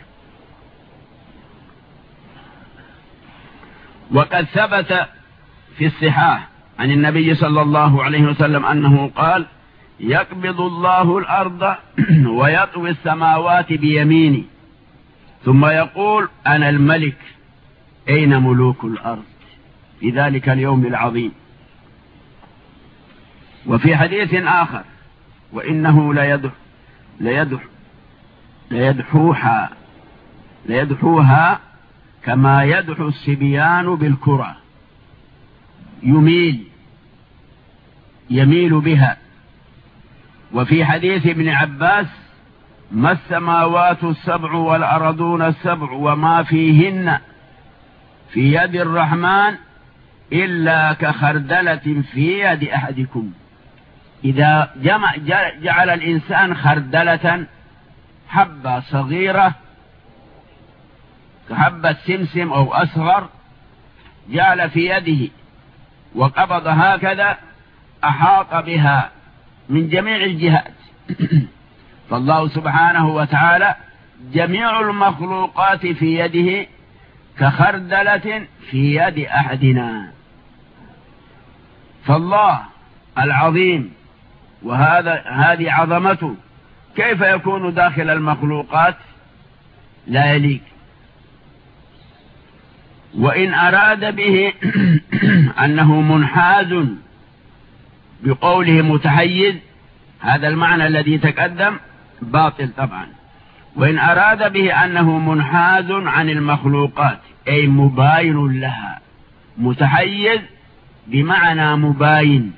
وقد ثبت في الصحاح عن النبي صلى الله عليه وسلم أنه قال: يقبض الله الأرض ويطوي السماوات بيميني ثم يقول: أنا الملك، أين ملوك الأرض في ذلك اليوم العظيم. وفي حديث آخر: وإنه ليدح ليدح ليدحوها ليدحوها كما يدحو الصبيان بالكرة، يميل يميل بها. وفي حديث ابن عباس: ما السماوات السبع والأرضون السبع وما فيهن في يد الرحمن إلا كخردلة في يد أحدكم. إذا جمع جعل الإنسان خردلة، حبة صغيرة كحبة سمسم أو أصغر، جعل في يده وقبض هكذا، أحاط بها من جميع الجهات. فالله سبحانه وتعالى جميع المخلوقات في يده كخردلة في يد أحدنا. فالله العظيم وهذا هذه عظمته كيف يكون داخل المخلوقات؟ لا يليق. وإن أراد به أنه منحاز بقوله متحيز، هذا المعنى الذي تقدم باطل طبعا. وإن أراد به أنه منحاز عن المخلوقات أي مباين لها، متحيز بمعنى مباين،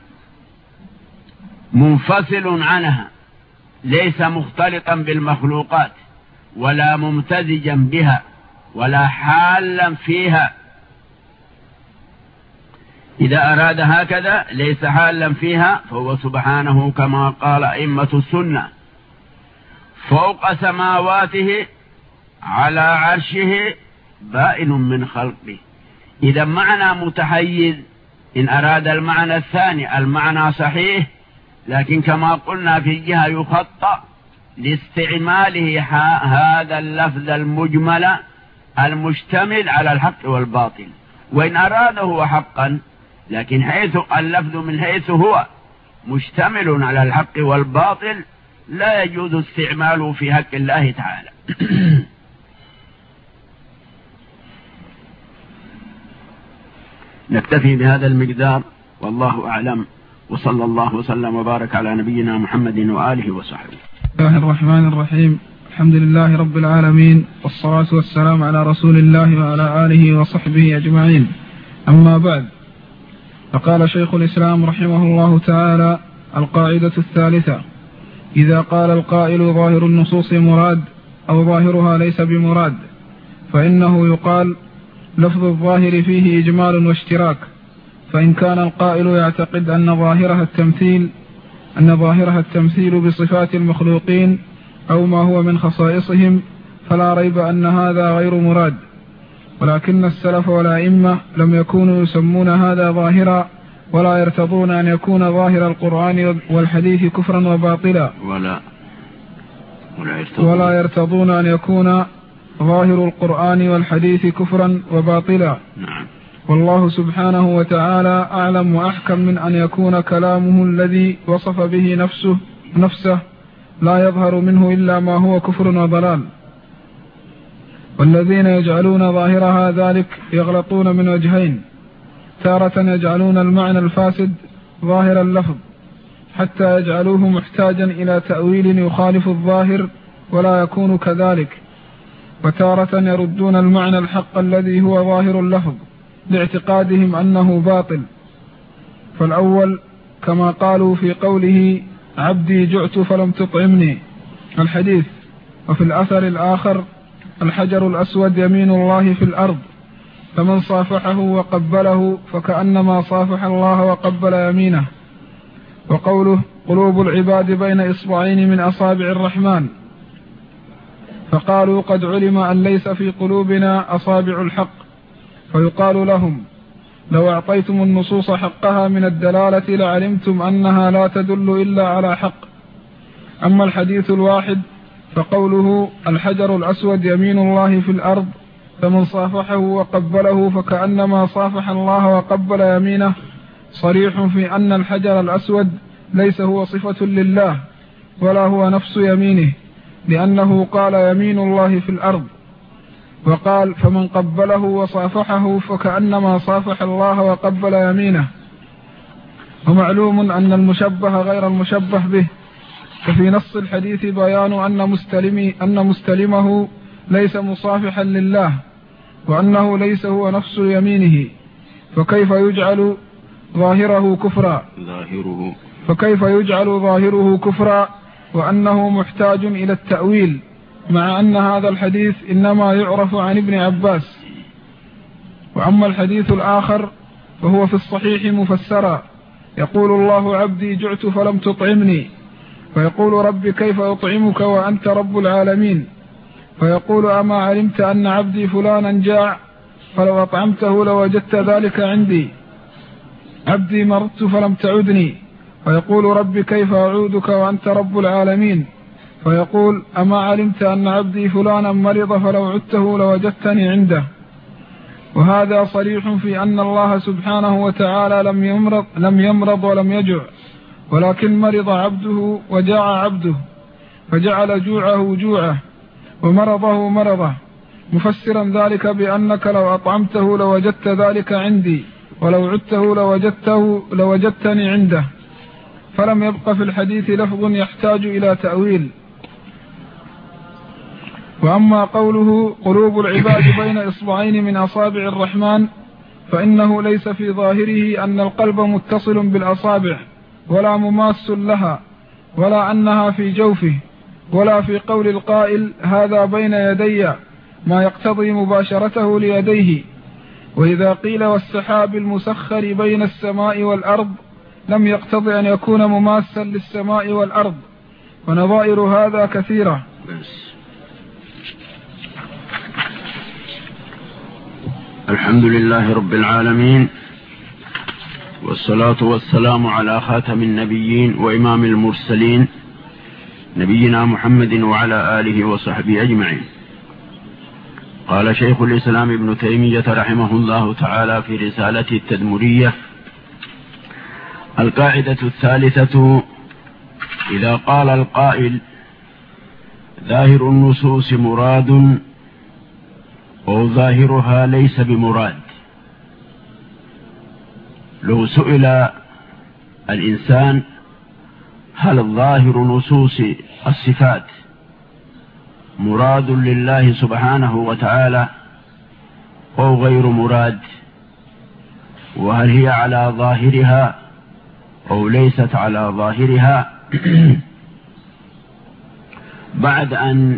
منفصل عنها، ليس مختلطا بالمخلوقات ولا ممتزجا بها ولا حالا فيها. إذا أراد هكذا ليس حالا فيها، فهو سبحانه كما قال أئمة السنة: فوق سماواته على عرشه بائن من خلقه. إذا معنى متحيز، إن أراد المعنى الثاني المعنى صحيح، لكن كما قلنا في الجهة يخطأ لاستعماله هذا اللفظ المجمل المشتمل على الحق والباطل. وإن أراده حقا، لكن حيث اللفظ من حيث هو مشتمل على الحق والباطل لا يجوز استعماله في حق الله تعالى. نكتفي بهذا المقدار، والله أعلم، وصلى الله وسلم وبارك على نبينا محمد وآله وصحبه. بسم الله الرحمن الرحيم. الحمد لله رب العالمين، والصلاة والسلام على رسول الله وعلى آله وصحبه أجمعين. أما بعد، فقال شيخ الإسلام رحمه الله تعالى: القاعدة الثالثة: إذا قال القائل ظاهر النصوص مراد أو ظاهرها ليس بمراد، فإنه يقال لفظ الظاهر فيه إجمال واشتراك. فإن كان القائل يعتقد أن ظاهرها التمثيل أن ظاهرها التمثيل بصفات المخلوقين أو ما هو من خصائصهم، فلا ريب أن هذا غير مراد. ولكن السلف والأئمة لم يكونوا يسمون هذا ظاهرا، ولا يرتضون أن يكون ظاهر القرآن والحديث كفرا وباطلا، ولا ولا يرتضون, ولا يرتضون أن يكون ظاهر القرآن والحديث كفرا وباطلا. نعم. والله سبحانه وتعالى أعلم وأحكم من أن يكون كلامه الذي وصف به نفسه نفسه لا يظهر منه إلا ما هو كفر وضلال. والذين يجعلون ظاهرها ذلك يغلطون من وجهين: تارة يجعلون المعنى الفاسد ظاهر اللفظ حتى يجعلوه محتاجا إلى تأويل يخالف الظاهر ولا يكون كذلك، وتارة يردون المعنى الحق الذي هو ظاهر اللفظ لاعتقادهم أنه باطل. فالأول كما قالوا في قوله: عبدي جعت فلم تطعمني، الحديث: وفي الأثر الآخر: الحجر الأسود يمين الله في الأرض، فمن صافحه وقبله فكأنما صافح الله وقبل يمينه. وقوله: قلوب العباد بين إصبعين من أصابع الرحمن، فقالوا: قد علم أن ليس في قلوبنا أصابع الحق، فيقال لهم: لو أعطيتم النصوص حقها من الدلالة لعلمتم أنها لا تدل إلا على حق. أما الحديث الواحد فقوله: الحجر الأسود يمين الله في الأرض، فمن صافحه وقبله فكأنما صافح الله وقبل يمينه، صريح في أن الحجر الأسود ليس هو صفة لله ولا هو نفس يمينه، لأنه قال يمين الله في الأرض، وقال: فمن قبله وصافحه فكأنما صافح الله وقبل يمينه. ومعلوم أن المشبه غير المشبه به، ففي نص الحديث بيان أن مستلمي أن مستلمه ليس مصافحا لله، وأنه ليس هو نفس يمينه، فكيف يجعل ظاهره كفرا ظاهره فكيف يجعل ظاهره كفرا وأنه محتاج إلى التأويل، مع أن هذا الحديث إنما يعرف عن ابن عباس. وأما الحديث الآخر فهو في الصحيح مفسرا: يقول الله: عبدي جعت فلم تطعمني، فيقول: رب كيف أطعمك وأنت رب العالمين؟ فيقول: أما علمت أن عبدي فلانا جاع فلو أطعمته لوجدت ذلك عندي؟ عبدي مرضت فلم تعدني، فيقول: رب كيف أعودك وأنت رب العالمين؟ فيقول: أما علمت أن عبدي فلانا مرض فلو عدته لوجدتني عنده. وهذا صريح في أن الله سبحانه وتعالى لم يمرض, لم يمرض ولم يجع، ولكن مرض عبده وجاع عبده، فجعل جوعه جوعه ومرضه مرضه، مفسرا ذلك بأنك لو أطعمته لوجدت ذلك عندي، ولو عدته لوجدته لوجدتني عنده. فلم يبق في الحديث لفظ يحتاج إلى تأويل. وأما قوله: قلوب العباد بين إصبعين من أصابع الرحمن، فإنه ليس في ظاهره أن القلب متصل بالأصابع ولا مماس لها، ولا أنها في جوفه، ولا في قول القائل: هذا بين يدي، ما يقتضي مباشرته ليديه. وإذا قيل: والسحاب المسخر بين السماء والأرض، لم يقتضي أن يكون مماسا للسماء والأرض. ونظائر هذا كثيرة. الحمد لله رب العالمين، والصلاة والسلام على خاتم النبيين وإمام المرسلين، نبينا محمد وعلى آله وصحبه أجمعين. قال شيخ الإسلام ابن تيمية رحمه الله تعالى في رسالته التدمرية: القاعدة الثالثة: إذا قال القائل: ظاهر النصوص مراد أو ظاهرها ليس بمراد، لو سئل الإنسان: هل ظاهر نصوص الصفات مراد لله سبحانه وتعالى أو غير مراد؟ وهل هي على ظاهرها أو ليست على ظاهرها؟ بعد أن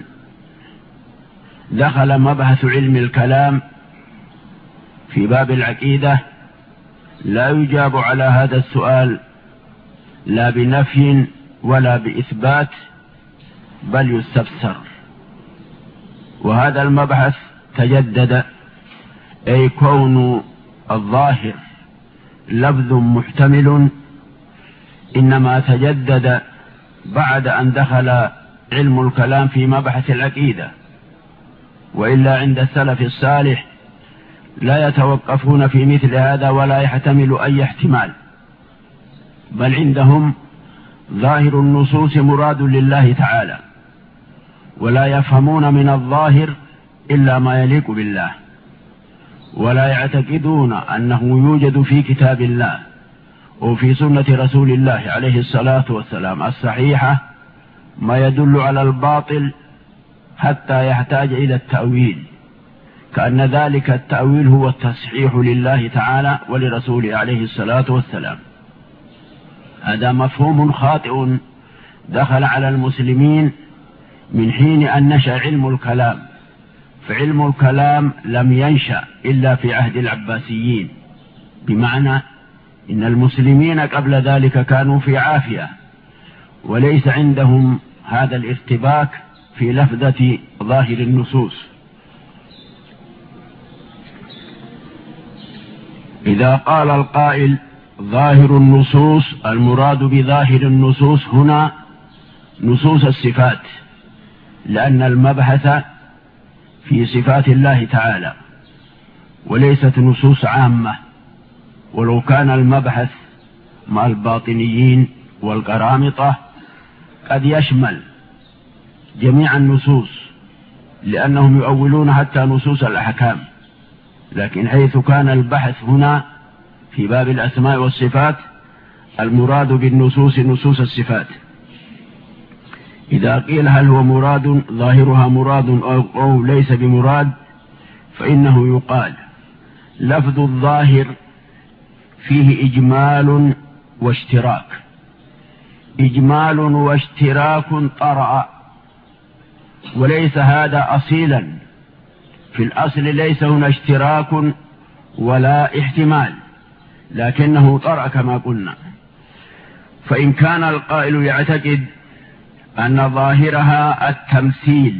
دخل مبحث علم الكلام في باب العقيدة، لا يجاب على هذا السؤال لا بنفي ولا بإثبات، بل يستفسر. وهذا المبحث تجدد، أي كون الظاهر لفظ محتمل، إنما تجدد بعد أن دخل علم الكلام في مبحث العقيدة. وإلا عند السلف الصالح لا يتوقفون في مثل هذا ولا يحتمل أي احتمال، بل عندهم ظاهر النصوص مراد لله تعالى، ولا يفهمون من الظاهر إلا ما يليق بالله، ولا يعتقدون أنه يوجد في كتاب الله وفي سنة رسول الله عليه الصلاة والسلام الصحيحة ما يدل على الباطل حتى يحتاج إلى التأويل، كأن ذلك التأويل هو التصحيح لله تعالى ولرسوله عليه الصلاة والسلام. هذا مفهوم خاطئ دخل على المسلمين من حين أن نشأ علم الكلام، فعلم الكلام لم ينشأ إلا في عهد العباسيين، بمعنى إن المسلمين قبل ذلك كانوا في عافية وليس عندهم هذا الارتباك في لفظة ظاهر النصوص. إذا قال القائل ظاهر النصوص، المراد بظاهر النصوص هنا نصوص الصفات، لأن المبحث في صفات الله تعالى وليست نصوص عامة، ولو كان المبحث مع الباطنيين والقرامطة قد يشمل جميع النصوص، لأنهم يؤولون حتى نصوص الأحكام، لكن حيث كان البحث هنا في باب الأسماء والصفات المراد بالنصوص نصوص الصفات. إذا قيل هل هو مراد ظاهرها مراد أو ليس بمراد، فإنه يقال لفظ الظاهر فيه إجمال واشتراك، إجمال واشتراك طرأ، وليس هذا أصيلا، في الأصل ليس هنا اشتراك ولا احتمال، لكنه طرأ كما قلنا. فإن كان القائل يعتقد أن ظاهرها التمثيل،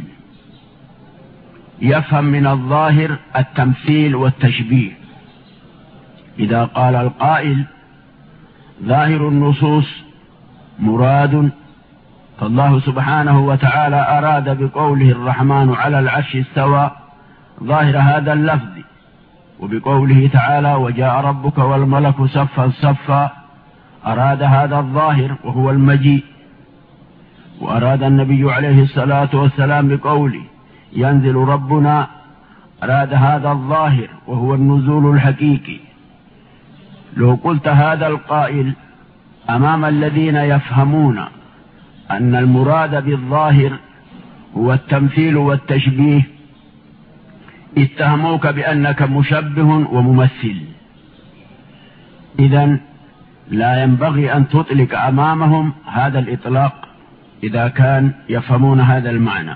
يفهم من الظاهر التمثيل والتشبيه. إذا قال القائل ظاهر النصوص مراد، فالله سبحانه وتعالى أراد بقوله الرحمن على العرش استوى ظاهر هذا اللفظ، وبقوله تعالى وجاء ربك والملك صفا صفا أراد هذا الظاهر وهو المجيء. وأراد النبي عليه الصلاة والسلام بقوله ينزل ربنا، أراد هذا الظاهر وهو النزول الحقيقي. لو قلت هذا القائل أمام الذين يفهمون أن المراد بالظاهر هو التمثيل والتشبيه، اتهموك بأنك مشبه وممثل. إذن لا ينبغي أن تطلق أمامهم هذا الإطلاق إذا كان يفهمون هذا المعنى.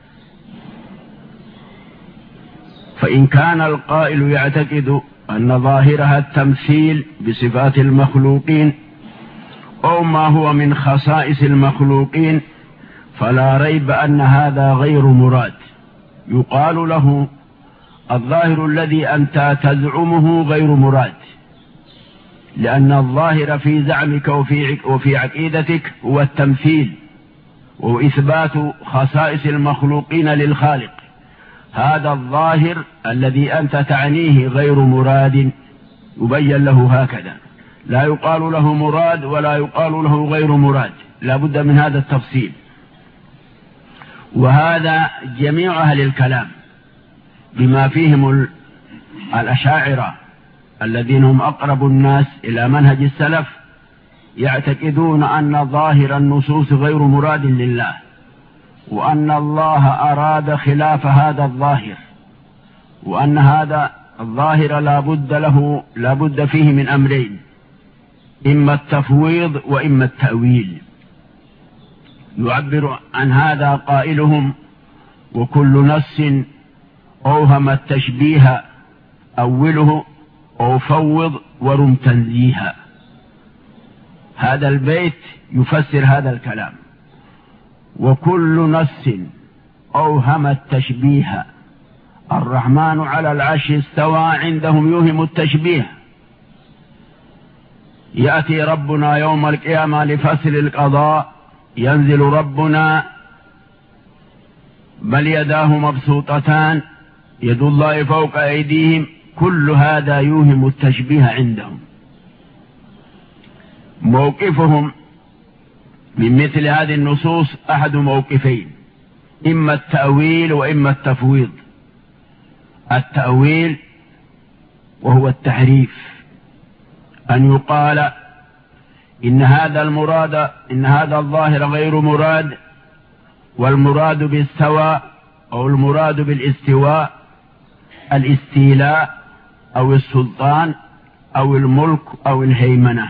فإن كان القائل يعتقد أن ظاهرها التمثيل بصفات المخلوقين أو ما هو من خصائص المخلوقين، فلا ريب أن هذا غير مراد. يقال له الظاهر الذي أنت تزعمه غير مراد، لأن الظاهر في زعمك وفي وفي عقيدتك هو التمثيل وإثبات خصائص المخلوقين للخالق. هذا الظاهر الذي أنت تعنيه غير مراد، يبين له هكذا، لا يقال له مراد ولا يقال له غير مراد، لا بد من هذا التفصيل. وهذا جميع أهل الكلام بما فيهم الأشاعرة الذين هم أقرب الناس إلى منهج السلف، يعتقدون أن ظاهر النصوص غير مراد لله، وأن الله أراد خلاف هذا الظاهر، وأن هذا الظاهر لا بد له لا بد فيه من أمرين، إما التفويض وإما التأويل. يعبر عن هذا قائلهم وكل نص أوهم التشبيه أوله أو فوض ورم تنزيها. هذا البيت يفسر هذا الكلام، وكل نص أوهم التشبيه. الرحمن على العرش استوى عندهم يوهم التشبيه. يأتي ربنا يوم القيامة لفصل القضاء، ينزل ربنا بل يداه مبسوطتان يد الله فوق أيديهم، كل هذا يوهم التشبيه عندهم. موقفهم من مثل هذه النصوص أحد موقفين، إما التأويل وإما التفويض. التأويل وهو التحريف، أن يقال إن هذا المراد إن هذا الظاهر غير مراد، والمراد بالاستواء أو المراد بالاستواء الاستيلاء أو السلطان أو الملك أو الهيمنة.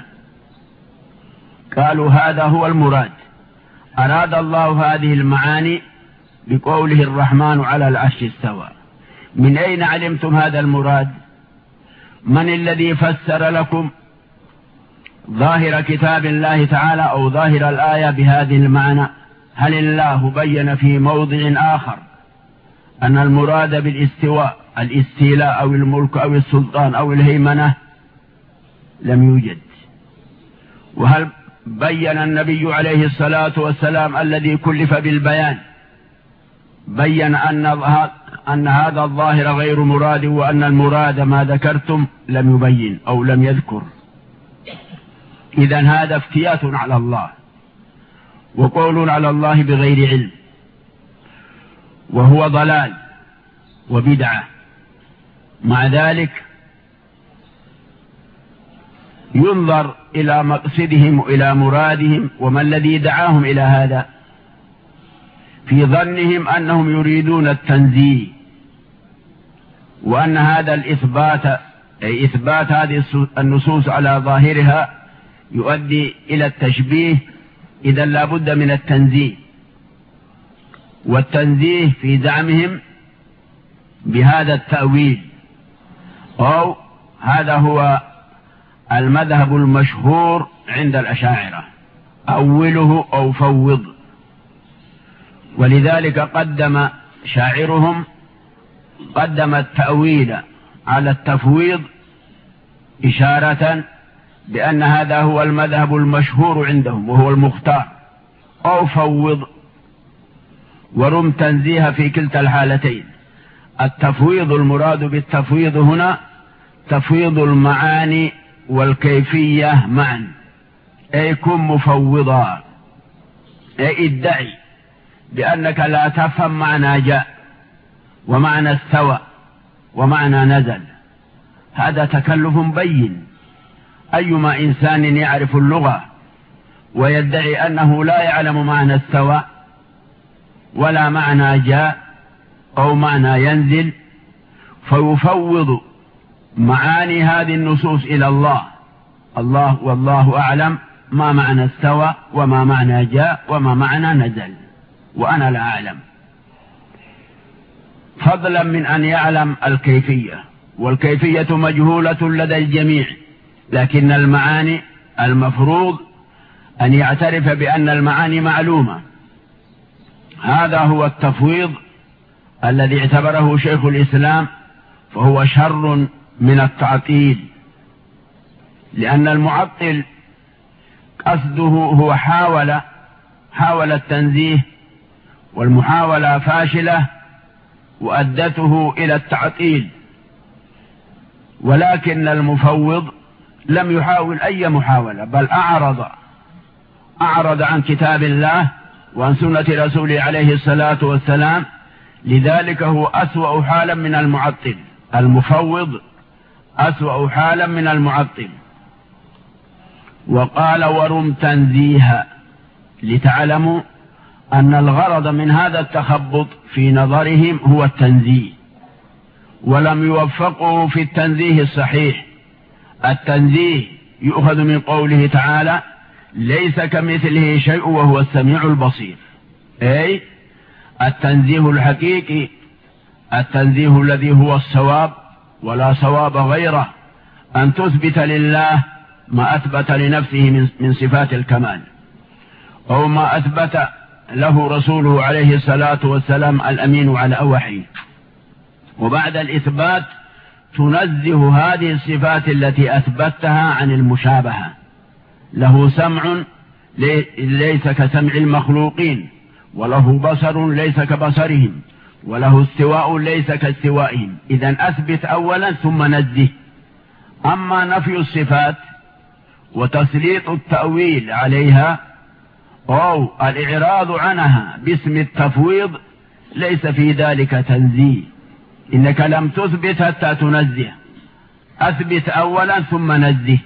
قالوا هذا هو المراد، أراد الله هذه المعاني بقوله الرحمن على العرش استوى. من أين علمتم هذا المراد؟ من الذي فسر لكم ظاهر كتاب الله تعالى أو ظاهر الآية بهذه المعنى؟ هل الله بين في موضع آخر أن المراد بالاستواء الاستيلاء أو الملك أو السلطان أو الهيمنة؟ لم يوجد. وهل بين النبي عليه الصلاة والسلام الذي كلف بالبيان بين أن أن هذا الظاهر غير مراد وأن المراد ما ذكرتم؟ لم يبين أو لم يذكر. إذن هذا افتيات على الله وقول على الله بغير علم، وهو ضلال وبدعة. مع ذلك ينظر إلى مقصدهم وإلى مرادهم وما الذي دعاهم إلى هذا. في ظنهم أنهم يريدون التنزيه، وأن هذا الإثبات أي إثبات هذه النصوص على ظاهرها يؤدي إلى التشبيه، إذا لا بد من التنزيه. والتنزيه في زعمهم بهذا التأويل، أو هذا هو المذهب المشهور عند الأشاعرة، أوله أو فوض. ولذلك قدم شاعرهم قدم التأويل على التفويض إشارة بأن هذا هو المذهب المشهور عندهم وهو المختار، أو فوض ورم تنزيه في كلتا الحالتين. التفويض المراد بالتفويض هنا تفويض المعاني والكيفية معا، أي كن مفوضا، أي ادعي بأنك لا تفهم معنى جاء ومعنى استوى ومعنى نزل. هذا تكلف بين. أيما إنسان يعرف اللغة ويدعي أنه لا يعلم معنى استوى ولا معنى جاء أو معنى ينزل، فيفوض معاني هذه النصوص إلى الله، الله والله أعلم ما معنى استوى وما معنى جاء وما معنى نزل، وأنا لا أعلم، فضلا من أن يعلم الكيفية. والكيفية مجهولة لدى الجميع، لكن المعاني المفروض أن يعترف بأن المعاني معلومة. هذا هو التفويض الذي اعتبره شيخ الإسلام، فهو شر من التعطيل، لأن المعطل قصده هو حاول حاول التنزيه، والمحاولة فاشلة وأدته إلى التعطيل. ولكن المفوض لم يحاول أي محاولة، بل أعرض أعرض عن كتاب الله وعن سنة رسوله عليه الصلاة والسلام. لذلك هو أسوأ حالا من المعطل. المفوض أسوأ حالا من المعطل. وقال ورم تنزيها، لتعلموا أن الغرض من هذا التخبط في نظرهم هو التنزيه، ولم يوفقوا في التنزيه الصحيح. التنزيه يؤخذ من قوله تعالى ليس كمثله شيء وهو السميع البصير، أي التنزيه الحقيقي، التنزيه الذي هو الصواب ولا صواب غيره، أن تثبت لله ما أثبت لنفسه من صفات الكمال، أو ما أثبت له رسوله عليه الصلاة والسلام الأمين على وحيه. وبعد الإثبات تنزه هذه الصفات التي أثبتها عن المشابهة. له سمع ليس كسمع المخلوقين، وله بصر ليس كبصرهم، وله استواء ليس كاستوائهم. إذن أثبت أولا ثم نزه. أما نفي الصفات وتسليط التأويل عليها أو الإعراض عنها باسم التفويض ليس في ذلك تنزيه، إنك لم تثبت حتى تنزه. أثبت أولا ثم نزه.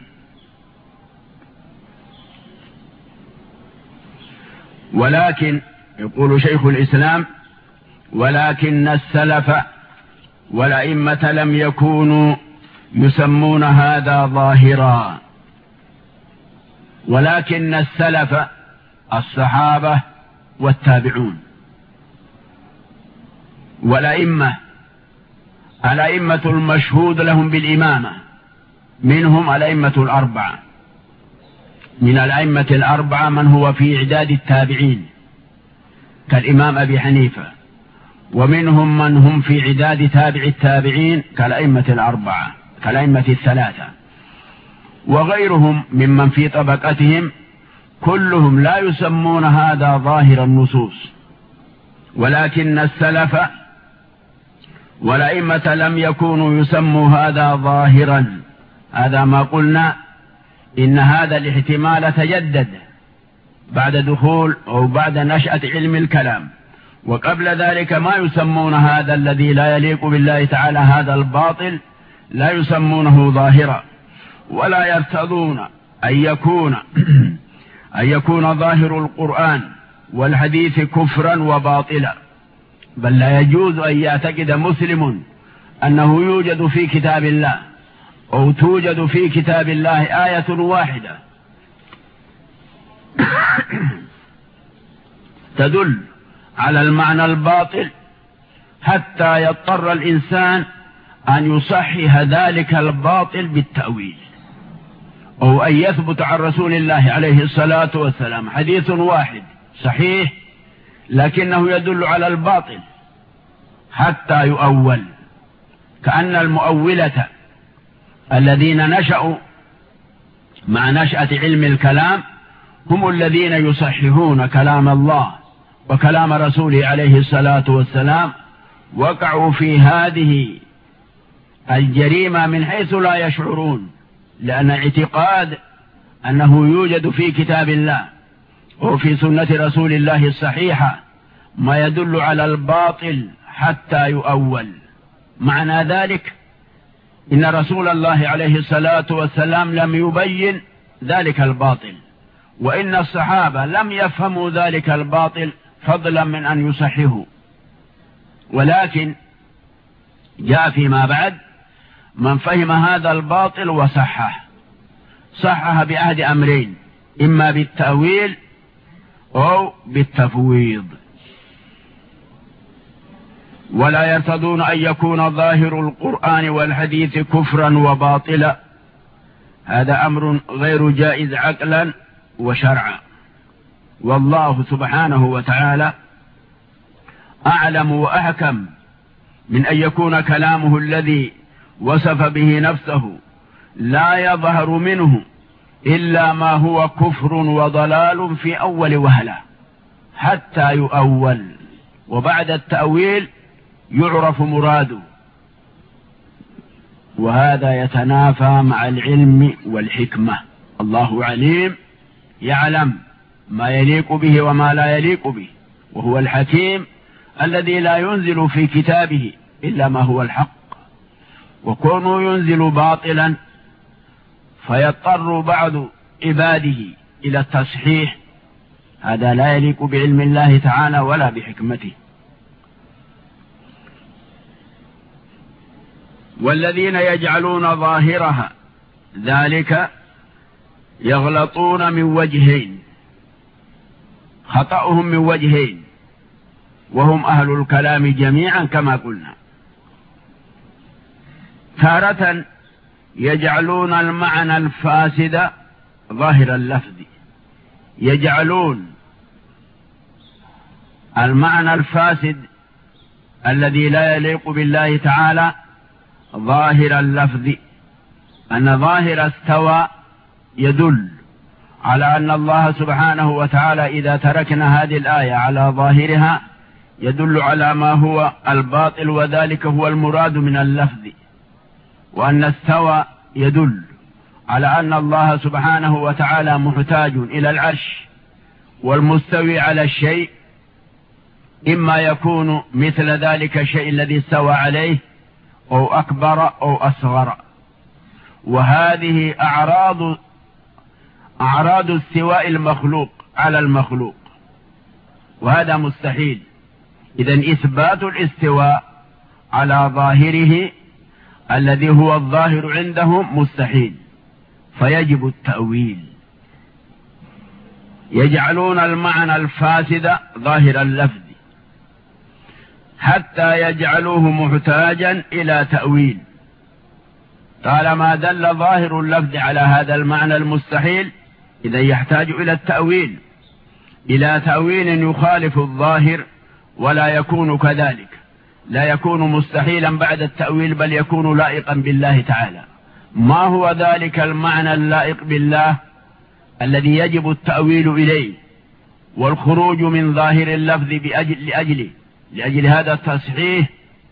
ولكن يقول شيخ الإسلام ولكن السلف والأئمة لم يكونوا يسمون هذا ظاهرا، ولكن السلف الصحابة والتابعون والأئمة الأئمة المشهود لهم بالإمامة منهم الأئمة الأربعة، من الأئمة الأربعة من هو في إعداد التابعين كالإمام أبي حنيفة، ومنهم من هم في عداد تابع التابعين كالأئمة الأربعة كالأئمة الثلاثة، وغيرهم ممن في طبقتهم كلهم لا يسمون هذا ظاهر النصوص، ولكن السلف والأئمة لم يكونوا يسموا هذا ظاهرا. هذا ما قلنا إن هذا الاحتمال تجدد بعد دخول أو بعد نشأة علم الكلام، وقبل ذلك ما يسمون هذا الذي لا يليق بالله تعالى، هذا الباطل لا يسمونه ظاهرا، ولا يرتضون أن يكون أن يكون ظاهر القرآن والحديث كفرا وباطلا، بل لا يجوز أن يعتقد مسلم أنه يوجد في كتاب الله أو توجد في كتاب الله آية واحدة تدل على المعنى الباطل حتى يضطر الإنسان أن يصحح ذلك الباطل بالتأويل، أو أن يثبت عن رسول الله عليه الصلاة والسلام حديث واحد صحيح لكنه يدل على الباطل حتى يؤول، كأن المؤولة الذين نشأوا مع نشأة علم الكلام هم الذين يصححون كلام الله وكلام رسوله عليه الصلاة والسلام، وقعوا في هذه الجريمة من حيث لا يشعرون، لأن اعتقاد أنه يوجد في كتاب الله وفي سنة رسول الله الصحيحة ما يدل على الباطل حتى يؤول. معنى ذلك إن رسول الله عليه الصلاة والسلام لم يبين ذلك الباطل، وإن الصحابة لم يفهموا ذلك الباطل فضلا من أن يصححوا، ولكن جاء فيما بعد من فهم هذا الباطل وصحح، صحح بأحد أمرين، إما بالتأويل أو بالتفويض. ولا يرتضون أن يكون ظاهر القرآن والحديث كفرا وباطلا، هذا أمر غير جائز عقلا وشرعا، والله سبحانه وتعالى أعلم وأحكم من أن يكون كلامه الذي وصف به نفسه لا يظهر منه إلا ما هو كفر وضلال في أول وهلة حتى يؤول، وبعد التأويل يعرف مراده، وهذا يتنافى مع العلم والحكمة. الله عليم يعلم ما يليق به وما لا يليق به، وهو الحكيم الذي لا ينزل في كتابه إلا ما هو الحق، وكونه ينزل باطلا فيضطر بعض عباده إلى التصحيح، هذا لا يليق بعلم الله تعالى ولا بحكمته. والذين يجعلون ظاهرها ذلك يغلطون من وجهين، خطأهم من وجهين، وهم أهل الكلام جميعا كما قلنا. تارة يجعلون المعنى الفاسد ظاهر اللفظ، يجعلون المعنى الفاسد الذي لا يليق بالله تعالى ظاهر اللفظ، أن ظاهر استوى يدل على أن الله سبحانه وتعالى إذا تركنا هذه الآية على ظاهرها يدل على ما هو الباطل، وذلك هو المراد من اللفظ، وأن استوى يدل على أن الله سبحانه وتعالى محتاج إلى العرش، والمستوي على الشيء إما يكون مثل ذلك الشيء الذي استوى عليه أو أكبر أو أصغر، وهذه أعراض أعراض استواء المخلوق على المخلوق، وهذا مستحيل. إذن إثبات الاستواء على ظاهره الذي هو الظاهر عندهم مستحيل، فيجب التأويل. يجعلون المعنى الفاسد ظاهر اللفظ. حتى يجعلوه محتاجا إلى تأويل. طالما دل ظاهر اللفظ على هذا المعنى المستحيل إذا يحتاج إلى التأويل، إلى تأويل يخالف الظاهر ولا يكون كذلك، لا يكون مستحيلا بعد التأويل بل يكون لائقا بالله تعالى. ما هو ذلك المعنى اللائق بالله الذي يجب التأويل إليه والخروج من ظاهر اللفظ بأجل لأجله لأجل هذا التصحيح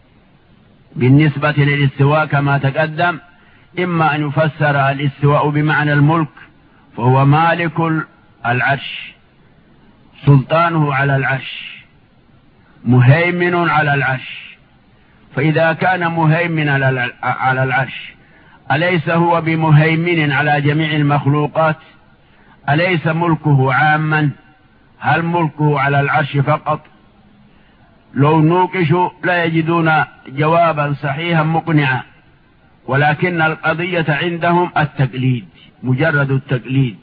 بالنسبة للاستواء كما تقدم؟ إما أن يفسر الاستواء بمعنى الملك، فهو مالك العرش، سلطانه على العرش، مهيمن على العرش. فإذا كان مهيمن على العرش أليس هو بمهيمن على جميع المخلوقات؟ أليس ملكه عاما؟ هل ملكه على العرش فقط؟ لو نوقشوا لا يجدون جوابا صحيحا مقنعا، ولكن القضية عندهم التقليد، مجرد التقليد.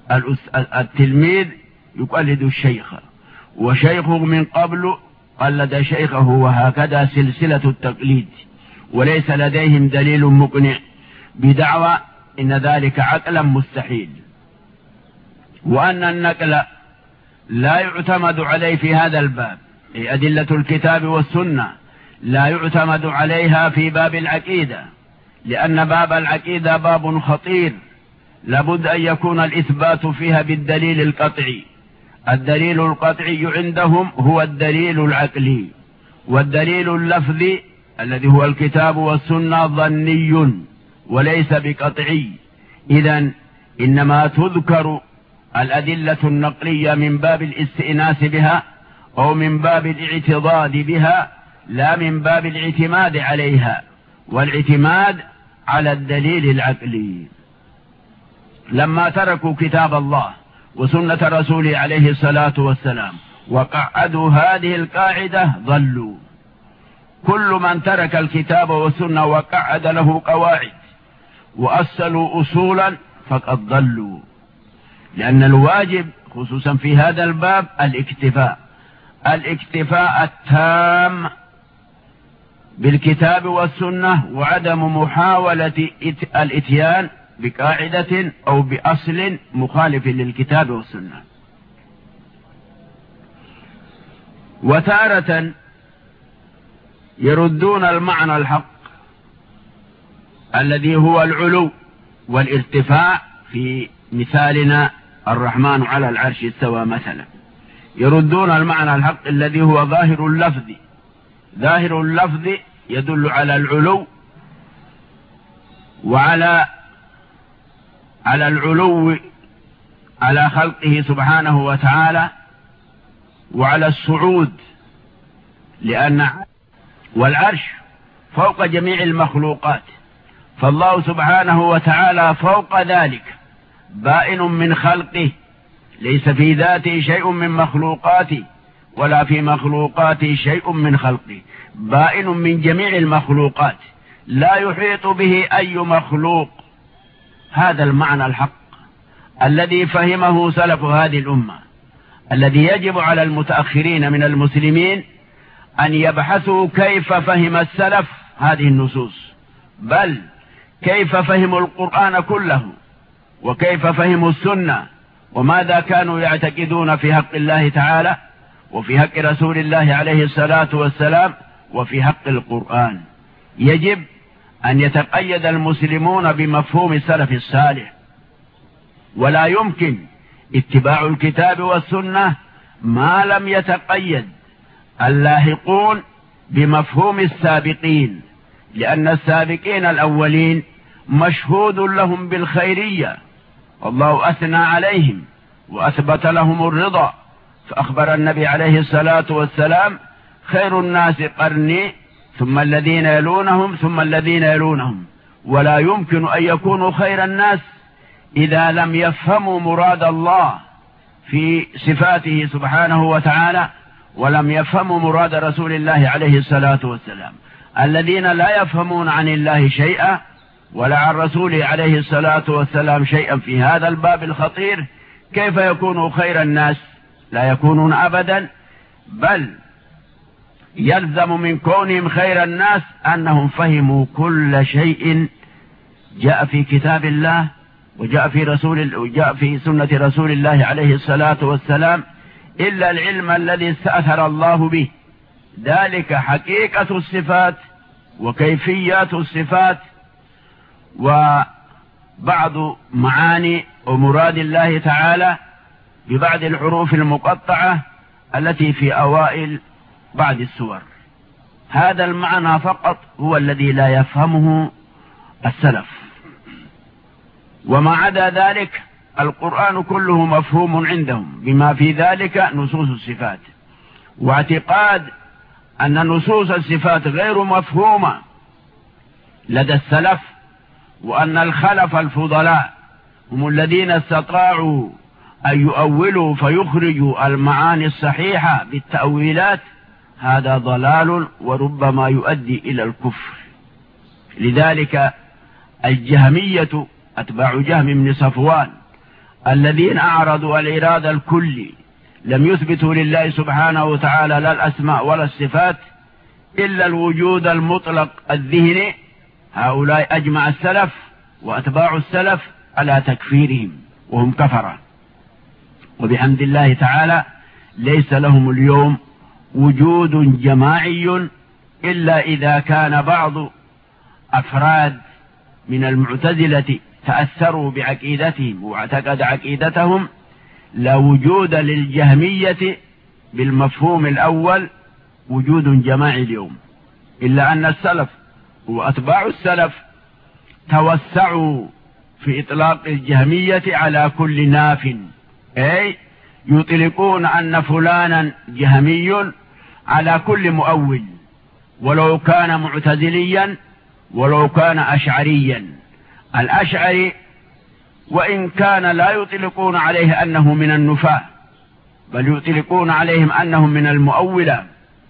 التلميذ يقلد الشيخ، وشيخه من قبل قلد شيخه، وهكذا سلسلة التقليد، وليس لديهم دليل مقنع بدعوى إن ذلك عقلا مستحيل، وأن النقل لا يعتمد عليه في هذا الباب. أدلة الكتاب والسنة لا يعتمد عليها في باب العقيدة، لأن باب العقيدة باب خطير، لابد أن يكون الإثبات فيها بالدليل القطعي. الدليل القطعي عندهم هو الدليل العقلي، والدليل اللفظي الذي هو الكتاب والسنة ظني وليس بقطعي. إذن إنما تذكر الأدلة النقلية من باب الاستئناس بها أو من باب الاعتضاد بها، لا من باب الاعتماد عليها، والاعتماد على الدليل العقلي. لما تركوا كتاب الله وسنة رسوله عليه الصلاة والسلام وقعدوا هذه القاعدة ضلوا. كل من ترك الكتاب والسنة وقعد له قواعد وأصلوا أصولا فقد ضلوا، لأن الواجب خصوصا في هذا الباب الاكتفاء، الاكتفاء التام بالكتاب والسنة، وعدم محاولة الاتيان بقاعدة أو بأصل مخالف للكتاب والسنة. وتارة يردون المعنى الحق الذي هو العلو والارتفاع، في مثالنا الرحمن على العرش استوى مثلا، يردون المعنى الحق الذي هو ظاهر اللفظ. ظاهر اللفظ يدل على العلو، وعلى على العلو على خلقه سبحانه وتعالى، وعلى الصعود، لأن والعرش فوق جميع المخلوقات، فالله سبحانه وتعالى فوق ذلك بائن من خلقه، ليس في ذاته شيء من مخلوقاته ولا في مخلوقاته شيء من خلقه، بائن من جميع المخلوقات، لا يحيط به أي مخلوق. هذا المعنى الحق الذي فهمه سلف هذه الأمة، الذي يجب على المتأخرين من المسلمين أن يبحثوا كيف فهم السلف هذه النصوص، بل كيف فهموا القرآن كله، وكيف فهموا السنة، وماذا كانوا يعتقدون في حق الله تعالى وفي حق رسول الله عليه الصلاة والسلام وفي حق القرآن. يجب أن يتقيد المسلمون بمفهوم السلف الصالح، ولا يمكن اتباع الكتاب والسنة ما لم يتقيد اللاحقون بمفهوم السابقين، لأن السابقين الأولين مشهود لهم بالخيرية، والله أثنى عليهم وأثبت لهم الرضا، فأخبر النبي عليه الصلاة والسلام: خير الناس قرني ثم الذين يلونهم ثم الذين يلونهم. ولا يمكن أن يكونوا خير الناس إذا لم يفهموا مراد الله في صفاته سبحانه وتعالى، ولم يفهموا مراد رسول الله عليه الصلاة والسلام. الذين لا يفهمون عن الله شيئا ولا عن رسوله عليه الصلاة والسلام شيئا في هذا الباب الخطير، كيف يكونوا خير الناس؟ لا يكونون أبدا، بل يلزم من كونهم خير الناس أنهم فهموا كل شيء جاء في كتاب الله وجاء في رسول وجاء في سنة رسول الله عليه الصلاة والسلام، إلا العلم الذي استأثر الله به، ذلك حقيقة الصفات وكيفيات الصفات وبعض معاني ومراد الله تعالى ببعض الحروف المقطعة التي في أوائل بعض السور. هذا المعنى فقط هو الذي لا يفهمه السلف، وما عدا ذلك القرآن كله مفهوم عندهم، بما في ذلك نصوص الصفات. واعتقاد أن نصوص الصفات غير مفهومة لدى السلف، وأن الخلف الفضلاء هم الذين استطاعوا أن يؤولوا فيخرجوا المعاني الصحيحة بالتأويلات، هذا ضلال وربما يؤدي إلى الكفر. لذلك الجهمية أتباع جهم بن صفوان الذين أعرضوا الإرادة الكلي لم يثبتوا لله سبحانه وتعالى لا الأسماء ولا الصفات إلا الوجود المطلق الذهني، هؤلاء أجمع السلف وأتباع السلف على تكفيرهم وهم كفرة. وبحمد الله تعالى ليس لهم اليوم وجود جماعي إلا إذا كان بعض أفراد من المعتزلة تأثروا بعقيدتهم واعتقد عقيدتهم، لا وجود للجهمية بالمفهوم الأول وجود جماعي اليوم، إلا أن السلف وأتباع السلف توسعوا في إطلاق الجهمية على كل ناف، أي يطلقون أن فلانا جهمي على كل مؤول، ولو كان معتزليا ولو كان أشعريا. الأشعري وإن كان لا يطلقون عليه أنه من النفاة، بل يطلقون عليهم أنهم من المؤولة،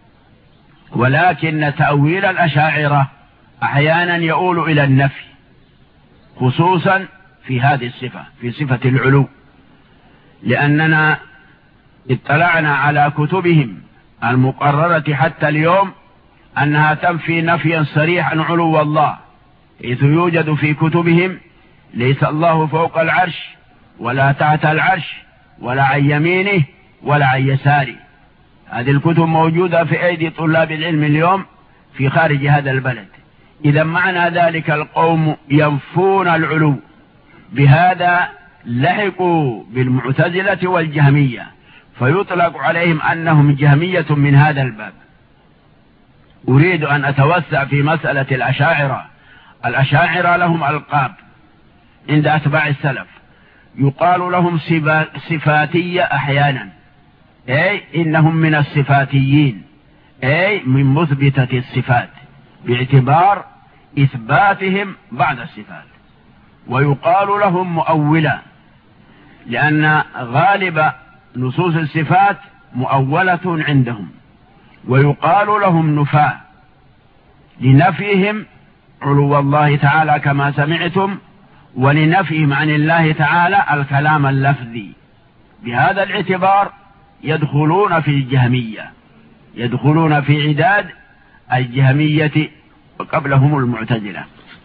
ولكن تأويل الأشاعرة أحيانا يؤول إلى النفي، خصوصا في هذه الصفة، في صفة العلو، لأننا اطلعنا على كتبهم المقررة حتى اليوم أنها تنفي نفيا صريحا علو الله، حيث يوجد في كتبهم ليس الله فوق العرش ولا تحت العرش ولا عن يمينه ولا عن يساره. هذه الكتب موجودة في أيدي طلاب العلم اليوم في خارج هذا البلد. إذا معنى ذلك القوم ينفون العلو، بهذا لحقوا بالمعتزلة والجهمية، فيطلق عليهم أنهم جهمية من هذا الباب. أريد أن أتوسع في مسألة الأشاعرة. الأشاعرة لهم ألقاب عند أتباع السلف، يقال لهم صفاتية أحيانا، أي إنهم من الصفاتيين، أي من مثبتة الصفات باعتبار إثباتهم بعد الصفات. ويقال لهم مؤولة، لأن غالب نصوص الصفات مؤولة عندهم. ويقال لهم نفاة لنفيهم علو الله تعالى كما سمعتم، ولنفيهم عن الله تعالى الكلام اللفظي. بهذا الاعتبار يدخلون في الجهمية، يدخلون في عداد الجهمية وقبلهم المعتزلة.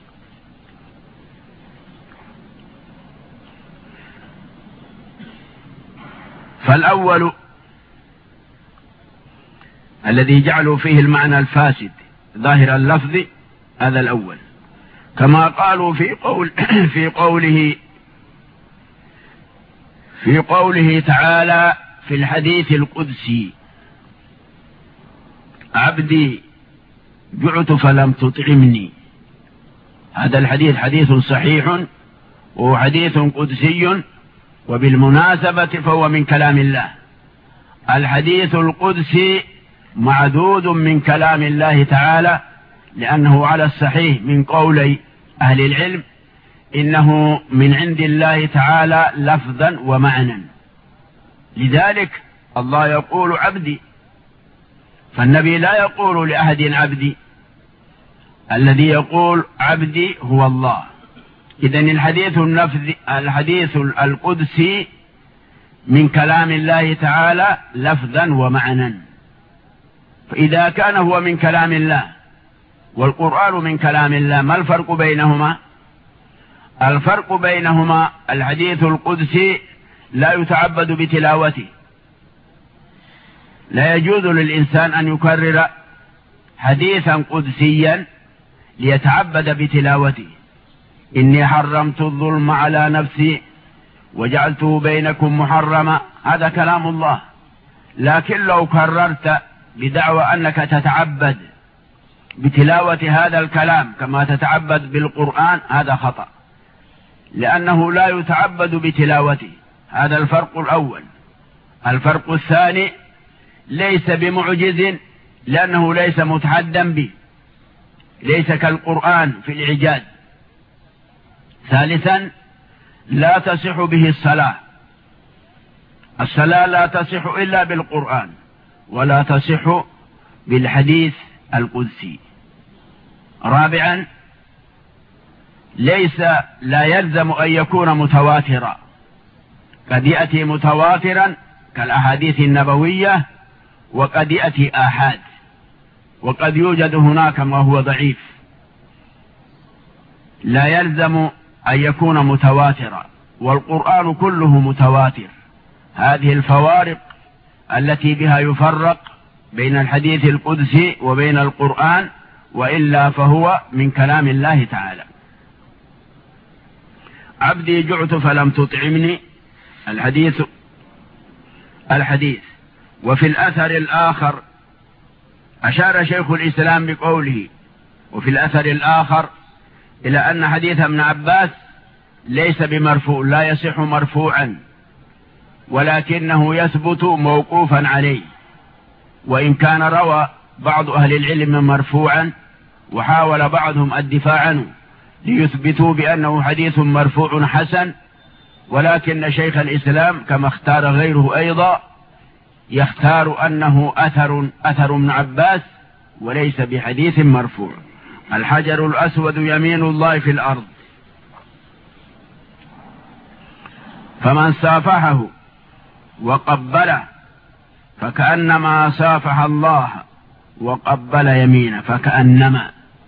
فالأول الذي جعلوا فيه المعنى الفاسد ظاهر اللفظ، هذا الأول، كما قالوا في قول في قوله في قوله تعالى في الحديث القدسي: عبدي جعت فلم تطعمني. هذا الحديث حديث صحيح وهو حديث قدسي، وبالمناسبة فهو من كلام الله. الحديث القدسي معدود من كلام الله تعالى، لأنه على الصحيح من قولي أهل العلم إنه من عند الله تعالى لفظا ومعنى. لذلك الله يقول عبدي، فالنبي لا يقول لأحد عبدي، الذي يقول عبدي هو الله. إذن الحديث النفذ الحديث القدسي من كلام الله تعالى لفظا ومعنى، فإذا كان هو من كلام الله والقرآن من كلام الله، ما الفرق بينهما؟ الفرق بينهما الحديث القدسي لا يتعبد بتلاوته، لا يجوز للإنسان أن يكرر حديثا قدسيا ليتعبد بتلاوته. إني حرمت الظلم على نفسي وجعلته بينكم محرما، هذا كلام الله. لكن لو كررت بدعوى أنك تتعبد بتلاوة هذا الكلام كما تتعبد بالقرآن، هذا خطأ، لأنه لا يتعبد بتلاوته. هذا الفرق الأول. الفرق الثاني ليس بمعجز، لأنه ليس متحدا به، ليس كالقرآن في الإعجاز. ثالثا لا تصح به الصلاة، الصلاة لا تصح إلا بالقرآن، ولا تصح بالحديث القدسي. رابعا ليس لا يلزم أن يكون متواترا، قد يأتي متواترا كالأحاديث النبوية، وقد يأتي آحاد، وقد يوجد هناك ما هو ضعيف. لا يلزم أن يكون متواترا، والقرآن كله متواتر. هذه الفوارق التي بها يفرق بين الحديث القدسي وبين القرآن، وإلا فهو من كلام الله تعالى. عبدي جعت فلم تطعمني، الحديث الحديث. وفي الأثر الآخر أشار شيخ الإسلام بقوله وفي الأثر الآخر إلى أن حديث ابن عباس ليس بمرفوع، لا يصح مرفوعا، ولكنه يثبت موقوفا عليه. وإن كان روى بعض أهل العلم مرفوعا، وحاول بعضهم الدفاع عنه ليثبتوا بأنه حديث مرفوع حسن، ولكن شيخ الإسلام كما اختار غيره أيضا يختار أنه أثر أثر ابن عباس وليس بحديث مرفوع. الحجر الأسود يمين الله في الأرض، فمن صافحه وقبله فكأنما صافح الله وقبل يمينه. فكأنما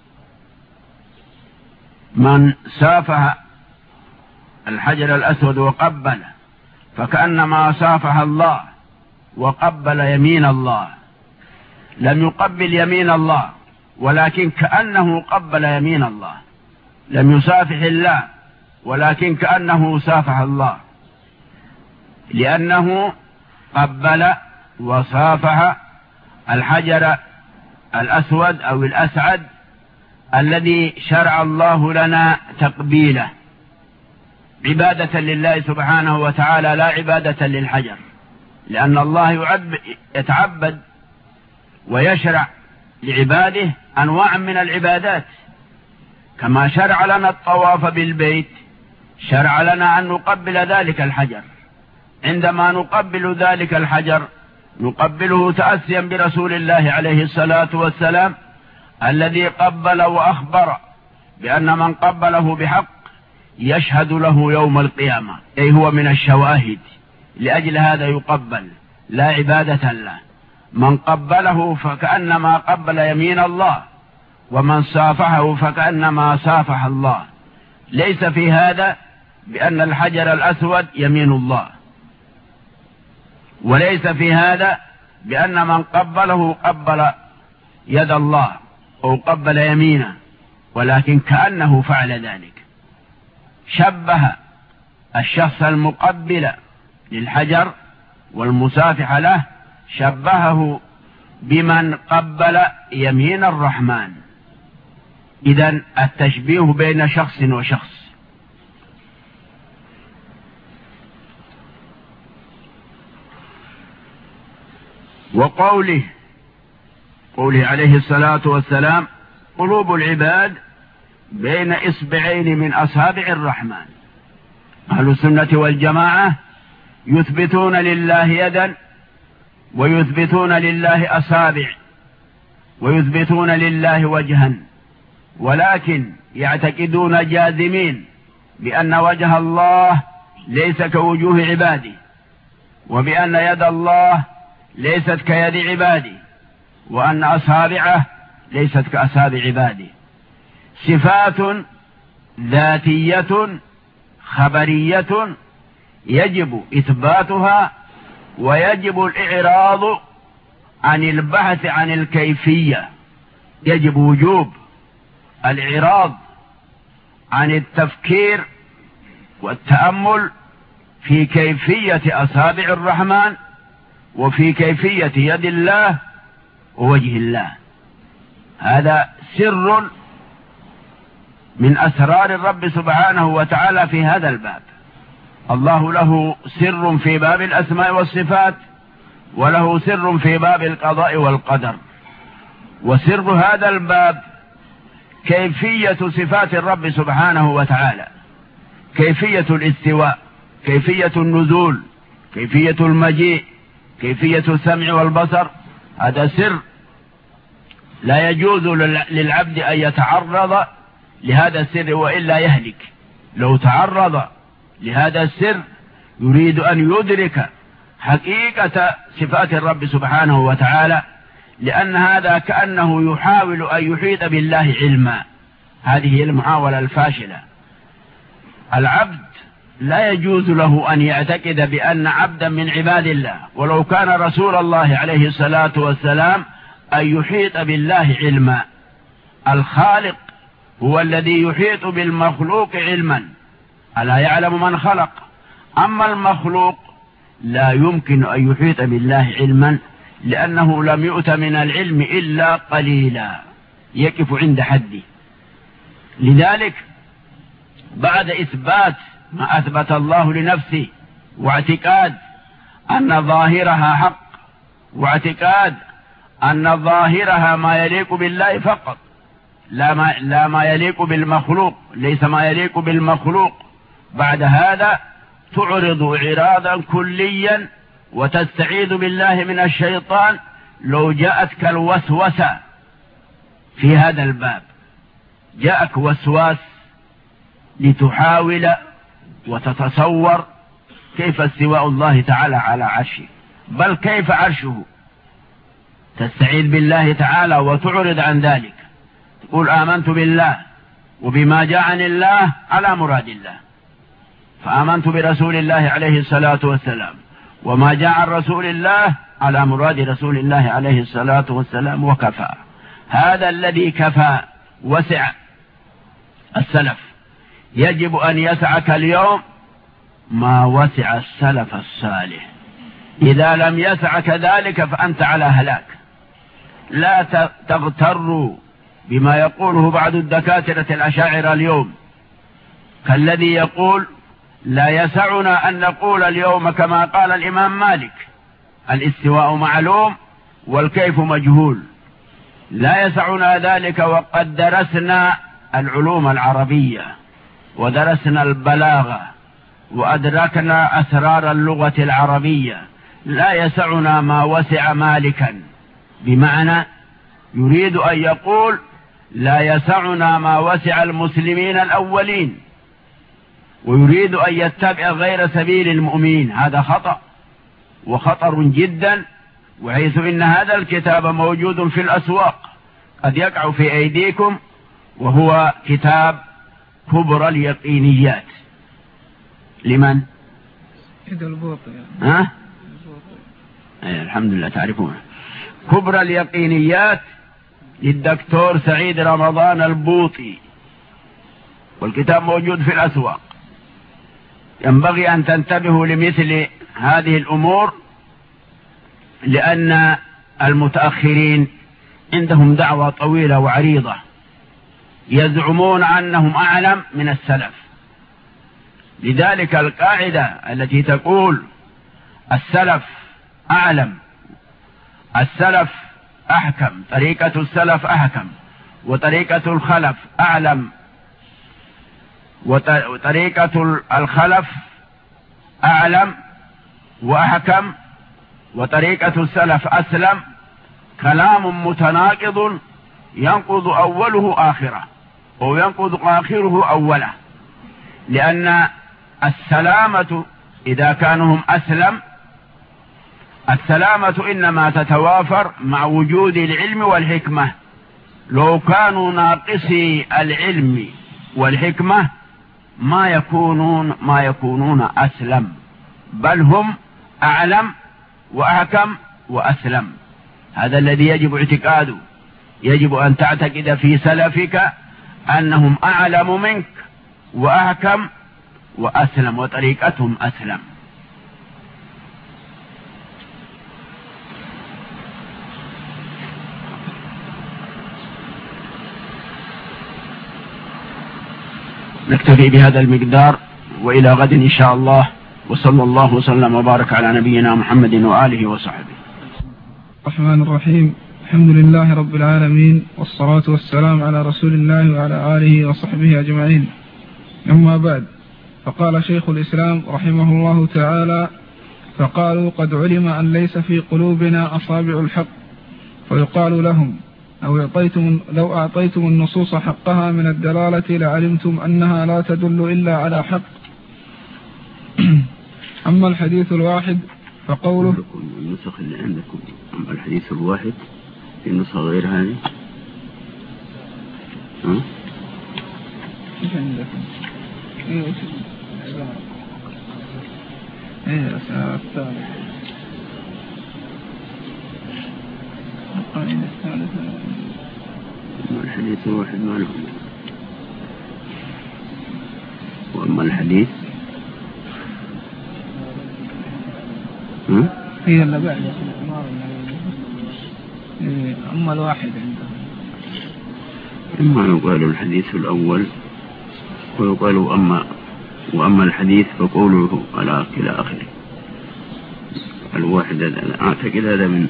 من صافح الحجر الأسود وقبله فكأنما صافح الله وقبل يمين الله. لم يقبل يمين الله، ولكن كأنه قبل يمين الله. لم يصافح الله، ولكن كأنه صافح الله، لأنه قبل وصافح الحجر الأسود أو الأسعد الذي شرع الله لنا تقبيله عبادة لله سبحانه وتعالى، لا عبادة للحجر، لأن الله يتعبد ويشرع لعباده أنواع من العبادات. كما شرع لنا الطواف بالبيت، شرع لنا أن نقبل ذلك الحجر. عندما نقبل ذلك الحجر نقبله تأسيا برسول الله عليه الصلاة والسلام، الذي قبل وأخبر بأن من قبله بحق يشهد له يوم القيامة، أي هو من الشواهد. لأجل هذا يقبل، لا عبادة له. من قبله فكأنما قبل يمين الله، ومن صافحه فكأنما صافح الله. ليس في هذا بأن الحجر الأسود يمين الله، وليس في هذا بأن من قبله قبل يد الله أو قبل يمينه، ولكن كأنه فعل ذلك. شبه الشخص المقبل للحجر والمصافح له، شبهه بمن قبل يمين الرحمن. إذن التشبيه بين شخص وشخص. وقوله قوله عليه الصلاة والسلام قلوب العباد بين إصبعين من أصابع الرحمن. أهل السنة والجماعة يثبتون لله يدا، ويثبتون لله أصابع، ويثبتون لله وجها، ولكن يعتقدون جازمين بأن وجه الله ليس كوجوه عباده، وبأن يد الله ليست كيد عباده، وأن أصابعه ليست كأصابع عباده. صفات ذاتية خبرية يجب إثباتها، ويجب الإعراض عن البحث عن الكيفية. يجب وجوب الإعراض عن التفكير والتأمل في كيفية أصابع الرحمن، وفي كيفية يد الله ووجه الله. هذا سر من أسرار الرب سبحانه وتعالى في هذا الباب. الله له سر في باب الأسماء والصفات، وله سر في باب القضاء والقدر. وسر هذا الباب كيفية صفات الرب سبحانه وتعالى، كيفية الاستواء، كيفية النزول، كيفية المجيء، كيفية السمع والبصر. هذا سر لا يجوز للعبد أن يتعرض لهذا السر وإلا يهلك. لو تعرض لهذا السر يريد أن يدرك حقيقة صفات الرب سبحانه وتعالى، لأن هذا كأنه يحاول أن يحيط بالله علما. هذه المحاولة الفاشلة. العبد لا يجوز له أن يعتقد بأن عبدا من عباد الله، ولو كان رسول الله عليه الصلاة والسلام، أن يحيط بالله علما. الخالق هو الذي يحيط بالمخلوق علما، ألا يعلم من خلق. أما المخلوق لا يمكن أن يحيط بالله علما، لأنه لم يؤت من العلم إلا قليلا، يقف عند حده. لذلك بعد إثبات ما أثبت الله لنفسه، واعتقاد أن ظاهرها حق، واعتقاد أن ظاهرها ما يليق بالله فقط، لا ما, لا ما يليق بالمخلوق، ليس ما يليق بالمخلوق. بعد هذا تعرض إعراضا كليا، وتستعيذ بالله من الشيطان لو جاءتك الوسوسة في هذا الباب. جاءك وسواس لتحاول وتتصور كيف استواء الله تعالى على عرشه، بل كيف عرشه. تستعيذ بالله تعالى وتعرض عن ذلك، تقول آمنت بالله وبما جاء عن الله على مراد الله. فآمنت برسول الله عليه الصلاة والسلام، وما جاء عن رسول الله على مراد رسول الله عليه الصلاة والسلام، وكفى. هذا الذي كفى وسع السلف. يجب أن يسعك اليوم ما وسع السلف الصالح. إذا لم يسعك ذلك فأنت على هلاك. لا تغتروا بما يقوله بعض الدكاترة الأشاعرة اليوم، كالذي يقول لا يسعنا أن نقول اليوم كما قال الإمام مالك: الاستواء معلوم والكيف مجهول. لا يسعنا ذلك وقد درسنا العلوم العربية، ودرسنا البلاغة، وأدركنا أسرار اللغة العربية. لا يسعنا ما وسع مالكا، بمعنى يريد أن يقول لا يسعنا ما وسع المسلمين الأولين، ويريد أن يتبع غير سبيل المؤمنين. هذا خطأ وخطر جدا، وحيث إن هذا الكتاب موجود في الأسواق قد يقع في أيديكم، وهو كتاب كبرى اليقينيات. لمن؟ ها؟ أيه الحمد لله تعرفونه. كبرى اليقينيات للدكتور سعيد رمضان البوطي، والكتاب موجود في الأسواق. ينبغي أن تنتبهوا لمثل هذه الأمور، لأن المتأخرين عندهم دعوة طويلة وعريضة، يزعمون أنهم أعلم من السلف. لذلك القاعدة التي تقول السلف أعلم، السلف أحكم، طريقة السلف أحكم، وطريقة الخلف أعلم، وطريقة الخلف أعلم وأحكم، وطريقة السلف أسلم، كلام متناقض ينقض أوله آخره، وينقض آخره أوله. لأن السلامة إذا كانوا هم أسلم السلامة إنما تتوافر مع وجود العلم والحكمة. لو كانوا ناقصي العلم والحكمة ما يكونون ما يكونون أسلم، بل هم أعلم وأحكم وأسلم. هذا الذي يجب اعتقاده. يجب أن تعتقد في سلفك أنهم أعلم منك وأحكم وأسلم، وطريقتهم أسلم. نكتفي بهذا المقدار، وإلى غد إن شاء الله، وصلى الله وسلم وبارك على نبينا محمد وآله وصحبه. الرحمن الرحيم. الحمد لله رب العالمين، والصلاة والسلام على رسول الله وعلى آله وصحبه أجمعين. أما بعد، فقال شيخ الإسلام رحمه الله تعالى: فقالوا قد علم أن ليس في قلوبنا أصابع الحق، فيقال لهم: أو أعطيتم لو أعطيتم النصوص حقها من الدلالة لعلمتم أنها لا تدل إلا على حق. أما الحديث الواحد فقوله النسخ اللي عندكم، أما الحديث الواحد في نسخة غير هذه، ها؟ إيش عندكم؟ إيه إيه الثالث القاعدة الثالثة. الحديث الواحد ما له. وأما الحديث هي اللي بعد. أما الواحد عندهم إما يقال الحديث الأول ويقال أما وأما الحديث فقوله على إلى آخره. الواحد أعتقد هذا من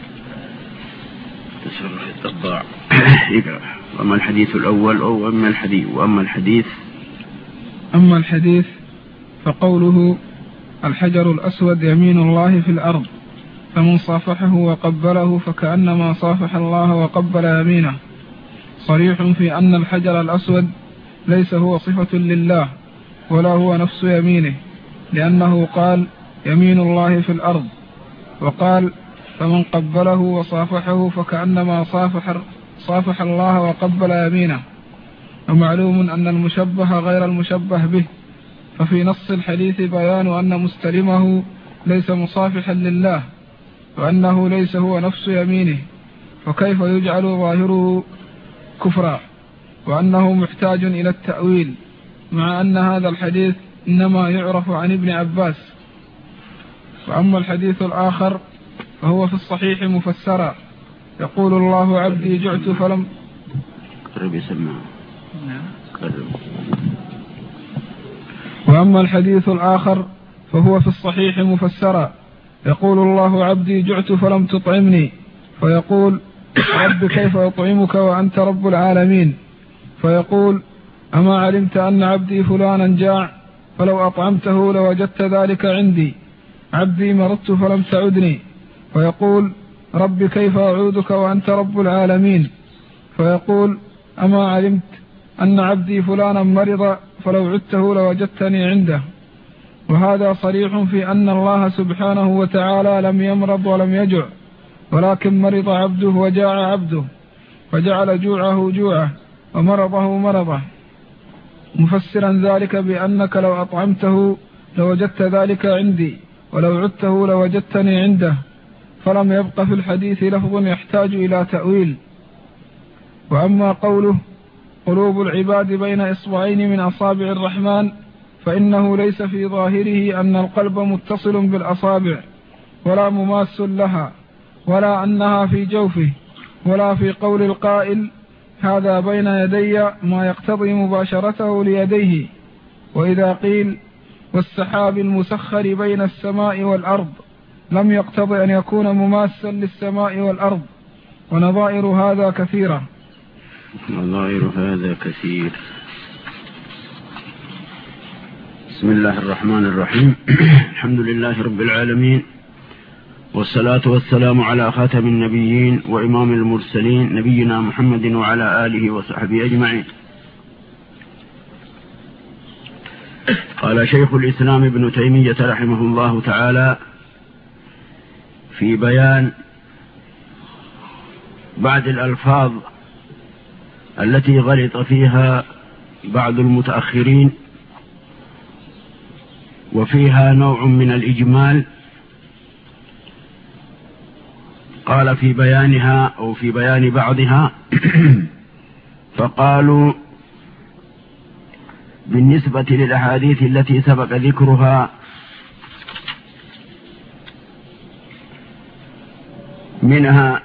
تصرف الطباع. وأما الحديث الأول أو أما الحديث وأما الحديث أما الحديث فقوله: الحجر الأسود يمين الله في الأرض، فمن صافحه وقبله فكأنما صافح الله وقبل يمينه، صريح في أن الحجر الأسود ليس هو صفة لله ولا هو نفس يمينه، لأنه قال: يمين الله في الأرض، وقال: فمن قبله وصافحه فكأنما صافح, صافح الله وقبل يمينه. ومعلوم أن المشبه غير المشبه به، ففي نص الحديث بيان أن مستلمه ليس مصافحا لله، وأنه ليس هو نفس يمينه، فكيف يجعل ظاهره كفرا، وأنه محتاج إلى التأويل، مع أن هذا الحديث إنما يعرف عن ابن عباس. وأما الحديث الآخر فهو في الصحيح مفسرا، يقول الله: عبدي جعت فلم قرب يسمع قرب. وأما الحديث الآخر فهو في الصحيح مفسرا، يقول الله: عبدي جعت فلم تطعمني، فيقول: رب كيف أطعمك وأنت رب العالمين؟ فيقول: أما علمت أن عبدي فلانا جاع، فلو أطعمته لوجدت ذلك عندي. عبدي مرضت فلم تعدني، فيقول: رب كيف أعودك وأنت رب العالمين؟ فيقول: أما علمت أن عبدي فلانا مرض، فلو عدته لوجدتني عنده. وهذا صريح في أن الله سبحانه وتعالى لم يمرض ولم يجع، ولكن مرض عبده وجاع عبده، فجعل جوعه جوعه ومرضه مرضه، مفسرا ذلك بأنك لو أطعمته لوجدت ذلك عندي، ولو عدته لوجدتني عنده. فلم يبق في الحديث لفظ يحتاج إلى تأويل. وأما قوله: قلوب العباد بين إصبعين من أصابع الرحمن، فإنه ليس في ظاهره أن القلب متصل بالأصابع ولا مماس لها، ولا أنها في جوفه، ولا في قول القائل: هذا بين يدي ما يقتضي مباشرته ليديه. وإذا قيل: والسحاب المسخر بين السماء والأرض، لم يقتضي أن يكون مماسا للسماء والأرض. ونظائر هذا كثيرة. نظائر هذا كثير. بسم الله الرحمن الرحيم. الحمد لله رب العالمين، والصلاة والسلام على خاتم النبيين وإمام المرسلين نبينا محمد وعلى آله وصحبه أجمعين. قال شيخ الإسلام ابن تيمية رحمه الله تعالى: في بيان بعض الألفاظ التي غلط فيها بعض المتأخرين، وفيها نوع من الإجمال. قال في بيانها أو في بيان بعضها فقالوا بالنسبة للأحاديث التي سبق ذكرها منها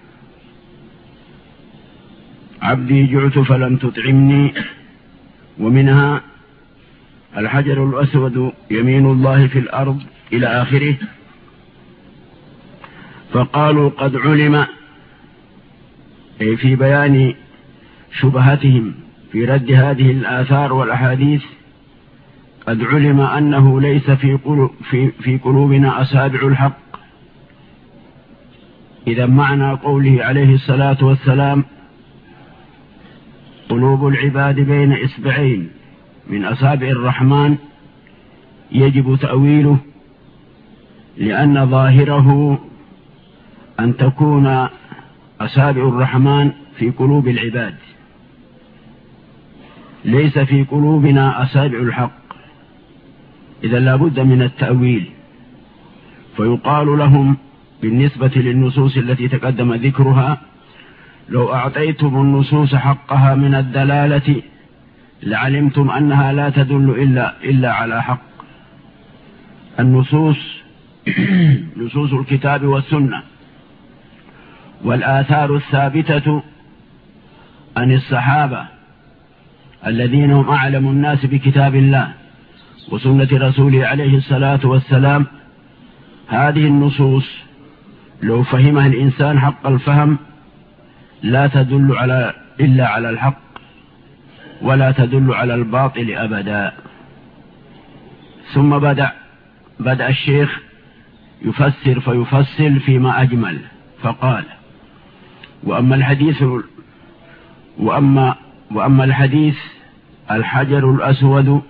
عبدي جعت فلم تطعمني، ومنها الحجر الأسود يمين الله في الأرض إلى آخره، فقالوا قد علم، أي في بيان شبهتهم في رد هذه الآثار والأحاديث، قد علم أنه ليس في, قلوب في, في قلوبنا أصابع الحق. إذا معنى قوله عليه الصلاة والسلام قلوب العباد بين إصبعين من أصابع الرحمن، يجب تأويله، لأن ظاهره أن تكون أصابع الرحمن في قلوب العباد، ليس في قلوبنا أصابع الحق. إذا لا بد من التأويل. فيقال لهم بالنسبة للنصوص التي تقدم ذكرها لو أعطيتم النصوص حقها من الدلالة لعلمتم أنها لا تدل إلا, إلا على حق. النصوص نصوص الكتاب والسنة والآثار الثابتة عن الصحابة الذين هم أعلم الناس بكتاب الله وسنة رسوله عليه الصلاة والسلام، هذه النصوص لو فهمها الإنسان حق الفهم لا تدل على إلا على الحق ولا تدل على الباطل أبدا. ثم بدأ بدأ الشيخ يفسر فيفصل فيما أجمل، فقال وأما الحديث وأما وأما الحديث الحجر الأسود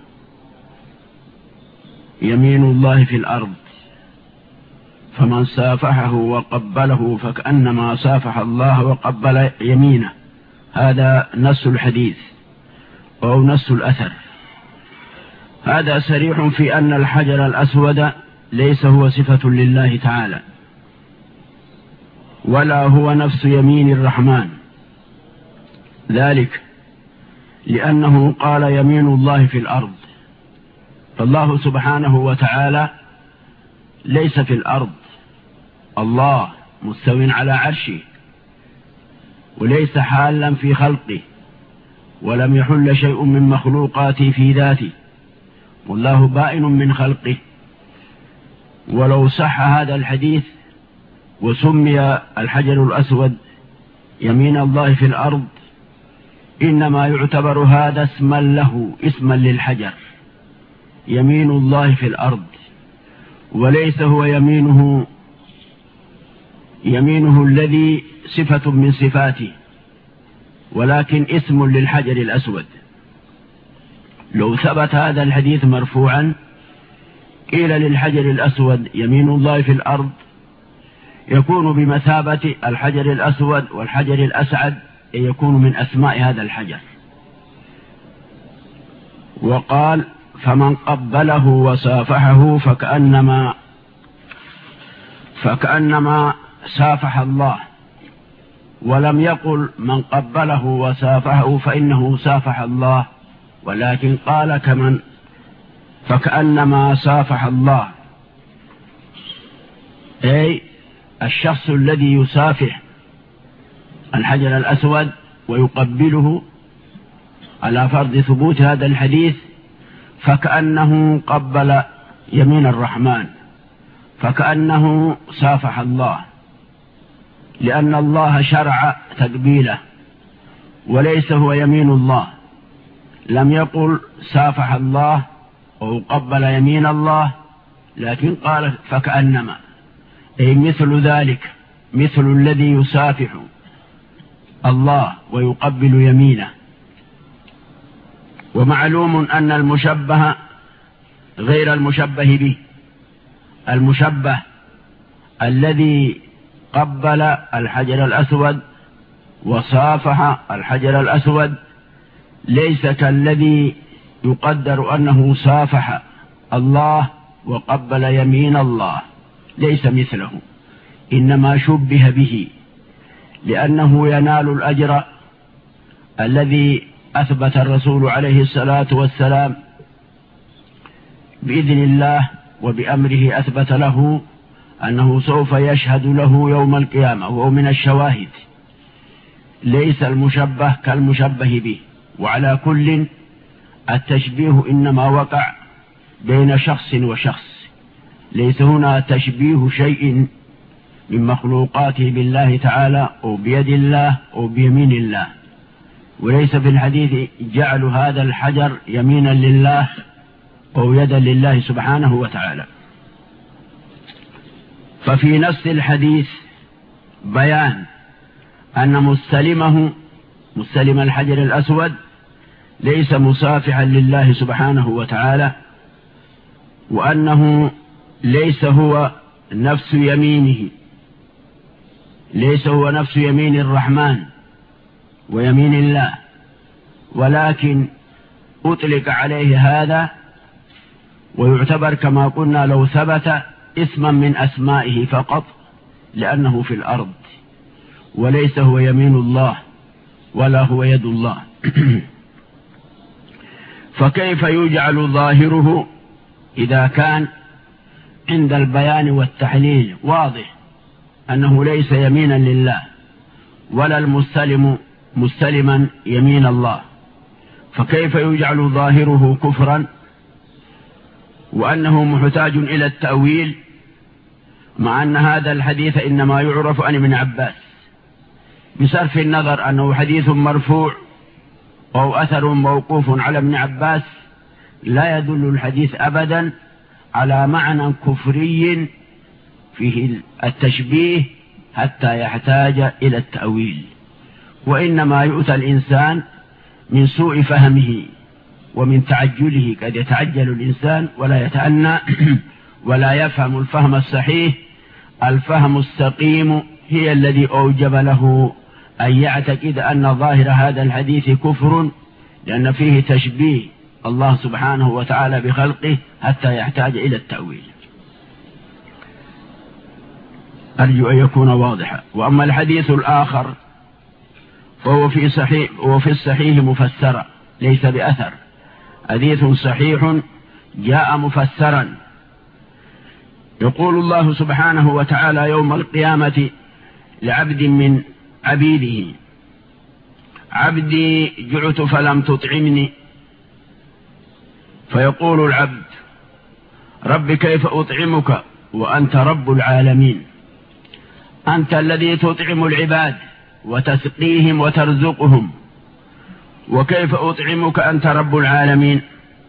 يمين الله في الأرض، فمن سافحه وقبله فكأنما سافح الله وقبل يمينه. هذا نص الحديث أو نص الأثر. هذا صريح في أن الحجر الأسود ليس هو صفة لله تعالى، ولا هو نفس يمين الرحمن، ذلك لأنه قال يمين الله في الأرض، فالله سبحانه وتعالى ليس في الأرض، الله مستو على عرشه وليس حالا في خلقه، ولم يحل شيء من مخلوقاته في ذاته، والله بائن من خلقه. ولو صح هذا الحديث وسمي الحجر الأسود يمين الله في الأرض إنما يعتبر هذا اسما له، اسما للحجر، يمين الله في الأرض، وليس هو يمينه يمينه الذي صفة من صفاته، ولكن اسم للحجر الأسود. لو ثبت هذا الحديث مرفوعا قيل للحجر الأسود يمين الله في الأرض، يكون بمثابة الحجر الأسود والحجر الأسعد، يكون من أسماء هذا الحجر. وقال فمن قبله وصافحه فكأنما فكأنما سافح الله، ولم يقل من قبله وصافحه فإنه سافح الله، ولكن قال كمن فكأنما سافح الله، أي الشخص الذي يسافح الحجر الأسود ويقبله على فرض ثبوت هذا الحديث فكأنه قبل يمين الرحمن، فكأنه سافح الله، لأن الله شرع تقبيله وليس هو يمين الله. لم يقل سافح الله أو قبل يمين الله، لكن قال فكأنما، أي مثل ذلك، مثل الذي يسافح الله ويقبل يمينه. ومعلوم أن المشبه غير المشبه به. المشبه الذي قبل الحجر الأسود وصافح الحجر الأسود ليس كالذي يقدر أنه صافح الله وقبل يمين الله، ليس مثله، إنما شبه به لأنه ينال الأجر الذي أثبت الرسول عليه الصلاة والسلام بإذن الله وبأمره أثبت له أنه سوف يشهد له يوم القيامة، وهو من الشواهد، ليس المشبه كالمشبه به. وعلى كل التشبيه إنما وقع بين شخص وشخص، ليس هنا تشبيه شيء من مخلوقاته بالله تعالى أو بيد الله أو بيمين الله، وليس في الحديث جعل هذا الحجر يمينا لله أو يدا لله سبحانه وتعالى. ففي نفس الحديث بيان أن مستلمه مستلم الحجر الأسود ليس مصافحا لله سبحانه وتعالى، وأنه ليس هو نفس يمينه، ليس هو نفس يمين الرحمن ويمين الله، ولكن أطلق عليه هذا ويعتبر كما قلنا لو ثبت اسما من أسمائه فقط، لأنه في الأرض وليس هو يمين الله ولا هو يد الله. فكيف يجعل ظاهره إذا كان عند البيان والتحليل واضح أنه ليس يمينا لله ولا المستلم مستلما يمين الله، فكيف يجعل ظاهره كفرا وأنه محتاج إلى التأويل، مع أن هذا الحديث إنما يعرف عن ابن عباس، بصرف النظر أنه حديث مرفوع أو أثر موقوف على ابن عباس، لا يدل الحديث أبدا على معنى كفري فيه التشبيه حتى يحتاج إلى التأويل، وإنما يؤتى الإنسان من سوء فهمه ومن تعجله، قد يتعجل الإنسان ولا يتأنى ولا يفهم الفهم الصحيح. الفهم السقيم هي الذي أوجب له أن يعتقد أن ظاهر هذا الحديث كفر، لأن فيه تشبيه الله سبحانه وتعالى بخلقه حتى يحتاج إلى التأويل. أرجو أن يكون واضحا. وأما الحديث الآخر فهو في صحيح وفي الصحيح مفسرا ليس بأثر، حديث صحيح جاء مفسرا، يقول الله سبحانه وتعالى يوم القيامة لعبد من عبيده: عبدي جعت فلم تطعمني. فيقول العبد: رب كيف أطعمك وأنت رب العالمين، أنت الذي تطعم العباد وتسقيهم وترزقهم، وكيف أطعمك أنت رب العالمين؟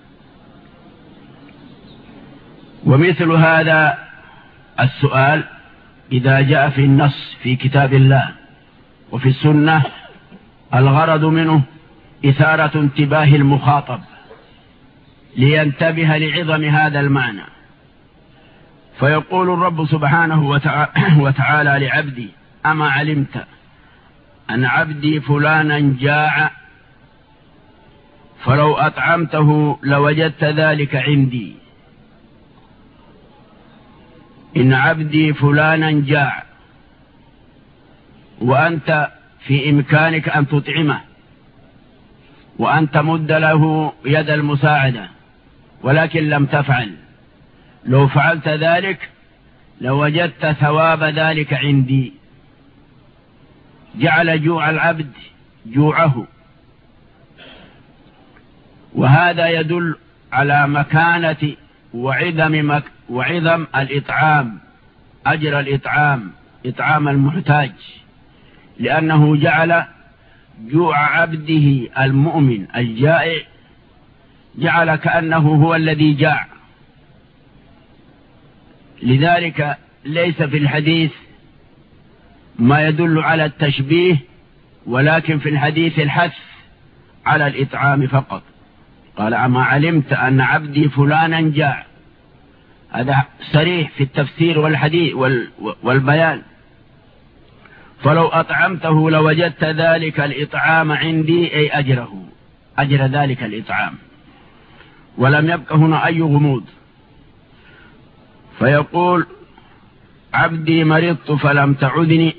ومثل هذا السؤال إذا جاء في النص في كتاب الله وفي السنة الغرض منه إثارة انتباه المخاطب لينتبه لعظم هذا المعنى. فيقول الرب سبحانه وتعالى لعبدي: أما علمت أن عبدي فلانا جاع فلو أطعمته لوجدت ذلك عندي. إن عبدي فلانا جاع وأنت في إمكانك أن تطعمه وأن تمد له يد المساعدة، ولكن لم تفعل، لو فعلت ذلك لوجدت ثواب ذلك عندي. جعل جوع العبد جوعه، وهذا يدل على مكانة وعظم مك وعظم الإطعام، أجر الإطعام، إطعام المحتاج، لأنه جعل جوع عبده المؤمن الجائع جعل كأنه هو الذي جاع. لذلك ليس في الحديث ما يدل على التشبيه، ولكن في الحديث الحث على الإطعام فقط. قال: أما علمت أن عبدي فلانا جاع، هذا صريح في التفسير والحديث والبيان. فلو أطعمته لوجدت ذلك الإطعام عندي، أي أجره، أجر ذلك الإطعام، ولم يبق هنا أي غموض. فيقول عبدي مرضت فلم تعدني،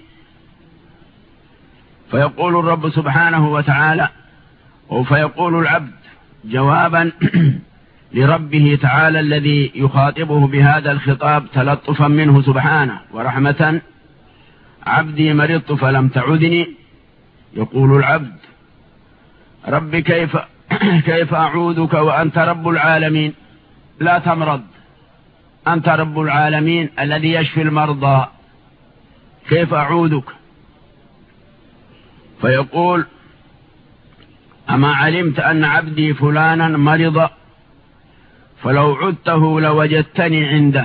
فيقول الرب سبحانه وتعالى، أو فيقول العبد جوابا لربه تعالى الذي يخاطبه بهذا الخطاب تلطفا منه سبحانه ورحمة: عبدي مرضت فلم تعدني. يقول العبد رب كيف كيف أعودك وأنت رب العالمين؟ لا تمرض، أنت رب العالمين الذي يشفي المرضى، كيف أعودك؟ فيقول أما علمت أن عبدي فلانا مرض فلو عدته لوجدتني عنده،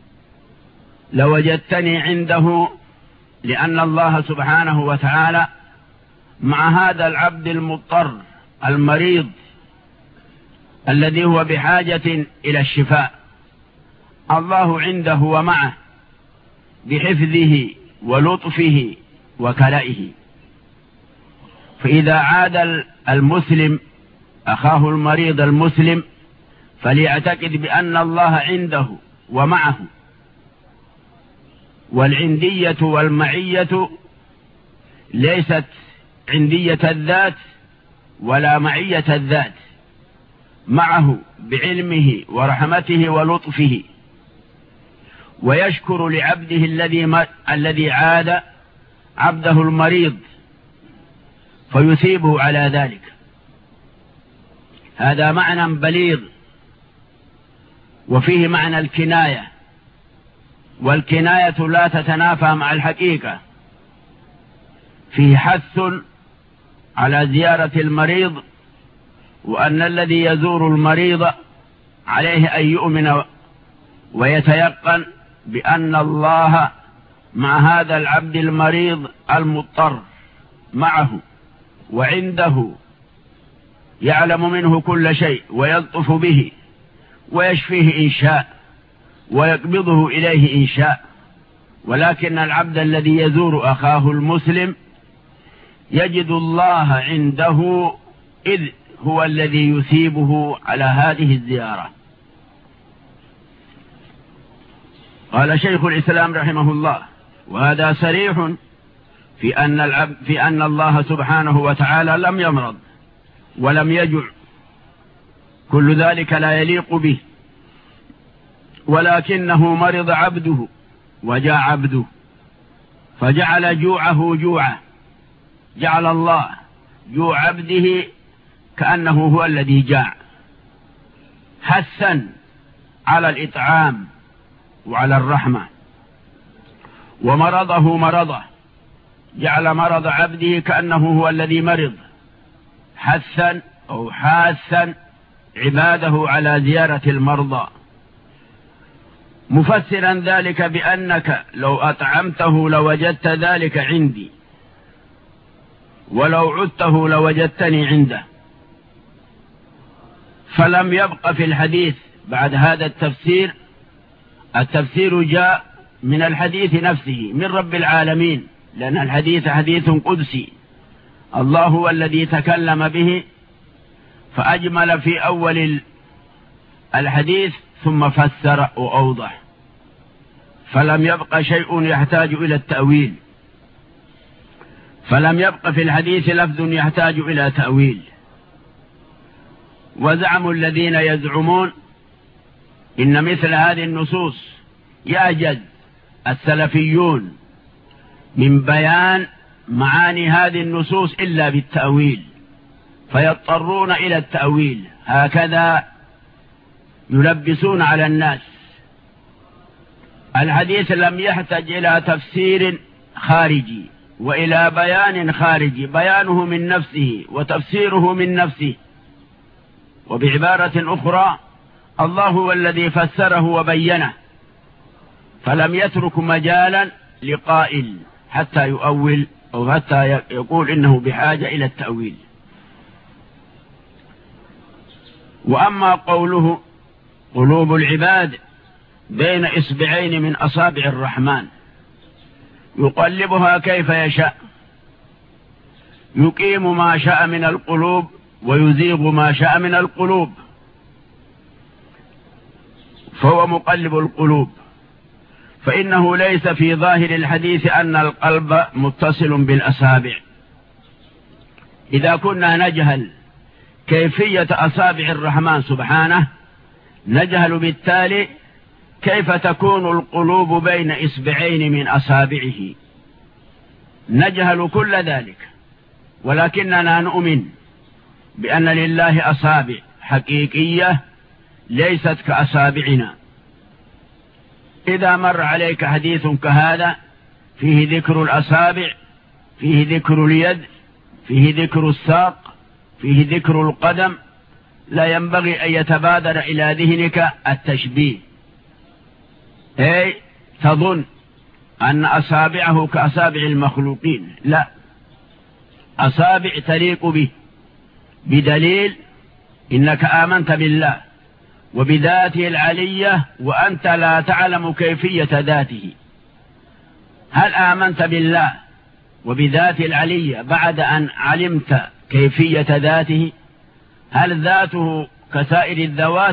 لوجدتني عنده، لأن الله سبحانه وتعالى مع هذا العبد المضطر المريض الذي هو بحاجة إلى الشفاء، الله عنده ومعه بحفظه ولطفه وكلائه. فإذا عاد المسلم أخاه المريض المسلم فليعتقد بأن الله عنده ومعه. والعندية والمعية ليست عندية الذات ولا معية الذات، معه بعلمه ورحمته ولطفه، ويشكر لعبده الذي الذي عاد عبده المريض فيثيبه على ذلك. هذا معنى بليغ، وفيه معنى الكناية، والكناية لا تتنافى مع الحقيقة. فيه حث على زيارة المريض، وأن الذي يزور المريض عليه أن يؤمن ويتيقن بأن الله مع هذا العبد المريض المضطر معه وعنده، يعلم منه كل شيء ويلطف به ويشفيه إن شاء ويقبضه إليه إن شاء. ولكن العبد الذي يزور أخاه المسلم يجد الله عنده، إذ هو الذي يثيبه على هذه الزيارة. قال شيخ الإسلام رحمه الله: وهذا صريح في أن العبد في أن الله سبحانه وتعالى لم يمرض ولم يجع، كل ذلك لا يليق به، ولكنه مرض عبده وجاع عبده، فجعل جوعه جوعه، جعل الله جوع عبده كأنه هو الذي جاع، حثا على الإطعام وعلى الرحمة. ومرضه مرضه، جعل مرض عبده كأنه هو الذي مرض، حثا أو حاثا عباده على زيارة المرضى، مفسرا ذلك بأنك لو أطعمته لوجدت ذلك عندي، ولو عدته لوجدتني عنده. فلم يبق في الحديث بعد هذا التفسير، التفسير جاء من الحديث نفسه من رب العالمين، لأن الحديث حديث قدسي، الله هو الذي تكلم به فأجمل في أول الحديث ثم فسر وأوضح، فلم يبق شيء يحتاج إلى التأويل، فلم يبق في الحديث لفظ يحتاج إلى تأويل. وزعم الذين يزعمون إن مثل هذه النصوص يعجز السلفيون من بيان معاني هذه النصوص إلا بالتأويل، فيضطرون إلى التأويل، هكذا يلبسون على الناس. الحديث لم يحتج إلى تفسير خارجي وإلى بيان خارجي، بيانه من نفسه وتفسيره من نفسه. وبعبارة أخرى الله هو الذي فسره وبينه، فلم يترك مجالا لقائل حتى يؤول أو حتى يقول إنه بحاجة إلى التأويل. وأما قوله قلوب العباد بين إصبعين من أصابع الرحمن يقلبها كيف يشاء، يقيم ما شاء من القلوب ويزيغ ما شاء من القلوب، فهو مقلب القلوب. فإنه ليس في ظاهر الحديث أن القلب متصل بالأصابع. إذا كنا نجهل كيفية أصابع الرحمن سبحانه، نجهل بالتالي كيف تكون القلوب بين إصبعين من أصابعه، نجهل كل ذلك. ولكننا نؤمن بأن لله أصابع حقيقية ليست كأصابعنا. إذا مر عليك حديث كهذا فيه ذكر الأصابع، فيه ذكر اليد، فيه ذكر الساق، فيه ذكر القدم، لا ينبغي أن يتبادر إلى ذهنك التشبيه، أي تظن أن أصابعه كأصابع المخلوقين. لا، أصابع تليق به، بدليل إنك آمنت بالله وبذاته العلية وأنت لا تعلم كيفية ذاته. هل آمنت بالله وبذاته العلية بعد أن علمت كيفية ذاته؟ هل ذاته كسائر الذوات؟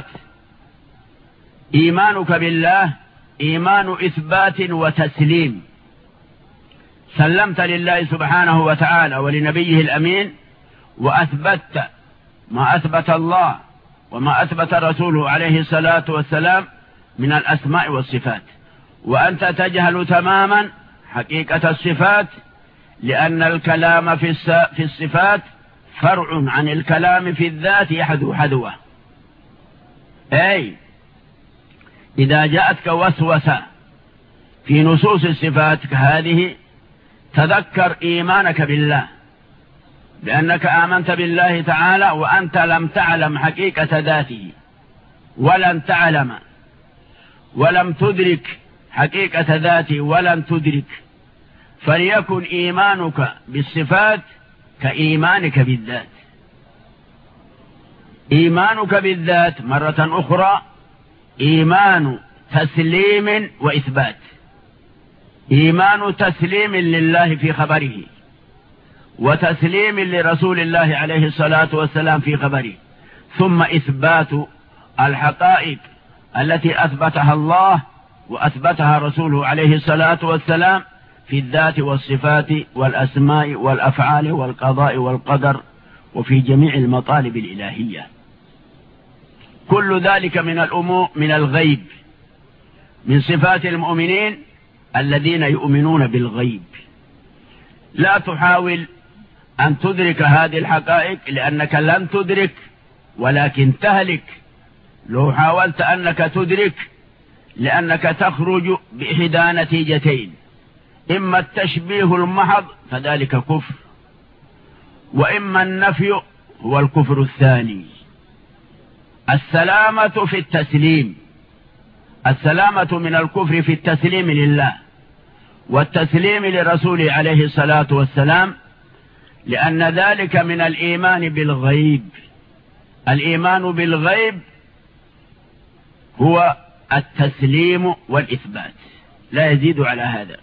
إيمانك بالله إيمان إثبات وتسليم، سلمت لله سبحانه وتعالى ولنبيه الأمين، وأثبتت ما أثبت الله وما أثبت رسوله عليه الصلاة والسلام من الأسماء والصفات، وأنت تجهل تماما حقيقة الصفات، لأن الكلام في الصفات فرع عن الكلام في الذات يحذو حذوه. أي إذا جاءتك وسوسة في نصوص الصفات كهذه تذكر إيمانك بالله، لأنك آمنت بالله تعالى وأنت لم تعلم حقيقة ذاته، ولن تعلم ولم تدرك حقيقة ذاته ولن تدرك، فليكن إيمانك بالصفات كإيمانك بالذات. إيمانك بالذات مرة أخرى إيمان تسليم وإثبات، إيمان تسليم لله في خبره، وتسليم لرسول الله عليه الصلاة والسلام في خبره، ثم إثبات الحقائق التي أثبتها الله وأثبتها رسوله عليه الصلاة والسلام في الذات والصفات والأسماء والأفعال والقضاء والقدر وفي جميع المطالب الإلهية. كل ذلك من الأمور من الغيب، من صفات المؤمنين الذين يؤمنون بالغيب. لا تحاول أن تدرك هذه الحقائق لأنك لن تدرك، ولكن تهلك لو حاولت أنك تدرك، لأنك تخرج بإحدى نتيجتين: إما التشبيه المحض فذلك كفر، وإما النفي هو الكفر الثاني. السلامة في التسليم، السلامة من الكفر في التسليم لله والتسليم لرسوله عليه الصلاة والسلام، لأن ذلك من الإيمان بالغيب. الإيمان بالغيب هو التسليم والإثبات، لا يزيد على هذا.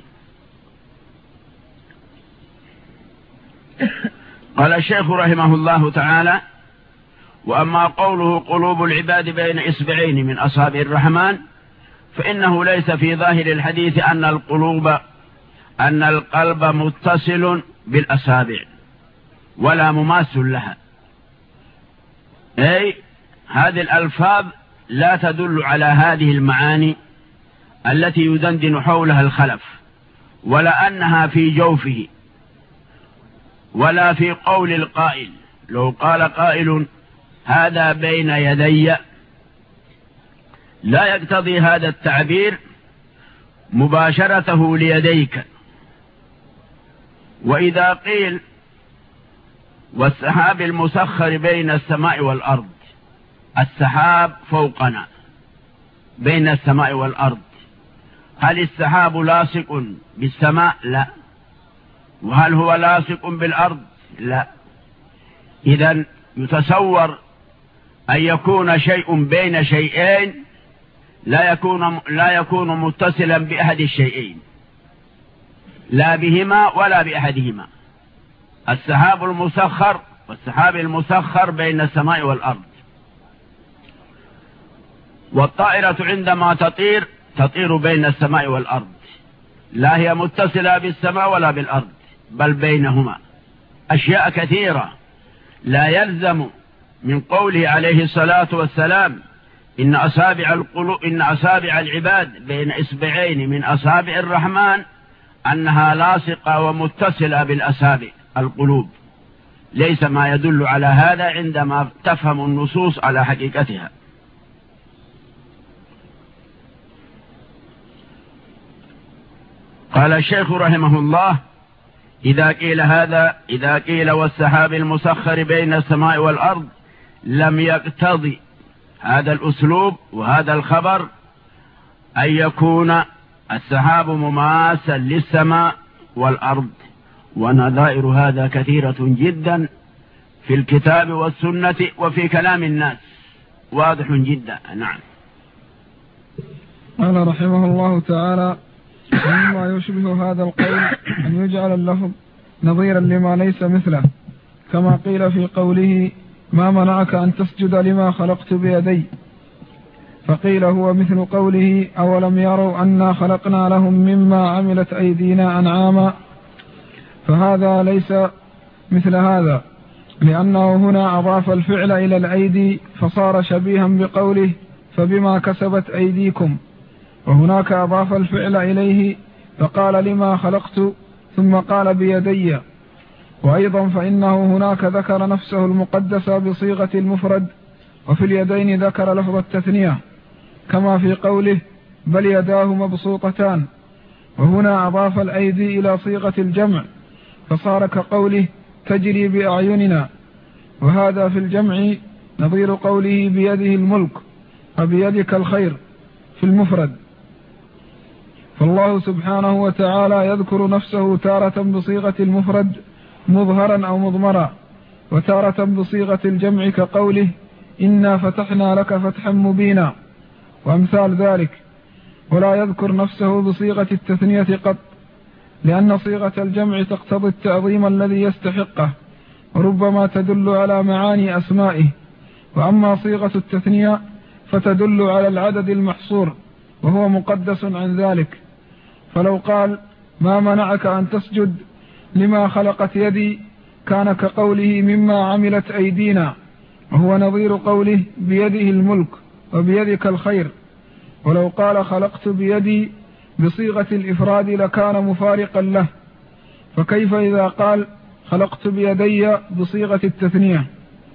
قال الشيخ رحمه الله تعالى: وأما قوله قلوب العباد بين إصبعين من أصابع الرحمن، فإنه ليس في ظاهر الحديث أن القلوب أن القلب متصل بالأصابع ولا مماس لها، أي هذه الألفاظ لا تدل على هذه المعاني التي يدندن حولها الخلف، ولا أنها في جوفه، ولا في قول القائل. لو قال قائل هذا بين يدي، لا يقتضي هذا التعبير مباشرته ليديك. وإذا قيل والسحاب المسخر بين السماء والأرض، السحاب فوقنا بين السماء والأرض، هل السحاب لاصق بالسماء؟ لا. وهل هو لاصق بالأرض؟ لا. إذن يتصور أن يكون شيء بين شيئين لا يكون لا يكون متصلا بأحد الشيئين، لا بهما ولا بأحدهما. السحاب المسخر والسحاب المسخر بين السماء والأرض. والطائرة عندما تطير تطير بين السماء والأرض، لا هي متصلة بالسماء ولا بالأرض، بل بينهما أشياء كثيرة. لا يلزم من قوله عليه الصلاة والسلام إن أصابع القلوب إن أصابع العباد بين إصبعين من أصابع الرحمن أنها لاصقة ومتصلة بالأصابع القلوب. ليس ما يدل على هذا عندما تفهم النصوص على حقيقتها. قال الشيخ رحمه الله: إذا قيل هذا إذا قيل والسحاب المسخر بين السماء والأرض لم يقتضي هذا الأسلوب وهذا الخبر أن يكون السحاب مماثلا للسماء والأرض، ونظائر هذا كثيرة جدا في الكتاب والسنة وفي كلام الناس، واضح جدا. نعم. قال رحمه الله تعالى: ومما يشبه هذا القول أن يجعل اللفظ نظيرا لما ليس مثله، كما قيل في قوله: ما منعك أن تسجد لما خلقت بيدي، فقيل هو مثل قوله: أولم يروا أنا خلقنا لهم مما عملت أيدينا أنعاما، فهذا ليس مثل هذا، لأنه هنا أضاف الفعل إلى الأيدي فصار شبيها بقوله: فبما كسبت أيديكم، وهناك أضاف الفعل إليه فقال: لما خلقت، ثم قال: بيدي. وأيضا فإنه هناك ذكر نفسه المقدسة بصيغة المفرد، وفي اليدين ذكر لفظ التثنية، كما في قوله: بل يداه مبسوطتان. وهنا أضاف الأيدي إلى صيغة الجمع فصار كقوله: تجري بأعيننا، وهذا في الجمع نظير قوله: بيده الملك وبيدك الخير في المفرد. فالله سبحانه وتعالى يذكر نفسه تارة بصيغة المفرد مظهرا أو مضمرا، وتارة بصيغة الجمع كقوله: إنا فتحنا لك فتحا مبينا، وأمثال ذلك. ولا يذكر نفسه بصيغة التثنية قط، لأن صيغة الجمع تقتضي التعظيم الذي يستحقه، وربما تدل على معاني أسمائه. وأما صيغة التثنية فتدل على العدد المحصور، وهو مقدس عن ذلك. فلو قال: ما منعك أن تسجد لما خلقت يدي، كان كقوله: مما عملت أيدينا، وهو نظير قوله: بيده الملك وبيدك الخير. ولو قال: خلقت بيدي بصيغة الإفراد لكان مفارقا له، فكيف إذا قال: خلقت بيدي بصيغة التثنية؟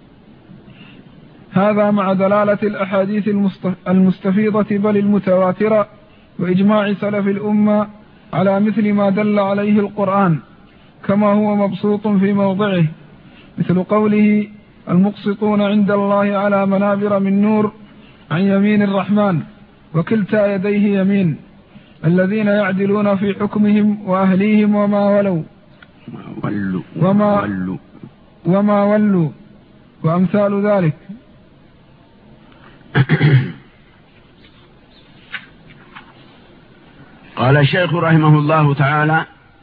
هذا مع دلالة الأحاديث المستفيضة بل المتواترة، وإجماع سلف الأمة على مثل ما دل عليه القرآن، كما هو مبسوط في موضعه، مثل قوله: المقسطون عند الله على منابر من نور عن يمين الرحمن وكلتا يديه يمين، الذين يعدلون في حكمهم وأهليهم وما ولوا وما, وما ولوا وأمثال ذلك. قال الشيخ رحمه الله تعالى: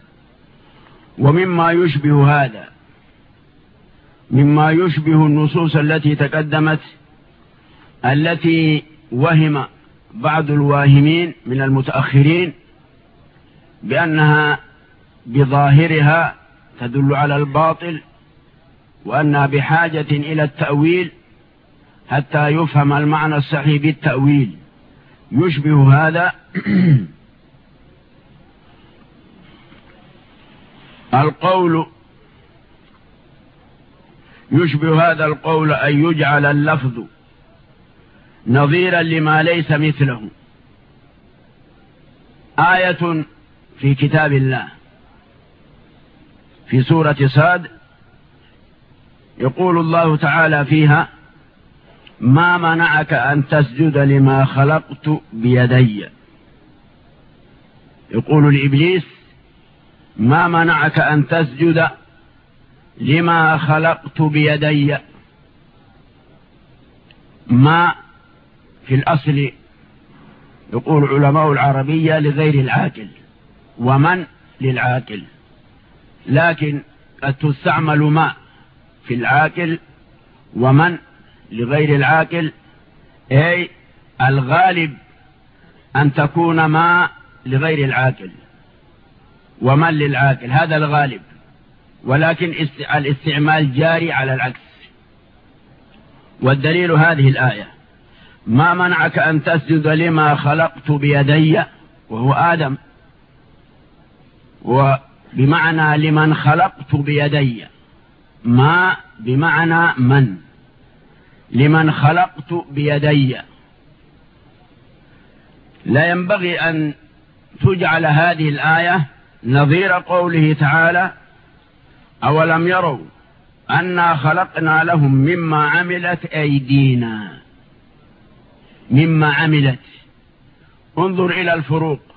ومما يشبه هذا، مما يشبه النصوص التي تقدمت، التي وهم بعض الواهمين من المتأخرين بأنها بظاهرها تدل على الباطل، وأنها بحاجة إلى التأويل حتى يفهم المعنى الصحيح بالتأويل. يشبه هذا القول يشبه هذا القول أن يجعل اللفظ نظيرا لما ليس مثله. آية في كتاب الله في سورة صاد يقول الله تعالى فيها: ما منعك أن تسجد لما خلقت بيدي. يقول لإبليس: ما منعك أن تسجد لما خلقت بيدي. ما في الأصل يقول علماء العربية لغير العاقل، ومن للعاقل، لكن قد تستعمل ما في العاقل ومن لغير العاقل، أي الغالب أن تكون ما لغير العاقل ومن للعاقل، هذا الغالب، ولكن الاستعمال جاري على العكس. والدليل هذه الآية: ما منعك أن تسجد لما خلقت بيدي، وهو آدم، وبمعنى لمن خلقت بيدي، ما بمعنى من، لمن خلقت بيدي. لا ينبغي أن تجعل هذه الآية نظير قوله تعالى: أولم يروا أنا خلقنا لهم مما عملت أيدينا. مما عملت، انظر إلى الفروق،